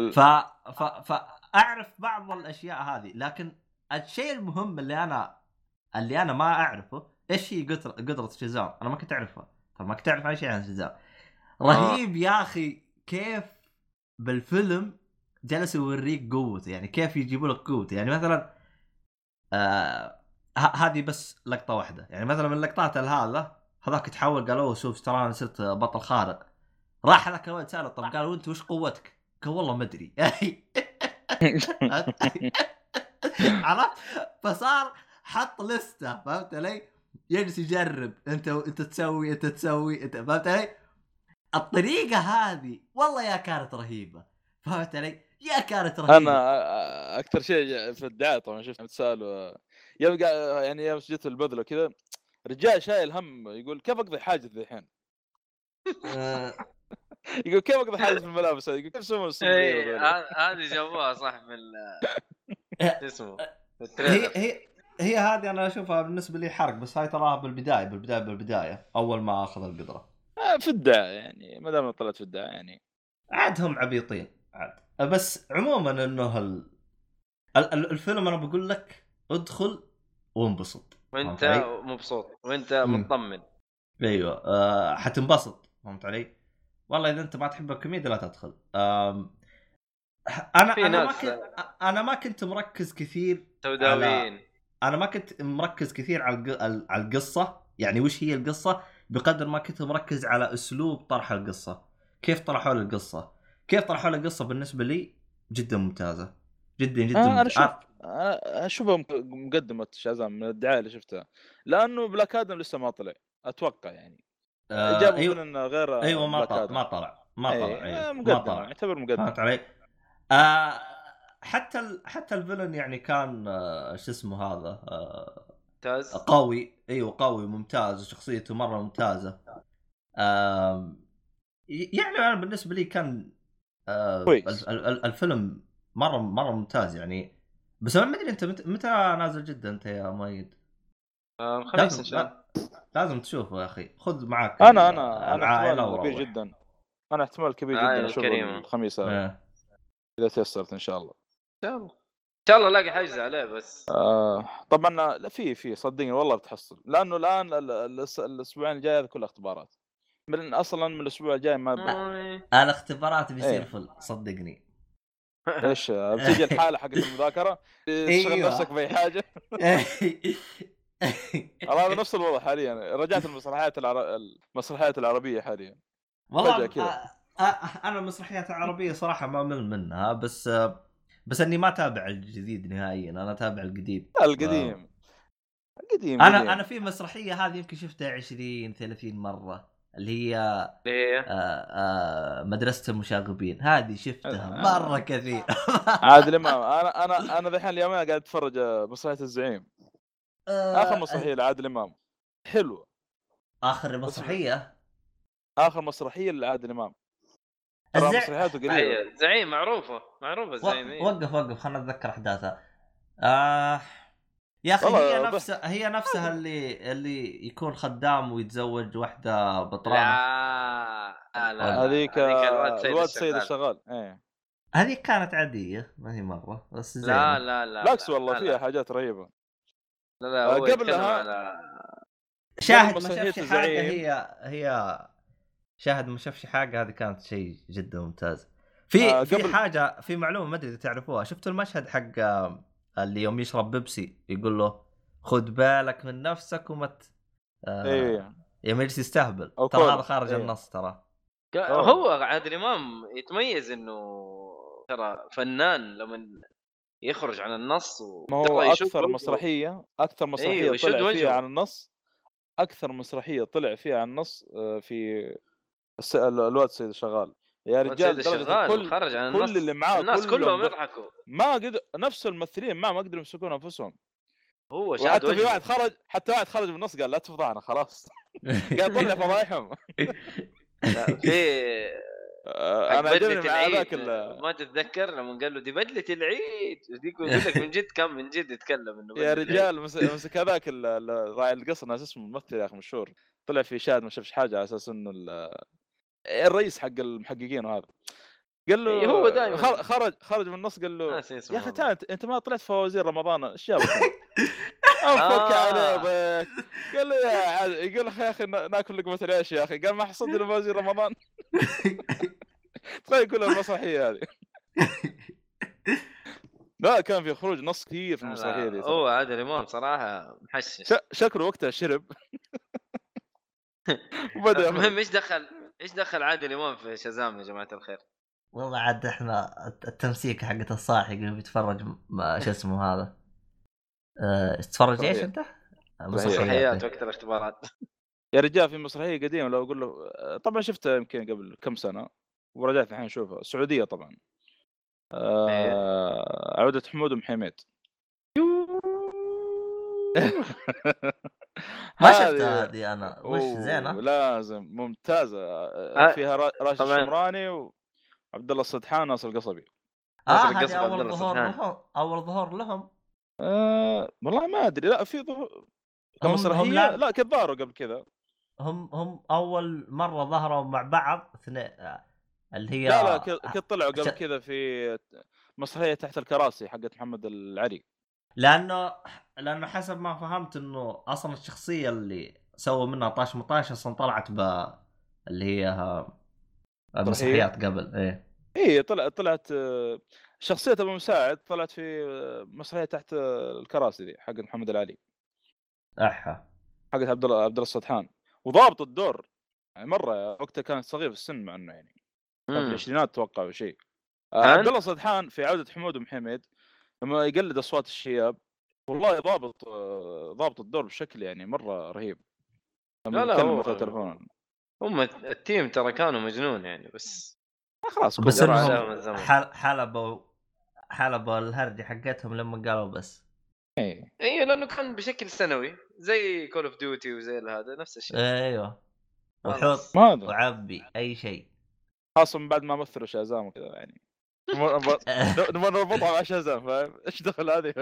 فأعرف بعض الأشياء هذه، لكن الشيء المهم اللي أنا ما أعرفه إيش هي قدرة شازام. أنا ما كنت أعرفها. طب ما كنت أعرف أي شيء عن شازام. رهيب يا أخي كيف بالفيلم جلس يوريك قوته، يعني كيف يجيبوا لك قوته. يعني مثلا هذه بس لقطة واحدة. يعني مثلا من اللقطات هذاك تحول قالوا شوف ترى انا صرت بطل خارق. راح هذاك الولد سأله طب قال وانت وش قوتك؟ قال والله ما ادري. عرفت؟ فصار حط لستة، فهمت علي؟ يجلس يجرب انت تسوي انت فهمت علي؟ الطريقة هذه والله يا كانت رهيبة، فهمت علي؟ يا كانت رهيبة. انا اكثر شيء في الدعايه طبعا شفت متسال يوم يعني يوم جيت البذله كذا رجال شايل هم يقول كيف اقضي حاجه الحين. يقول كيف اقضي حاجه في الملابس، يقول كيف سووا الصغير هذه جابوها صح من اسمه هي التريلر. هي هذه انا اشوفها بالنسبه لي حرق، بس هاي تراها بالبدايه اول ما اخذ القدره. في الدعايه يعني ما دام طلعت في الدعايه يعني عادهم عبيطين عاد. بس عموما انه الفيلم انا بقول لك ادخل وانبسط وانت فهمت علي؟ مبسوط وانت مطمن. ايوه حتنبسط فهمت علي؟ والله اذا انت ما تحب الكوميديا لا تدخل. انا في انا ما ناس كنت انا ما كنت مركز كثير على سوداويين. انا ما كنت مركز كثير على القصه، يعني وش هي القصه، بقدر ما كنت مركز على اسلوب طرح القصه. كيف طرحوا لي القصه، كيف طرحوا لي القصه بالنسبه لي جدا ممتازه، جدا جدا انا شوف ممتازه. اشوفها مقدمه شازام من الدعايه اللي شفتها، لانه بلاك ادم لسه ما طلع اتوقع يعني. جابوا ايوه فيلن غير ايوه بلاك ما ادم. طلع ما طلع، ايوه اي ما مقدمه، طلع. يعتبر فهمت مقدمه. علي؟ حتى الفيلن يعني كان شو اسمه هذا ممتاز. قوي، ايوه قوي ممتاز، وشخصيته مره ممتازه. يعني انا بالنسبه لي كان كويس. الفيلم مره ممتاز يعني. بس انا ما ادري انت متى نازل جدا انت يا مؤيد؟ خميس ان شاء الله. لازم تشوفه يا اخي، خذ معك انا العائله احتمال كبير وروح. جدا، انا احتمال كبير جدا العائله اشوف الكريمه ان الخميس هذا آه. اذا تيسرت ان شاء الله. شاء الله. ان شاء الله الاقي حجز عليه بس. طبعا لا، في صدقني والله بتحصل، لانه الان الاسبوعين الجاي هذا كله اختبارات، من اصلا من الاسبوع الجاي ما الاختبارات بيصير إيه. فل صدقني. ايش بتيجي الحاله حقت المذاكره تشغل ايوه نفسك باي حاجه. هذا نفس الوضع حاليا، رجعت المسرحيات العربيه حاليا فجاه والله كذا. انا المسرحيات العربيه صراحه ما مل منها، بس اني ما اتابع الجديد نهائيا، انا اتابع القديم. القديم قديم انا في مسرحيه هذه يمكن شفتها 20-30 مره، اللي هي ليه؟ مدرسه المشاغبين، هذه شفتها مره كثير. عادل امام. انا ذحين اليومين قاعد اتفرج مسرحيه الزعيم، اخر مسرحيه لعادل امام حلوه. اخر مسرحيه اخر مسرحيه لعادل امام، ترى مسرحياته قليله. زعيم معروفه الزعيم. وقف خلنا اتذكر احداثها. يا اخي هي نفسها اللي يكون خدام ويتزوج واحده بطرانه. لا هذيك الواد سيد الشغال. ايه هذه كانت عاديه ما هي مره بس زينه. لا بالعكس والله فيها حاجات رهيبه. لا هو قبلها على شاهد ما شافش حاجه، هي شاهد ما شافش حاجه، هذه كانت شيء جدا ممتاز. في حاجه، في معلومه ما ادري اذا تعرفوها، شفتوا المشهد حق اللي يوم يشرب بيبسي يقول له خذ بالك من نفسك ومت ايه يوم يستهبل، ترى هذا خارج النص ترى. هو عادل امام يتميز انه ترى فنان لما يخرج عن النص ما هو اكثر مسرحيه طلع فيها عن النص، اكثر مسرحيه طلع فيها عن النص في الواد سيد الشغال يا رجال. خرج عن كل اللي معاه الناس كلهم يضحكوا، ما قدر نفس الممثلين ما قدروا يمسكون انفسهم. هو حتى في واحد خرج، واحد من النص قال لا تفضحنا خلاص. قال طلع فضايحهم. في انا عجبني مع ذاك ما تتذكر لما قال له دي بدله العيد وديك يقول لك من جد كم من جد يتكلم انه يا رجال مسك هذاك راعي القصر، ناس اسمه الممثل يا اخي مشهور، طلع في شاهد ما شافش حاجه على اساس انه الرئيس حق المحققين وهذا. قال له هو دائما خرج من النص قال له يا اخي انت ما طلعت فوازير رمضان ايش جابك؟ افك عليه ضيق. قال له يقول له يا اخي ناكل لقمه العيش يا اخي. قال ما حصلت لي فوازير رمضان. تخيل كل المسرحيه هذه. لا كان في خروج نص كثير في المسرحيه دي. هو عادل امام صراحه محشش، شكله وقتها شرب. المهم ايش دخل عادل امام في شازام يا جماعه الخير؟ والله عاد احنا التمسيك حقت الصاحي اللي بيتفرج شو اسمه هذا تتفرج ايش انت؟ مسرحيات وقت الاختبارات. يا رجال في مسرحيه قديمه لو اقول له، طبعا شفتها يمكن قبل كم سنه ورجعت الحين اشوفها، سعوديه طبعا. عودة حمود ومحمد. ما شفتها هذه انا، وش زينه؟ لازم ممتازه. فيها راشد الشمراني وعبد الله السدحان وناصر القصبي. هذه اول ظهور لهم. والله ما ادري، لا في ظهور كمسرحيه، لا كباروا قبل كذا. هم اول مره ظهروا مع بعض اللي هي لا كنت طلعوا قبل كذا في مسرحيه تحت الكراسي حقت محمد العري. لانه حسب ما فهمت انه اصلا الشخصيه اللي سووا منها طاش مطاش اصلا طلعت اللي هي المسرحيات قبل ايه طلعت شخصية ابو مساعد طلعت في مسرحية تحت الكراسي دي حق محمد العلي، احا حق عبد الله السطحان، وضابط الدور يعني مرة وقتها كان صغير في السن مع انه يعني كان في العشرينات اتوقع او شيء. عبد الله السطحان في عودة حمود ومحمد لما يقلد اصوات الشياب والله ضابط الدور بشكل يعني مرة رهيب. لا نتكلم هو مثلا تلفون هم التيم ترى كانوا مجنون يعني، بس خلاص بس جرى انهم عليهم الزمن. حلبوا الهرجة حقتهم لما قالوا بس. ايوه لانه كان بشكل سنوي زي كول اوف ديوتي وزي هذا نفس الشيء. ايوه وحط خلاص. ما هذا وعبي اي شيء. خاصة من بعد ما مثلوا شازام وكذا يعني نبغى نربطها مع شازام، فاهم ايش دخل هذه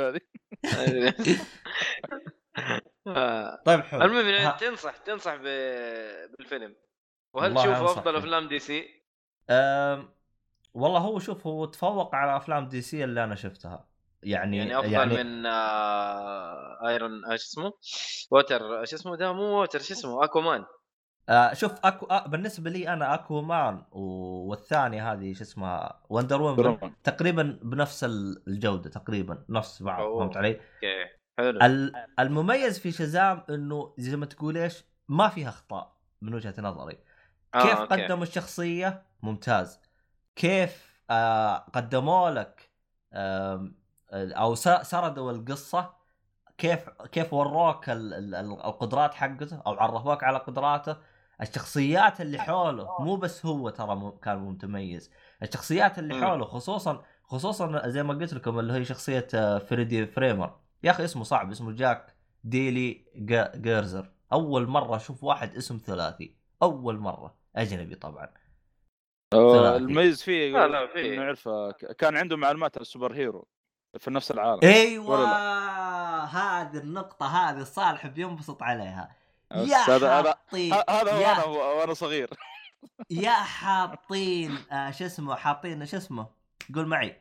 طيب حلو. المهم يعني تنصح بالفيلم. وهل والله تشوفه أنصح افضل فيه. افلام دي سي؟ والله هو شوف هو تفوق على افلام دي سي اللي انا شفتها يعني افضل من ايرون ايش اسمه ووتر، ايش اسمه ده، مو ووتر، شو اسمه، اكوامان. شوف بالنسبه لي انا اكو مان والثانيه هذه شو اسمها وندر وومن تقريبا بنفس الجوده، تقريبا نفس بعض. فهمت علي؟ اوكي حلو. المميز في شازام انه زي ما تقول ايش ما فيها اخطاء من وجهه نظري. كيف قدموا الشخصيه ممتاز، كيف قدموا لك او سردوا القصه، كيف وروك القدرات حقته او عرفوك على قدراته. الشخصيات اللي حوله مو بس هو ترى كان متميز، الشخصيات اللي حوله خصوصا زي ما قلت لكم اللي هي شخصيه فريدي فريمر. يا اخي اسمه صعب، اسمه جاك ديلي جيرزر. اول مره اشوف واحد اسم ثلاثي، اول مره اجنبي طبعا. المميز فيه لا انه عرفه كان عنده معلومات عن السوبر هيرو في نفس العالم. ايوه هذه النقطه هذه صالح بينبسط عليها. يا حاطين هذا وانا صغير يا حاطين شو اسمه، حاطين شو اسمه، قول معي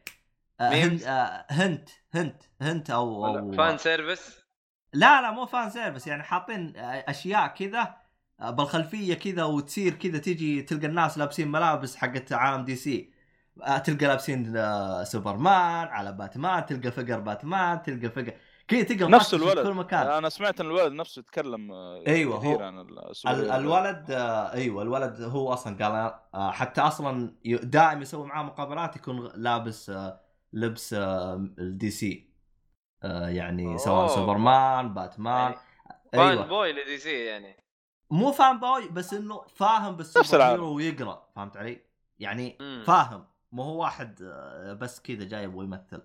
هنت او فان سيرفيس. لا مو فان سيرفيس، يعني حاطين اشياء كذا بالخلفيه كذا وتصير كذا، تيجي تلقى الناس لابسين ملابس حقت عالم دي سي، تلقى لابسين سوبرمان على باتمان، تلقى فقر باتمان، تلقى فقر كذا، تلقى نفس الولد في كل مكان. انا سمعت ان الولد نفسه يتكلم ايوه كثير هو عن الولد ايوه الولد هو اصلا قال حتى اصلا دائما يسوي معاه مقابلات يكون لابس لبس الدي سي، يعني سواء سوبرمان باتمان. يعني فان بوي لدي سي، يعني مو فان بوي بس انه فاهم بالسوبر هيرو ويقرا. فهمت علي؟ يعني فاهم، مو هو واحد بس كذا جايب ويمثل.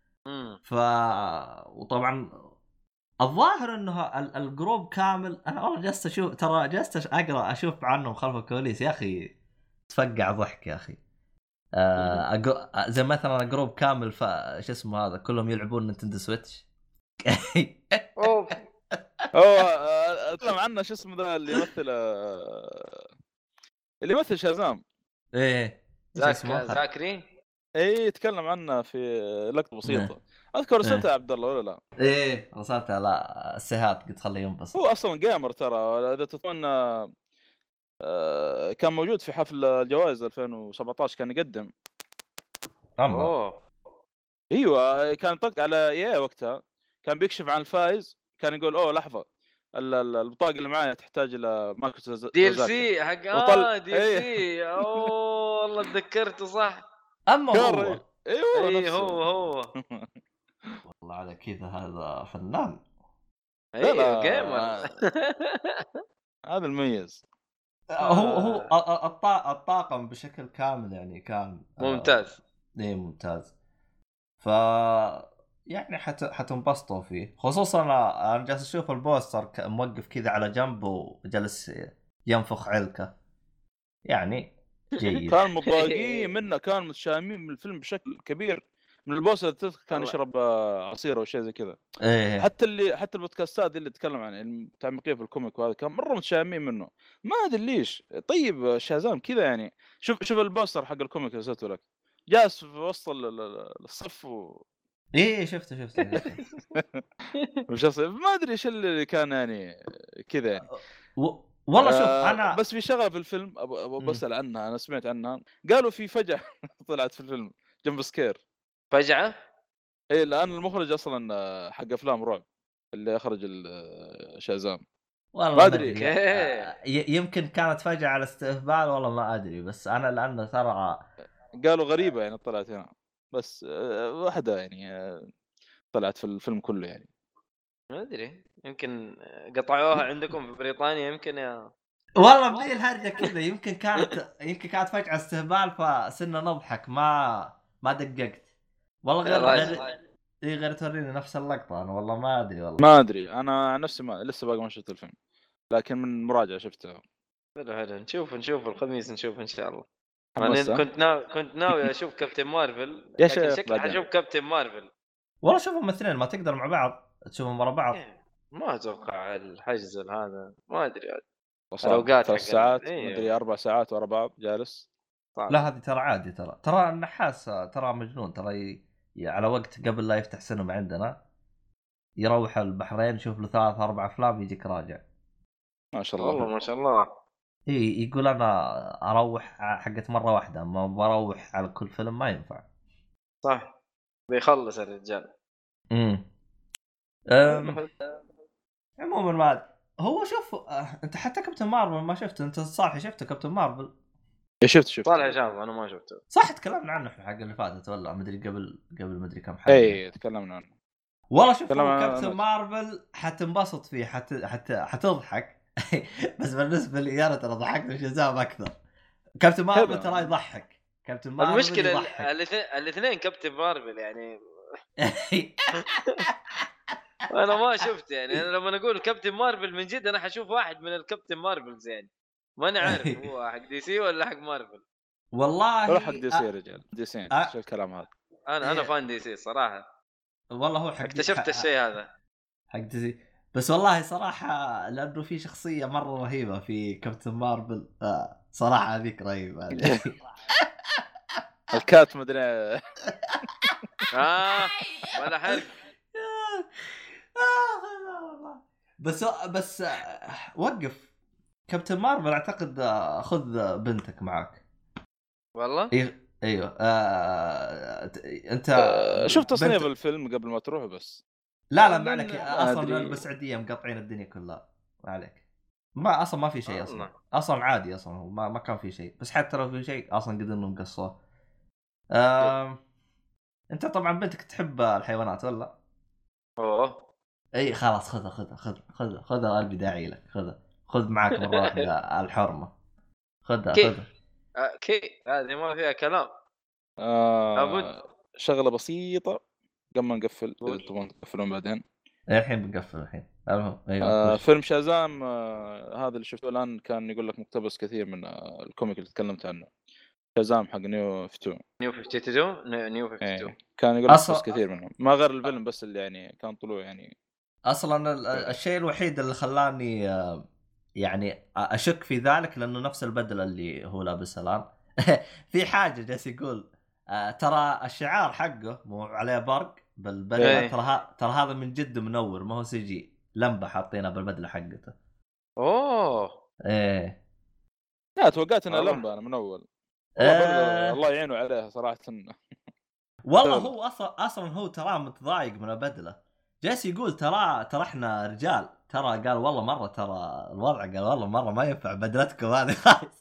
وطبعا الظاهر انه الجروب كامل، انا جلست اشوف، ترى جلست اقرا اشوف عنهم خلف الكواليس، يا اخي تفقع ضحك يا اخي. زي مثلا جروب كامل شو اسمه هذا كلهم يلعبون نينتندو سويتش. اتكلم عنه شو اسمه ذا اللي يمثل شازام، ايه زاكري. ايه يتكلم عنه في لقطه بسيطه. اذكر رسلتها عبد الله ولا لا؟ ايه رسلتها، لا السهات قلت خليه ينبسط. هو اصلا جيمر ترى، اذا تتمنى كان موجود في حفل الجوائز 2017 كان يقدم. ايوه كان طق على وقتها، كان بيكشف عن الفائز، كان يقول لحظه البطاقه اللي معايا تحتاج الى مايكرو دي ال سي حق دي ال سي. والله تذكرته صح. اما هو هو والله على كذا هذا فنان. ايوه جيمر. هذا المميز. هو الطاقم بشكل كامل يعني كان ممتاز. ايه ممتاز. ف يعني حتنبسطوا فيه، خصوصا انا جالس اشوف البوستر موقف كذا على جنب وجلس ينفخ علكه، يعني جيد. كان متضايقين منه، كان متشائمين من الفيلم بشكل كبير. من البوستر كان يشرب عصير او شيء زي كذا. حتى البودكاستات اللي تتكلم عن المتعمقين في الكوميك وهذا كان مره متشائمين منه، ما ادري ليش. طيب شازام كذا يعني، شوف البوستر حق الكوميك اللي رسلته لك، جالس في وسط الصف ايه شفته مش ما ادري ايش اللي كان يعني كذا يعني. والله شوف انا بس في شغله في الفيلم ابغى بسال عنها، انا سمعت عنها، قالوا في فجأة طلعت في الفيلم جنب سكير فجعه. ايه، لان المخرج اصلا حق افلام رعب اللي اخرج شازام. والله ما ما أدري. ادري يمكن كانت فجأة على استهبال، والله ما ادري، بس انا لانه ترى قالوا غريبه يعني طلعت هنا، بس واحده يعني طلعت في الفيلم كله يعني. ما ادري، يمكن قطعوها عندكم في بريطانيا يمكن يا. والله بدي الهرجة كذا، يمكن كانت فجأة استهبال فصرنا نضحك، ما دققت والله. يا غير توريني نفس اللقطة، انا والله ما ادري والله. ما ادري انا عن نفسي ما لسه باقي ما شفت الفيلم، لكن من مراجعه شفته. حلو نشوف الخميس، نشوف ان شاء الله. حمست كنت ناوي اشوف كابتن مارفل، يا لكن شيخ شكلي بعدين. حشوف كابتن مارفل. والله شوفهم الاثنين ما تقدر مع بعض تشوفهم ورا بعض. ما اتوقع الحجز هذا، ما ادري عاد. وصل الأوقات 3 حق ساعات إيه. مدري 4 ساعات ورا بعض جالس. صعب. لا هذه ترى عادي، ترى النحاس ترى مجنون، ترى على وقت قبل لا يفتح سينما عندنا يروح البحرين يشوف له 3-4 أفلام يجيك راجع. ما شاء الله. والله ما شاء الله. إيه يقول أنا أروح حقت مرة واحدة، ما بروح على كل فيلم ما ينفع. صح بيخلص الرجال. عموما ما هو شوف أنت حتى كابتن مارفل ما شفته أنت صالح؟ شفته كابتن مارفل؟ شفت طالع شاف، انا ما شفته. صح تكلمنا عنه في الحلقة اللي فاتت ولا مدري قبل مدري كم حلقة. اي تكلمنا عنه. والله شوف كابتن مارفل حتنبسط فيه، حتضحك بس بالنسبه لي انا ترى ضحكت شازام اكثر. كابتن مارفل ترى يضحك، كابتن مارفل المشكله يضحك. الاثنين كابتن مارفل يعني انا ما شفت يعني. انا لما اقول كابتن مارفل من جد انا حشوف واحد من الكابتن مارفلز يعني، ما انا عارف هو حق دي سي ولا حق مارفل. والله حق دي سي يا رجال، دي سي شو الكلام هذا؟ انا فان دي سي صراحه. والله هو حق اكتشفت الشيء هذا حق دي سي، بس والله صراحه لانه في شخصيه مره رهيبه في كابتن مارفل صراحه هذيك رهيبه الكات مدري ولا حرق بس وقف كابتن مارفل اعتقد خذ بنتك معك والله. ايوه انت شفت تصنيف الفيلم قبل ما تروح بس؟ لا ما عليك اصلا البسعوديه مقطعين الدنيا كلها، ما عليك، ما اصلا ما في شيء اصلا عادي اصلا ما كان في شيء، بس حتى لو في شيء اصلا قد انهم قصوه. انت طبعا بنتك تحب الحيوانات ولا؟ اوه اي خلاص خذ قلبي داعي لك، خذ معك مره واحده الحرمه، خذها كي هذه ما فيها كلام. شغله بسيطه قبل ما نقفل، تبغون تقفلون بعدين؟ الحين بنقفل الحين. ايوه فيلم شازام هذا اللي شفته الان كان يقول لك مقتبس كثير من الكوميك اللي تكلمت عنه، شازام حق نيو 52 كان يقول مقتبس كثير منهم، ما غير الفيلم بس اللي يعني كان طلوع يعني. اصلا الشيء الوحيد اللي خلاني يعني اشك في ذلك لانه نفس البدله اللي هو لابسها الان في حاجه جالس يقول ترى الشعار حقه مو عليه برق بالبدله، ترى هذا من جد منور، ما هو سي جي، لمبه حاطينها بالبدله حقته. ايه لا توقعت انها لمبه انا من اول. الله يعينه عليها صراحه. والله هو اصلا هو ترى متضايق من البدله، جالس يقول ترى احنا رجال، ترى قال والله مره ترى الوضع، قال والله مره ما ينفع بدلتكم هذه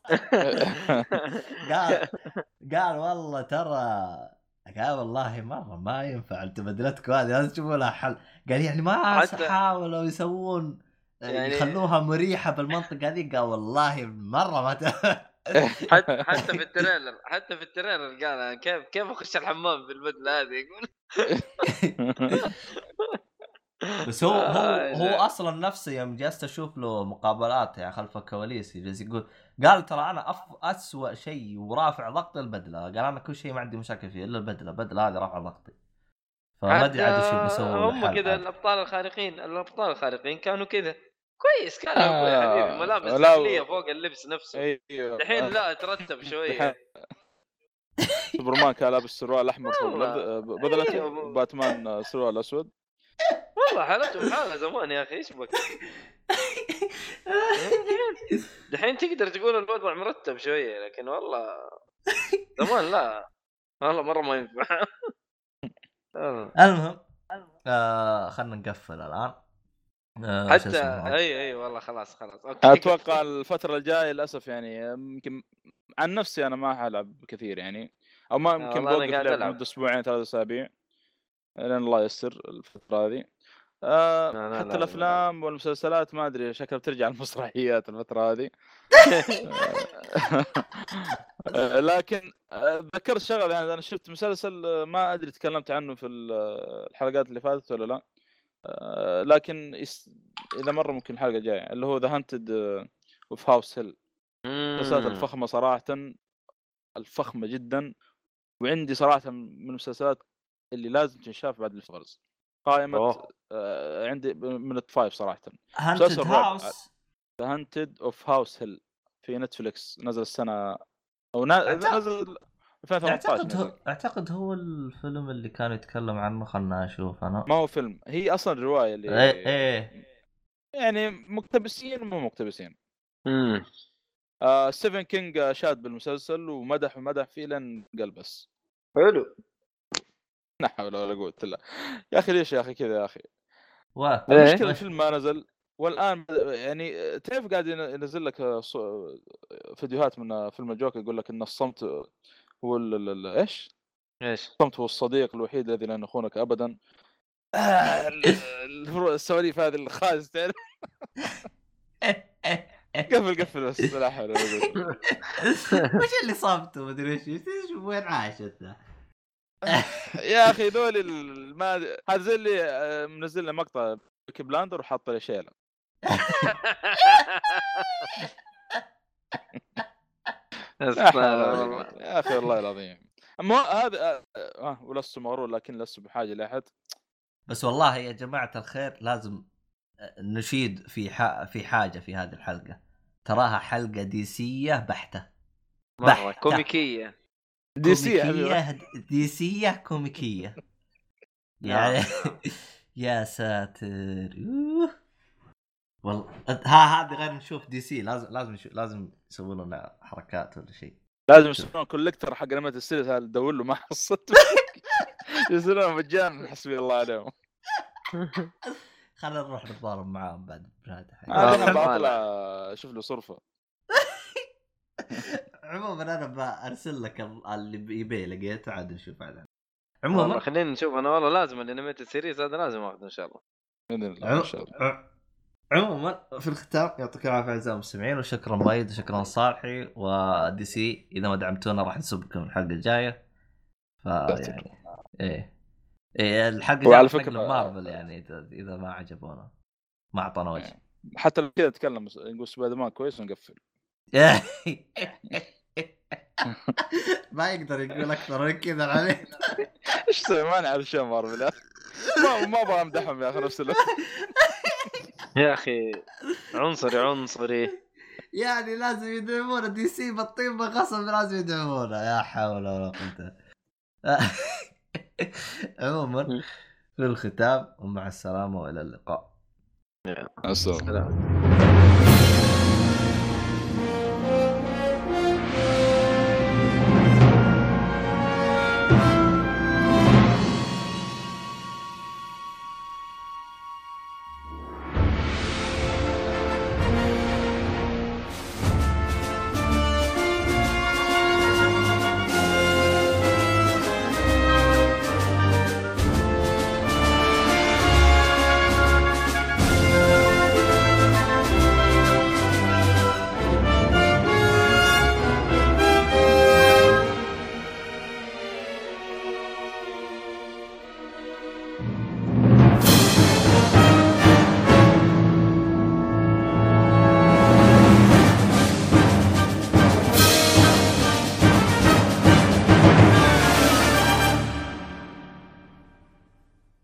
قال والله ترى، قال والله مره ما ينفع انت بدلتكم هذه، لازم تشوفوا لها حل. قال يعني ما حاولوا يسوون يعني يخلوها مريحه بالمنطقه هذه، قال والله مره ما حتى في التريلر قال كيف اخش الحمام بالبدله هذه يقول بس هو اصلا نفسه يوم جلست اشوف له مقابلات يعني خلف الكواليس يجلس يقول، قال ترى انا اسوأ شيء ورافع ضغط البدله، قال انا كل شيء ما عندي مشاكل فيه الا البدله هذه رافع ضغطي، فما ادري عاد شو بيسووا. هم كذا الابطال الخارقين كانوا كذا كويس، كانوا يا حبيبي ملابس داخليه فوق اللبس نفسه. الحين لا ترتب شويه. سوبرمان كان لابس سروال احمر فوق بدلته، باتمان سروال اسود. والله حالتهم حاله زمان يا اخي، ايش بك دحين تقدر تقول الوضع مرتب شويه، لكن والله زمان لا والله مره ما ينفع. المهم خلنا نقفل الان. شو حتى اسمه؟ اي والله خلاص اوكي. اتوقع الفتره الجايه للاسف يعني يمكن عن نفسي انا ما حلعب كثير يعني، او ما يمكن والله أنا بوقف قاعد لعب ألعب. مده اسبوعين 3 اسابيع لان الله ييسر الفتره هذه. لا حتى الافلام والمسلسلات ما ادري شكلها بترجع المسرحيات الفتره هذه. لكن ذكرت شغله يعني، انا شفت مسلسل ما ادري تكلمت عنه في الحلقات اللي فاتت ولا لا، لكن اذا مره ممكن الحلقه الجايه، اللي هو ذا هانتد اوف هاوس هيل. المسلسلات الفخمه صراحه، الفخمه جدا، وعندي صراحه من المسلسلات اللي لازم تنشاف بعد الفرز قائمه. عندي من التوب 5 صراحه. هانتد هاوس، ذا هانتد اوف هاوس هيل في نتفليكس، نزل السنه او نزل 2018. اعتقد هو الفيلم اللي كان يتكلم عنه. خلنا اشوف انا. ما هو فيلم، هي اصلا روايه اللي ايه يعني مقتبسين ومو مقتبسين. ستيفن كينج شاد بالمسلسل ومدح فيه لين قلبس. حلو. لا حول ولا قوه الا يا اخي ليش يا اخي كذا يا اخي؟ المشكلة الفيلم ما نزل والان يعني تعرف قاعد ينزل لك فيديوهات من فيلم الجوكر يقول لك ان الصمت هو ايش الصمت هو الصديق الوحيد الذي لا يخونك ابدا. السواليف هذه الخايس تعرف. قفل بس لا حول ولا قوه. وش اللي صابته مدري ايش وين عاشت يا اخي ذول ما هذا زي اللي منزل له مقطع بيكي بلاندر وحاط له شيله. يا اخي والله العظيم ما هذا ولست مغرور لكن لست بحاجه لاحد. بس والله يا جماعه الخير لازم نشيد في حاجه في هذه الحلقه، تراها حلقه ديسيه بحته كوميكيه ديسيه كوميكيه يعني. يا ساتر والله هذه غير نشوف دي سي لازم يسوون لنا حركات ولا شيء. لازم يسوون كولكتر حق انميات السيريز هذا تدور له ما حصلت. يسوون مجانا حسبي الله عليهم. خلينا نروح نتضارب معاهم بعد بهذا. انا بطلع اشوف له صرفه. عموما انا بارسل لك اللي يبي لقيته عاد نشوف عليه. عموما خلينا نشوف. انا والله لازم الانميات السيريز هذا لازم اخذه ان شاء الله. ان شاء الله. عموما في الختام يعطيكم العافيه اعزائي المستمعين، وشكرا مؤيد وشكرا صالحي ودي سي. اذا ما دعمتونا راح نسبكم الحلقه الجايه. يعني ايه الحلقه الجايه فكره مارفل يعني اذا ما عجبونا ما اعطانا وجه. حتى لو كذا نتكلم نقول سبايدر مان كويس ونقفل. ما يقدر يقول اكثر من كذا عليه. ايش سوي ما نعرف شيء مارفل ما ابغى امدحهم يا اخي نفس الوقت. يا اخي عنصري يعني لازم يدعمونا دي سي بالطيبه غصب لازم يدعمونا. يا حول ولا قوه. عموما في الختام ومع السلامه والى اللقاء. السلام.